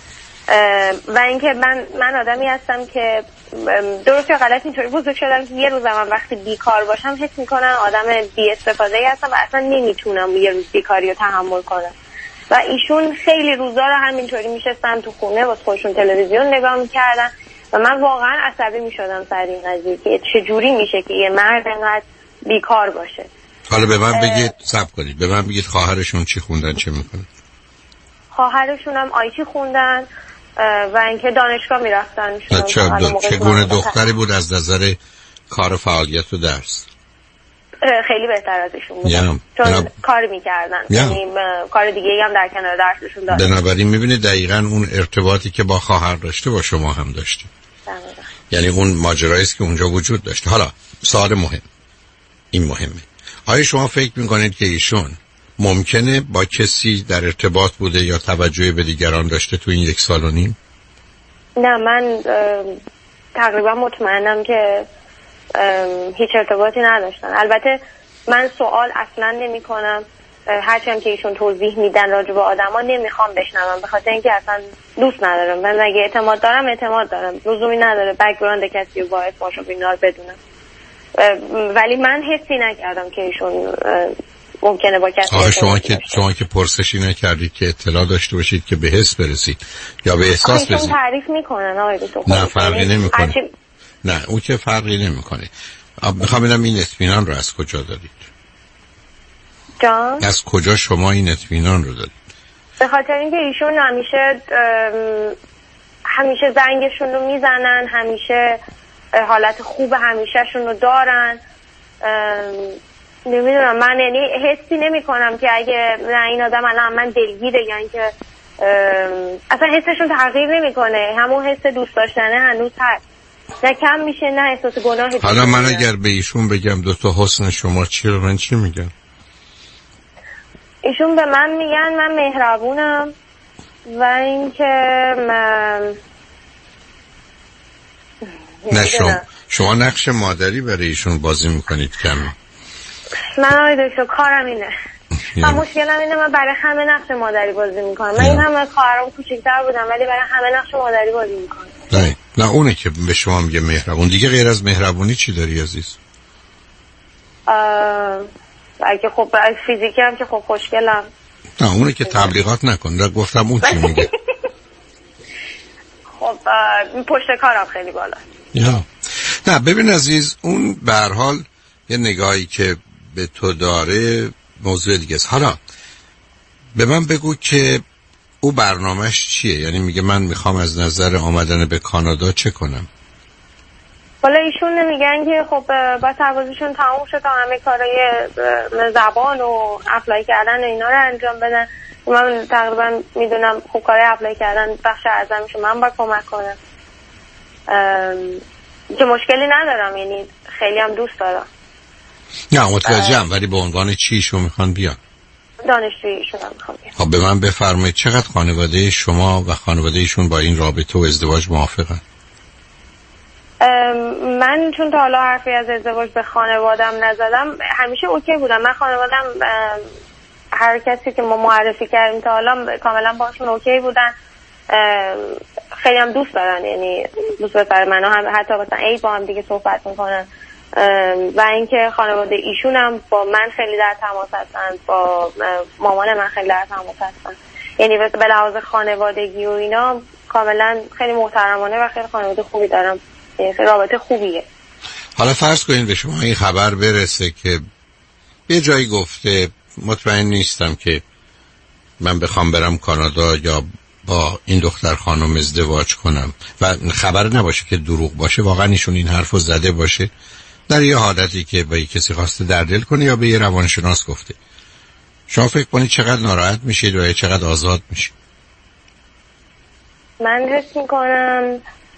و اینکه من آدمی هستم که درست یا غلط اینطوری بزرگ شدم که یه روز من وقتی بیکار باشم حس میکنم آدم بی استفاده هستم و اصلا نمیتونم یه روز بیکاری رو تحمل کنم. و ایشون خیلی روزا رو همینطوری میشستن تو خونه واسه خودشون تلویزیون نگاه میکردن و من واقعا عصبی میشدم سر این قضیه که چجوری میشه که یه مرد انقدر بیکار باشه. حالا به من بگید، صبر کنید، به من بگید خواهرشون چی خوندن، چه میکنن؟ خواهرشون هم آیتی خوندن و اینکه دانشگاه میرفتن. چگونه دختری بود از نظر کار فعالیت و درس؟ خیلی بهتر از ایشون بود چون کار میکردن، یعنی کار دیگه هم در کنار درسشون داشتن. بنابراین میبینید دقیقاً اون ارتباطی که با خواهر داشته با شما هم داشته. یعنی اون ماجرایی است که اونجا وجود داشته. حالا سوال مهم، این مهمه، آیا شما فکر میکنید که ایشون ممکنه با کسی در ارتباط بوده یا توجه به دیگران داشته تو این 1.5 سال؟ نه، من تقریبا مطمئنم که هیچ ارتباطی نداشتن. البته من سوال اصلا نمی کنم، هرچند که ایشون توضیح میدن راجع به آدما نمیخوام بشنوم، به خاطر اینکه اصلا دوست ندارم. من اگه اعتماد دارم لزومی نداره بک‌گراند کسی رو با اسمش و اینا رو بدونم. ولی من حسی نکردم که ایشون ممکنه با کسی شما که پرسشی نکردید که اطلاع داشته باشید که به حس برسید یا به احساس برسید؟ ایشون تعریف میکنن آقای دکتر. نه فرقی نمیکنه. نه اون که فرقی نمیکنه. میخوام ببینم این اطمینان رو از کجا دارید؟ جان؟ از کجا شما این اطمینان رو دارید؟ به خاطر اینکه ایشون همیشه زنگشون رو میزنن، همیشه حالت خوب همیشهشون رو دارن. نمیدونم، من یعنی حسی نمی کنم که اگه این آدم الان من دلگیره یا اینکه اصلا حسشون تغییر نمیکنه، همون حس دوست داشتنه هنوز هست، نه کم میشه نه احساس گناهی. حالا من اگر به ایشون بگم 2 حسن شما چیه، من چی میگم؟ ایشون به من میگن من مهربونم و اینکه من نه شما نقش مادری برای ایشون بازی میکنید کم. من آیدوشو کارم اینه. من مشکلم اینه من برای همه نقش مادری بازی میکنم. من این همه خواهرام کوچیک‌تر بودم ولی برای همه نقش مادری بازی میکنم. نه اونه که به شما میگه مهربون. دیگه غیر از مهربونی چی داری عزیز؟ اگه خب فیزیکی هم که خب خوشگلم. نه اونه که تبلیغات نکن. گفتم اون چی میگه. خب پشت کارم خیلی بالا. نه ببین عزیز، اون به هر حال یه نگاهی که به تو داره موضوع دیگه است. حالا به من بگو که او برنامهش چیه؟ یعنی میگه من میخوام از نظر آمدن به کانادا چه کنم؟ والا ایشون نمیگن که خب با سربازیشون تموم شد تا همه کارهای زبان و اپلای کردن و اینا رو انجام بدن. من تقریبا میدونم خب کارهای اپلای کردن بخش اعظمش من باید کمک کنم که مشکلی ندارم، یعنی خیلی هم دوست دارم. نه متوجهم، ولی به عنوان چی ایشون میخوان بیان؟ دانشجوی ایشون هم میخوان بیان. خب به من بفرمایید چقدر خانواده شما و خانواده ایشون با این رابطه و ازدواج موافقن؟ من چون تا حالا حرفی از ازدواج به خانوادم نزدم همیشه اوکی بودم. من خانوادم هر کسی که ما معرفی کردیم تا حالا کاملا باشون اوکی بودن، خیلی هم دوست دارن، یعنی دوست دارن منو هم حتی مثلا عید با هم دیگه صحبت میکنن و اینکه خانواده ایشون هم با من خیلی در تماس هستن، با مامان من خیلی در تماس هستن، یعنی به لحاظ خانوادگی و اینا کاملا خیلی محترمانه و خیلی خانواده خوبی دارم، یعنی رابطه خوبیه. حالا فرض کنید به شما این خبر برسه که یه جایی گفته مطمئن نیستم که من بخوام برم کانادا یا با این دختر خانم ازدواج کنم و خبر نباشه که دروغ باشه، واقعا ایشون این حرفو زده باشه در یه حالتی که با کسی خواسته در دل کنه یا به یه روانشناس گفته، شما فکر کنید چقدر ناراحت میشید و چقدر آزاد میشید؟ من حس میکنم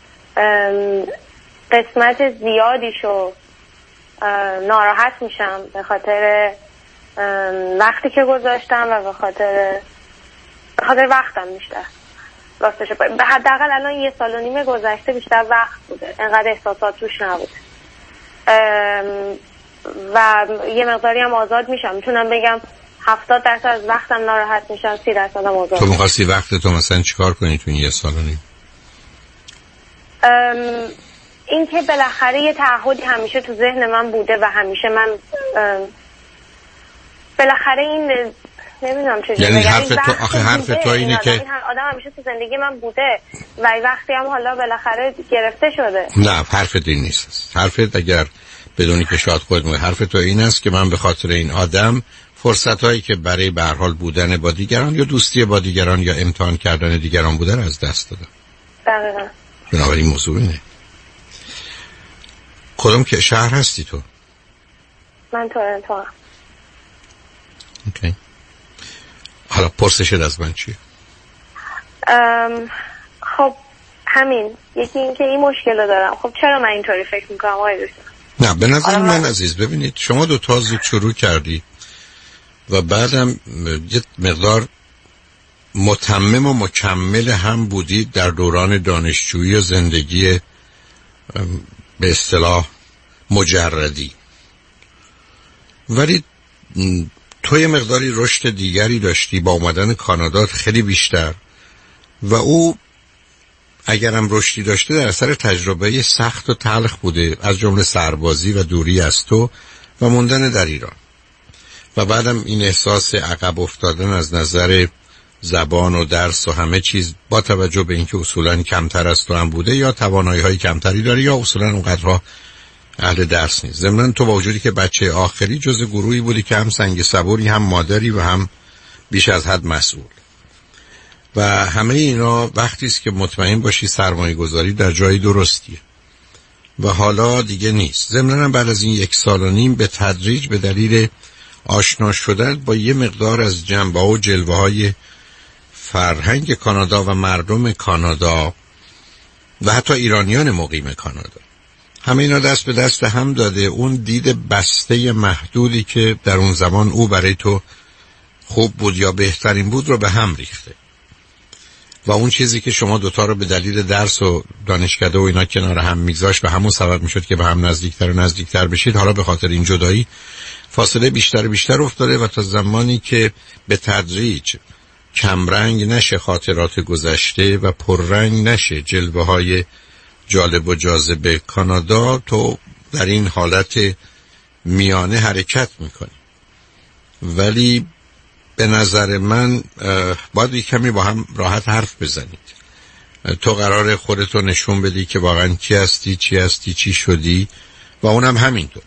قسمت زیادیشو ناراحت میشم به خاطر وقتی که گذاشتم و به خاطر وقتم بیشتر راستش به حداقل الان 1.5 سال گذشته بیشتر وقت بوده، انقدر احساسات روش نبوده و یه مقداری هم آزاد میشم. میتونم بگم 70% از وقتم ناراحت میشم، 30% هم آزاد. تو میخواستی وقت تو مثلا چیکار کنی تو این 1.5 سال؟ این که بالاخره یه تعهدی همیشه تو ذهن من بوده و همیشه من بالاخره این نمیدونم چجوری یعنی حرف تو حرف تو اینه که آدم همیشه تو زندگی من بوده و وقتی هم حالا بالاخره گرفته شده. نه حرفت این نیست. حرفت اگر بدونی که شاید خودت میگی، حرف تو این است که من به خاطر این آدم فرصتایی که برای به هر حال بودن با دیگران یا دوستی با دیگران یا امتحان کردن دیگران بودن از دست دادم. دقیقاً. بنابراین موضوع اینه. کدوم که شهر هستی تو؟ من تورنتو. اوکی. حالا پرسشت از من چیه؟ خب همین، یکی این که این مشکل رو دارم. خب چرا من اینطوری فکر میکنم آقای دکتر؟ نه به نظر من عزیز ببینید شما دو تا زود شروع کردی و بعدم یه مقدار متمم و مکمل هم بودید در دوران دانشجویی و زندگی به اصطلاح مجردی، ولی تو یه مقداری رشد دیگری داشتی با اومدن کانادا خیلی بیشتر و او اگرم رشدی داشته در اثر تجربه سخت و تلخ بوده، از جمله سربازی و دوری از تو و موندن در ایران و بعدم این احساس عقب افتادن از نظر زبان و درس و همه چیز با توجه به اینکه اصولاً کمتر از تو هم بوده یا توانایی‌های کمتری داری یا اصولاً اونقدرها اهل درس نیست. ضمناً تو با وجودی که بچه آخری جز گروهی بودی که هم سنگ صبوری هم مادری و هم بیش از حد مسئول و همه اینا وقتی است که مطمئن باشی سرمایه گذاری در جای درستیه و حالا دیگه نیست. ضمناً بعد از این 1.5 سال به تدریج به دلیل آشنا شدن با یه مقدار از جنبه و جلوه های فرهنگ کانادا و مردم کانادا و حتی ایرانیان مقیم کانادا، همه اینا دست به دست هم داده اون دید بسته محدودی که در اون زمان او برای تو خوب بود یا بهترین بود رو به هم ریخته و اون چیزی که شما دوتا رو به دلیل درس و دانشکده و اینا کنار هم میگذاشت و همون سبب میشد که به هم نزدیکتر و نزدیکتر بشید، حالا به خاطر این جدایی فاصله بیشتر و بیشتر افتاده و تا زمانی که به تدریج کمرنگ نشه خاطرات گذشته و پررنگ نشه جلوه های جالب و جاذب کانادا، تو در این حالت میانه حرکت میکنی. ولی به نظر من باید یک کمی با هم راحت حرف بزنید. تو قرار خودتو نشون بدی که واقعا کی هستی، چی هستی، چی شدی و اونم همینطور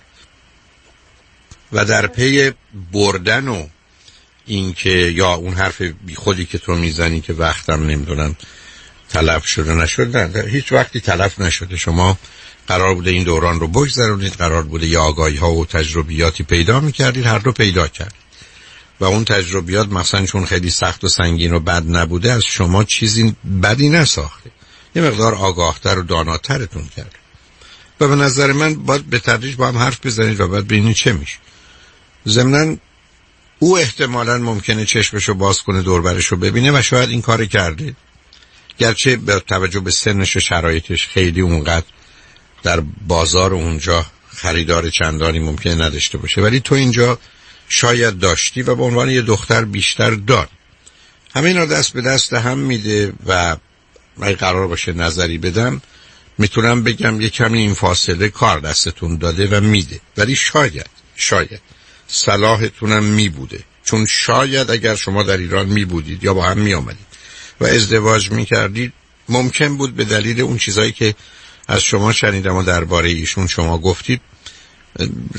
و در پی بردن و این که یا اون حرف بی خودی که تو میزنی که وقتم نمیدونم تلف شده نشده، هیچ وقتی تلف نشده. شما قرار بوده این دوران رو بگذرونید، قرار بوده یا آگاهی ها و تجربیاتی پیدا میکردید، هر دو پیدا کردید و اون تجربیات مثلا چون خیلی سخت و سنگین و بد نبوده از شما چیزی بدی نساخته، یه مقدار آگاهتر و داناترتون کرده و به نظر من باید به تدریج با هم حرف بزنید و بعد ببینید چه میشه. ضمناً او احتمالاً ممکنه چشمشو باز کنه دور برشو ببینه و شاید این کار کرده، گرچه به توجه به سنش و شرایطش خیلی اونقدر در بازار اونجا خریدار چندانی ممکنه نداشته باشه، ولی تو اینجا شاید داشتی و به عنوان یه دختر بیشتر دار. همه اینا دست به دست هم میده و اگه قرار باشه نظری بدم میتونم بگم یه کمی این فاصله کار دستتون داده و میده، ولی شاید صلاحتونم میبوده، چون شاید اگر شما در ایران میبودید یا با هم میآمدید و ازدواج میکردید ممکن بود به دلیل اون چیزایی که از شما شنیدم و درباره ایشون شما گفتید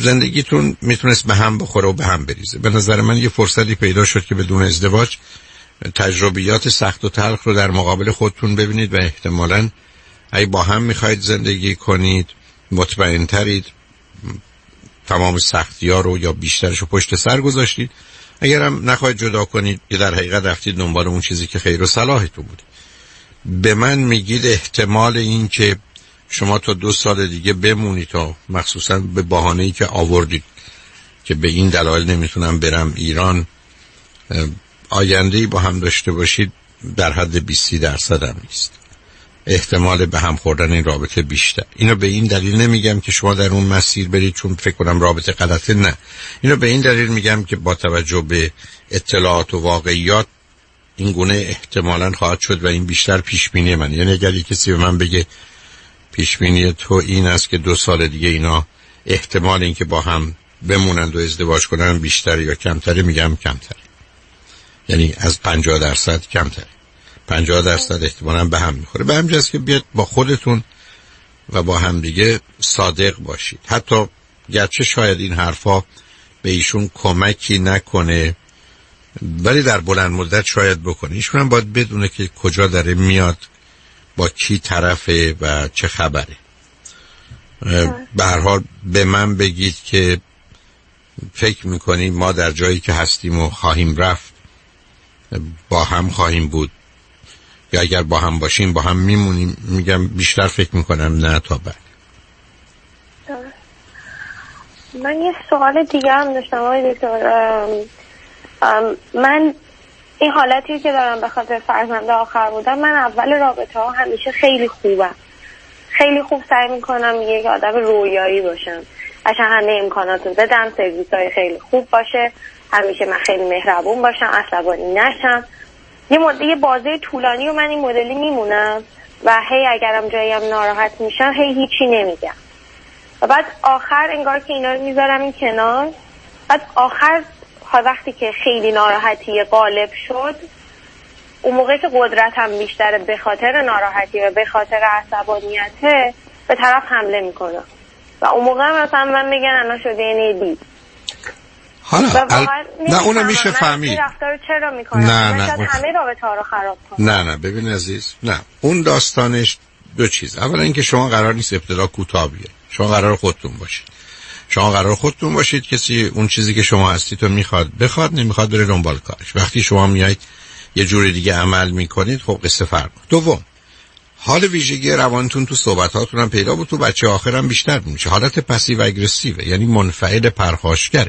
زندگیتون میتونست به هم بخوره و به هم بریزه. به نظر من یه فرصتی پیدا شد که بدون ازدواج تجربیات سخت و تلخ رو در مقابل خودتون ببینید و احتمالاً اگه با هم میخواید زندگی کنید مطمئن ترید، تمام سختی‌ها رو یا بیشترش رو پشت سر گذاشتید. اگرم نخواهید جدا کنید که در حقیقت رفتید دنبال اون چیزی که خیر و صلاحتون بود. به من میگید احتمال این که شما تا 2 سال دیگه بمونید، تا مخصوصا به بهانه‌ای که آوردید که به این دلایل نمیتونم برم ایران، آینده‌ای با هم داشته باشید، در حد 20% هم نیست. احتمال به هم خوردن این رابطه بیشتر. اینو به این دلیل نمیگم که شما در اون مسیر برید چون فکر کنم رابطه غلطه، نه. اینو به این دلیل میگم که با توجه به اطلاعات و واقعیات این گونه احتمالاً خواهد شد و این بیشتر پیش بینی من. یعنی اگر کسی به من بگه پیش بینی تو این است که 2 سال دیگه اینا احتمال این که با هم بمونند و ازدواج کنن بیشتر یا کمتره، میگم کمتره. یعنی از 50% کمتره. 50% احتمالاً به هم میخوره. به همین جاست که بیاد با خودتون و با هم دیگه صادق باشید. حتی گرچه شاید این حرفا به ایشون کمکی نکنه ولی در بلند مدت شاید بکنه. ایشون هم باید بدونه که کجا داره میاد، با کی طرفه و چه خبره. به هر حال به من بگید که فکر میکنیم ما در جایی که هستیم و خواهیم رفت با هم خواهیم بود یا اگر با هم باشیم با هم میمونیم. میگم بیشتر فکر میکنم نه تا بعد. من یه سوال دیگه هم داشتم آقای دکتر. من این حالتی که دارم به خاطر فرزند آخر بودم، من اول رابطه ها همیشه خیلی خوبم، خیلی خوب سعی میکنم یک آدم رویایی باشم، قشنگ همه امکاناتو بدم، سرویس های خیلی خوب باشه، همیشه من خیلی مهربون باشم، عصبانی نشم. یه بازه طولانی و من این مدلی میمونم و هی اگرم جاییم ناراحت میشم هی هیچی نمیگم و بعد آخر انگار که اینا رو میذارم این کنار. بعد آخر وقتی که خیلی ناراحتی غالب شد، اون موقع که قدرتم بیشتره به خاطر ناراحتی و به خاطر عصبانیته، به طرف حمله میکنم و اون موقع مثلا من میگن انا شده ندی. حالا نه اونو میشه فهمید. رفتار چرا میکنم؟ نه همه رابطه ها رو خراب کنم. نه ببین عزیز، نه اون داستانش 2 چیز. اولا اینکه شما قرار نیست ابتدا کوتاه بیه. شما قرار خودتون باشید. کسی اون چیزی که شما هستید تو بخواد نمیخواد بره دنبال کارش. وقتی شما میایید یه جوری دیگه عمل میکنید، خب قصه فرق. دوم، حال ویژگی روانتون تو صحبتاتون هم پیدا بود، تو بچه آخرام بیشتر میشه. حالت پسیو اگریسیو، یعنی منفعل پرخاشگره.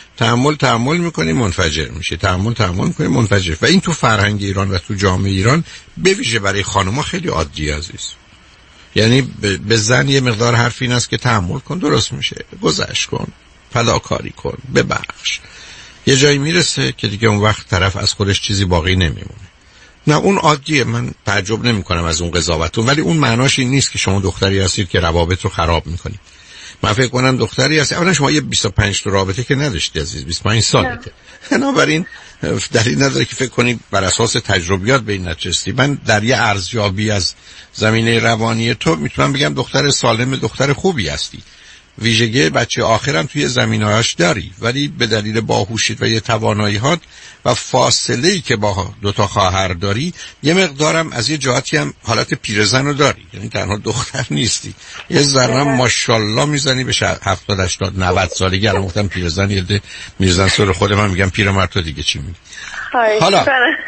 تحمل میکنی منفجر میشه، تحمل میکنی منفجر. و این تو فرهنگ ایران و تو جامعه ایران به ویژه برای خانم‌ها خیلی عادی عزیز. یعنی به زن یه مقدار حرف این است که تحمل کن، درست میشه، گذشت کن، فداکاری کن، ببخش. یه جایی میرسه که دیگه اون وقت طرف از خودش چیزی باقی نمیمونه. نه اون عادیه، من تعجب نمیکنم از اون قضاوتتون، ولی اون معناش این نیست که شما دختری هستید که روابط رو خراب میکنید. من فکر کنم دختری هست. اولا شما یه 25 تا رابطه که نداشتی عزیز، 25 سالته. بنابراین دلیل نداره که فکر کنید بر اساس تجربیات به این نچستی. من در یه ارزیابی از زمینه روانی تو میتونم بگم دختر سالم، دختر خوبی هستی. ویژگی بچه آخرم توی زمینه‌اش داری، ولی به دلیل باهوشیت و یه توانایی‌هات و فاصله‌ای که با 2 تا خواهر داری، یه مقدارم از یه جهاتی هم حالت پیرزن رو داری. یعنی تنها دختر نیستی، یه ذره ماشاءالله میزنی به 70 80 90 سالگی. الان گفتم پیرزن، یه میرزن سر خود من میگم پیرمرد، تو دیگه چی میگی؟ حالا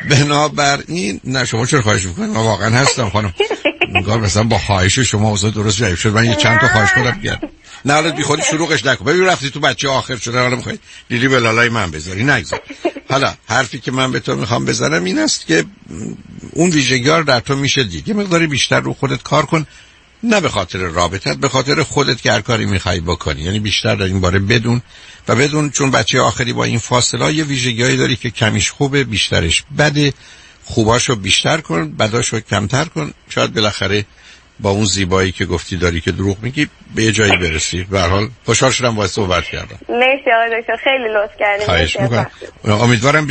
بنابراین نه شما چرا خواهش میکنید؟ من واقعا هستم خانم. نگاه مثلا با خواهش شما اوضاع درست جایی شد، من یه چند تا خواهش کنم بیاد. نه حالا بی خودی شروعش نکن. ببین رفتی تو بچه آخر شده، حالا میخوای لیلی به لالای من بذاری، نگذار. حالا حرفی که من به تو میخوام بزنم این است که اون ویژگی‌ها در تو میشه دید. یه مقداری بیشتر رو خودت کار کن، نه به خاطر رابطت، به خاطر خودت که هر کاری میخوای بکنی. یعنی بیشتر در این باره بدون چون بچه آخری با این فاصله یه ویژگی‌هایی داری که کمیش خوبه، بیشترش بده. خوباشو بیشتر کن، بداشو کمتر کن. شاید بالاخره با اون زیبایی که گفتی داری که دروغ میگی به یه جایی برسی. به هر حال خوشحال شدم باهات صحبت کردم. مرسی آقای دکتر، خیلی لطف کردید. خواهش می‌کنم. امیدوارم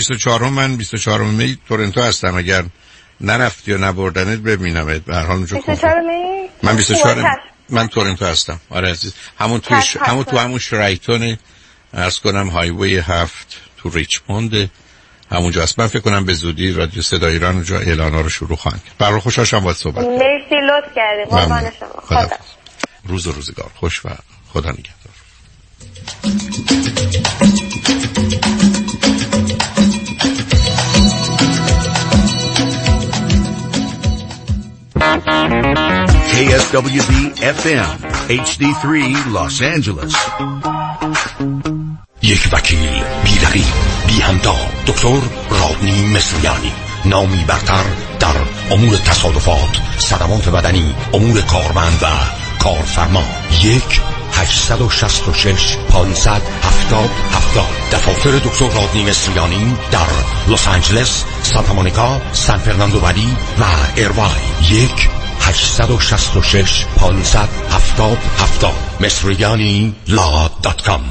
24 می تورنتو هستم، اگر نرفتی و نبردنت ببینمت. به هر حال اونجا 24 می من 24 من تورنتو هستم. آره عزیز، همون تو همون شرایتون عرض کنم هایوی 7 تو ریچموند. همونجا است. من فکر کنم به زودی رادیو صدای ایران اونجا اعلانا رو شروع خواهند کرد. برای خوشحال باهات صحبت. مرسی، لطف کردید. قربان شما. خدا. روز و روزگار خوش و خدا نگهدار. KSWB FM HD3 Los Angeles. یک وکیل بی رقیب بی همتا، دکتر رادنی مصریانی، نامی برتر در امور تصادفات، صدمات بدنی، امور کارمند و کارفرما. 1-866-570-7070. دفاتر دکتر رادنی مصریانی در لس آنجلس، سانتا مونیکا، سان فرناندو ولی و ایرواین. 1-866-570-7070. مصریانی.com.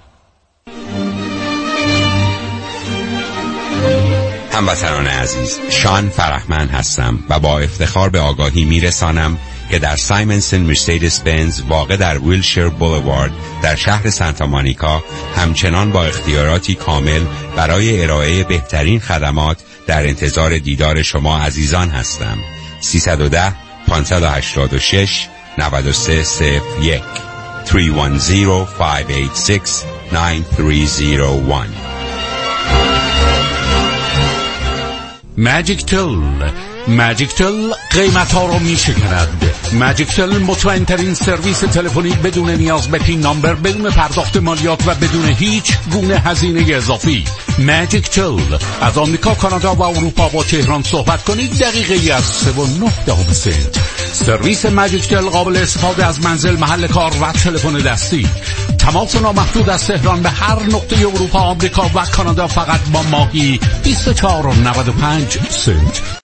هموطنان عزیز، شان فرحمند هستم و با افتخار به آگاهی میرسانم که در سایمنسن مرسدس بنز واقع در ویلشیر بولوارد در شهر سانتا مونیکا همچنان با اختیاراتی کامل برای ارائه بهترین خدمات در انتظار دیدار شما عزیزان هستم. 310-586-9301 310-586-9301. ماجیک تل قیمت ها رو می شکند. ماجیک تل مطمئن ترین سرویس تلفنی بدون نیاز به پین نامبر، بدون پرداخت مالیات و بدون هیچ گونه هزینه اضافی. ماجیک تل از آمریکا، کانادا و اروپا با تهران صحبت کنید دقیقه از 3.9 سنت. سرویس ماجیک تل قابل استفاده از منزل، محل کار و تلفن دستی. تماس نامحدود از تهران به هر نقطه اروپا، آمریکا و کانادا فقط با ماهی 24.95 سنت.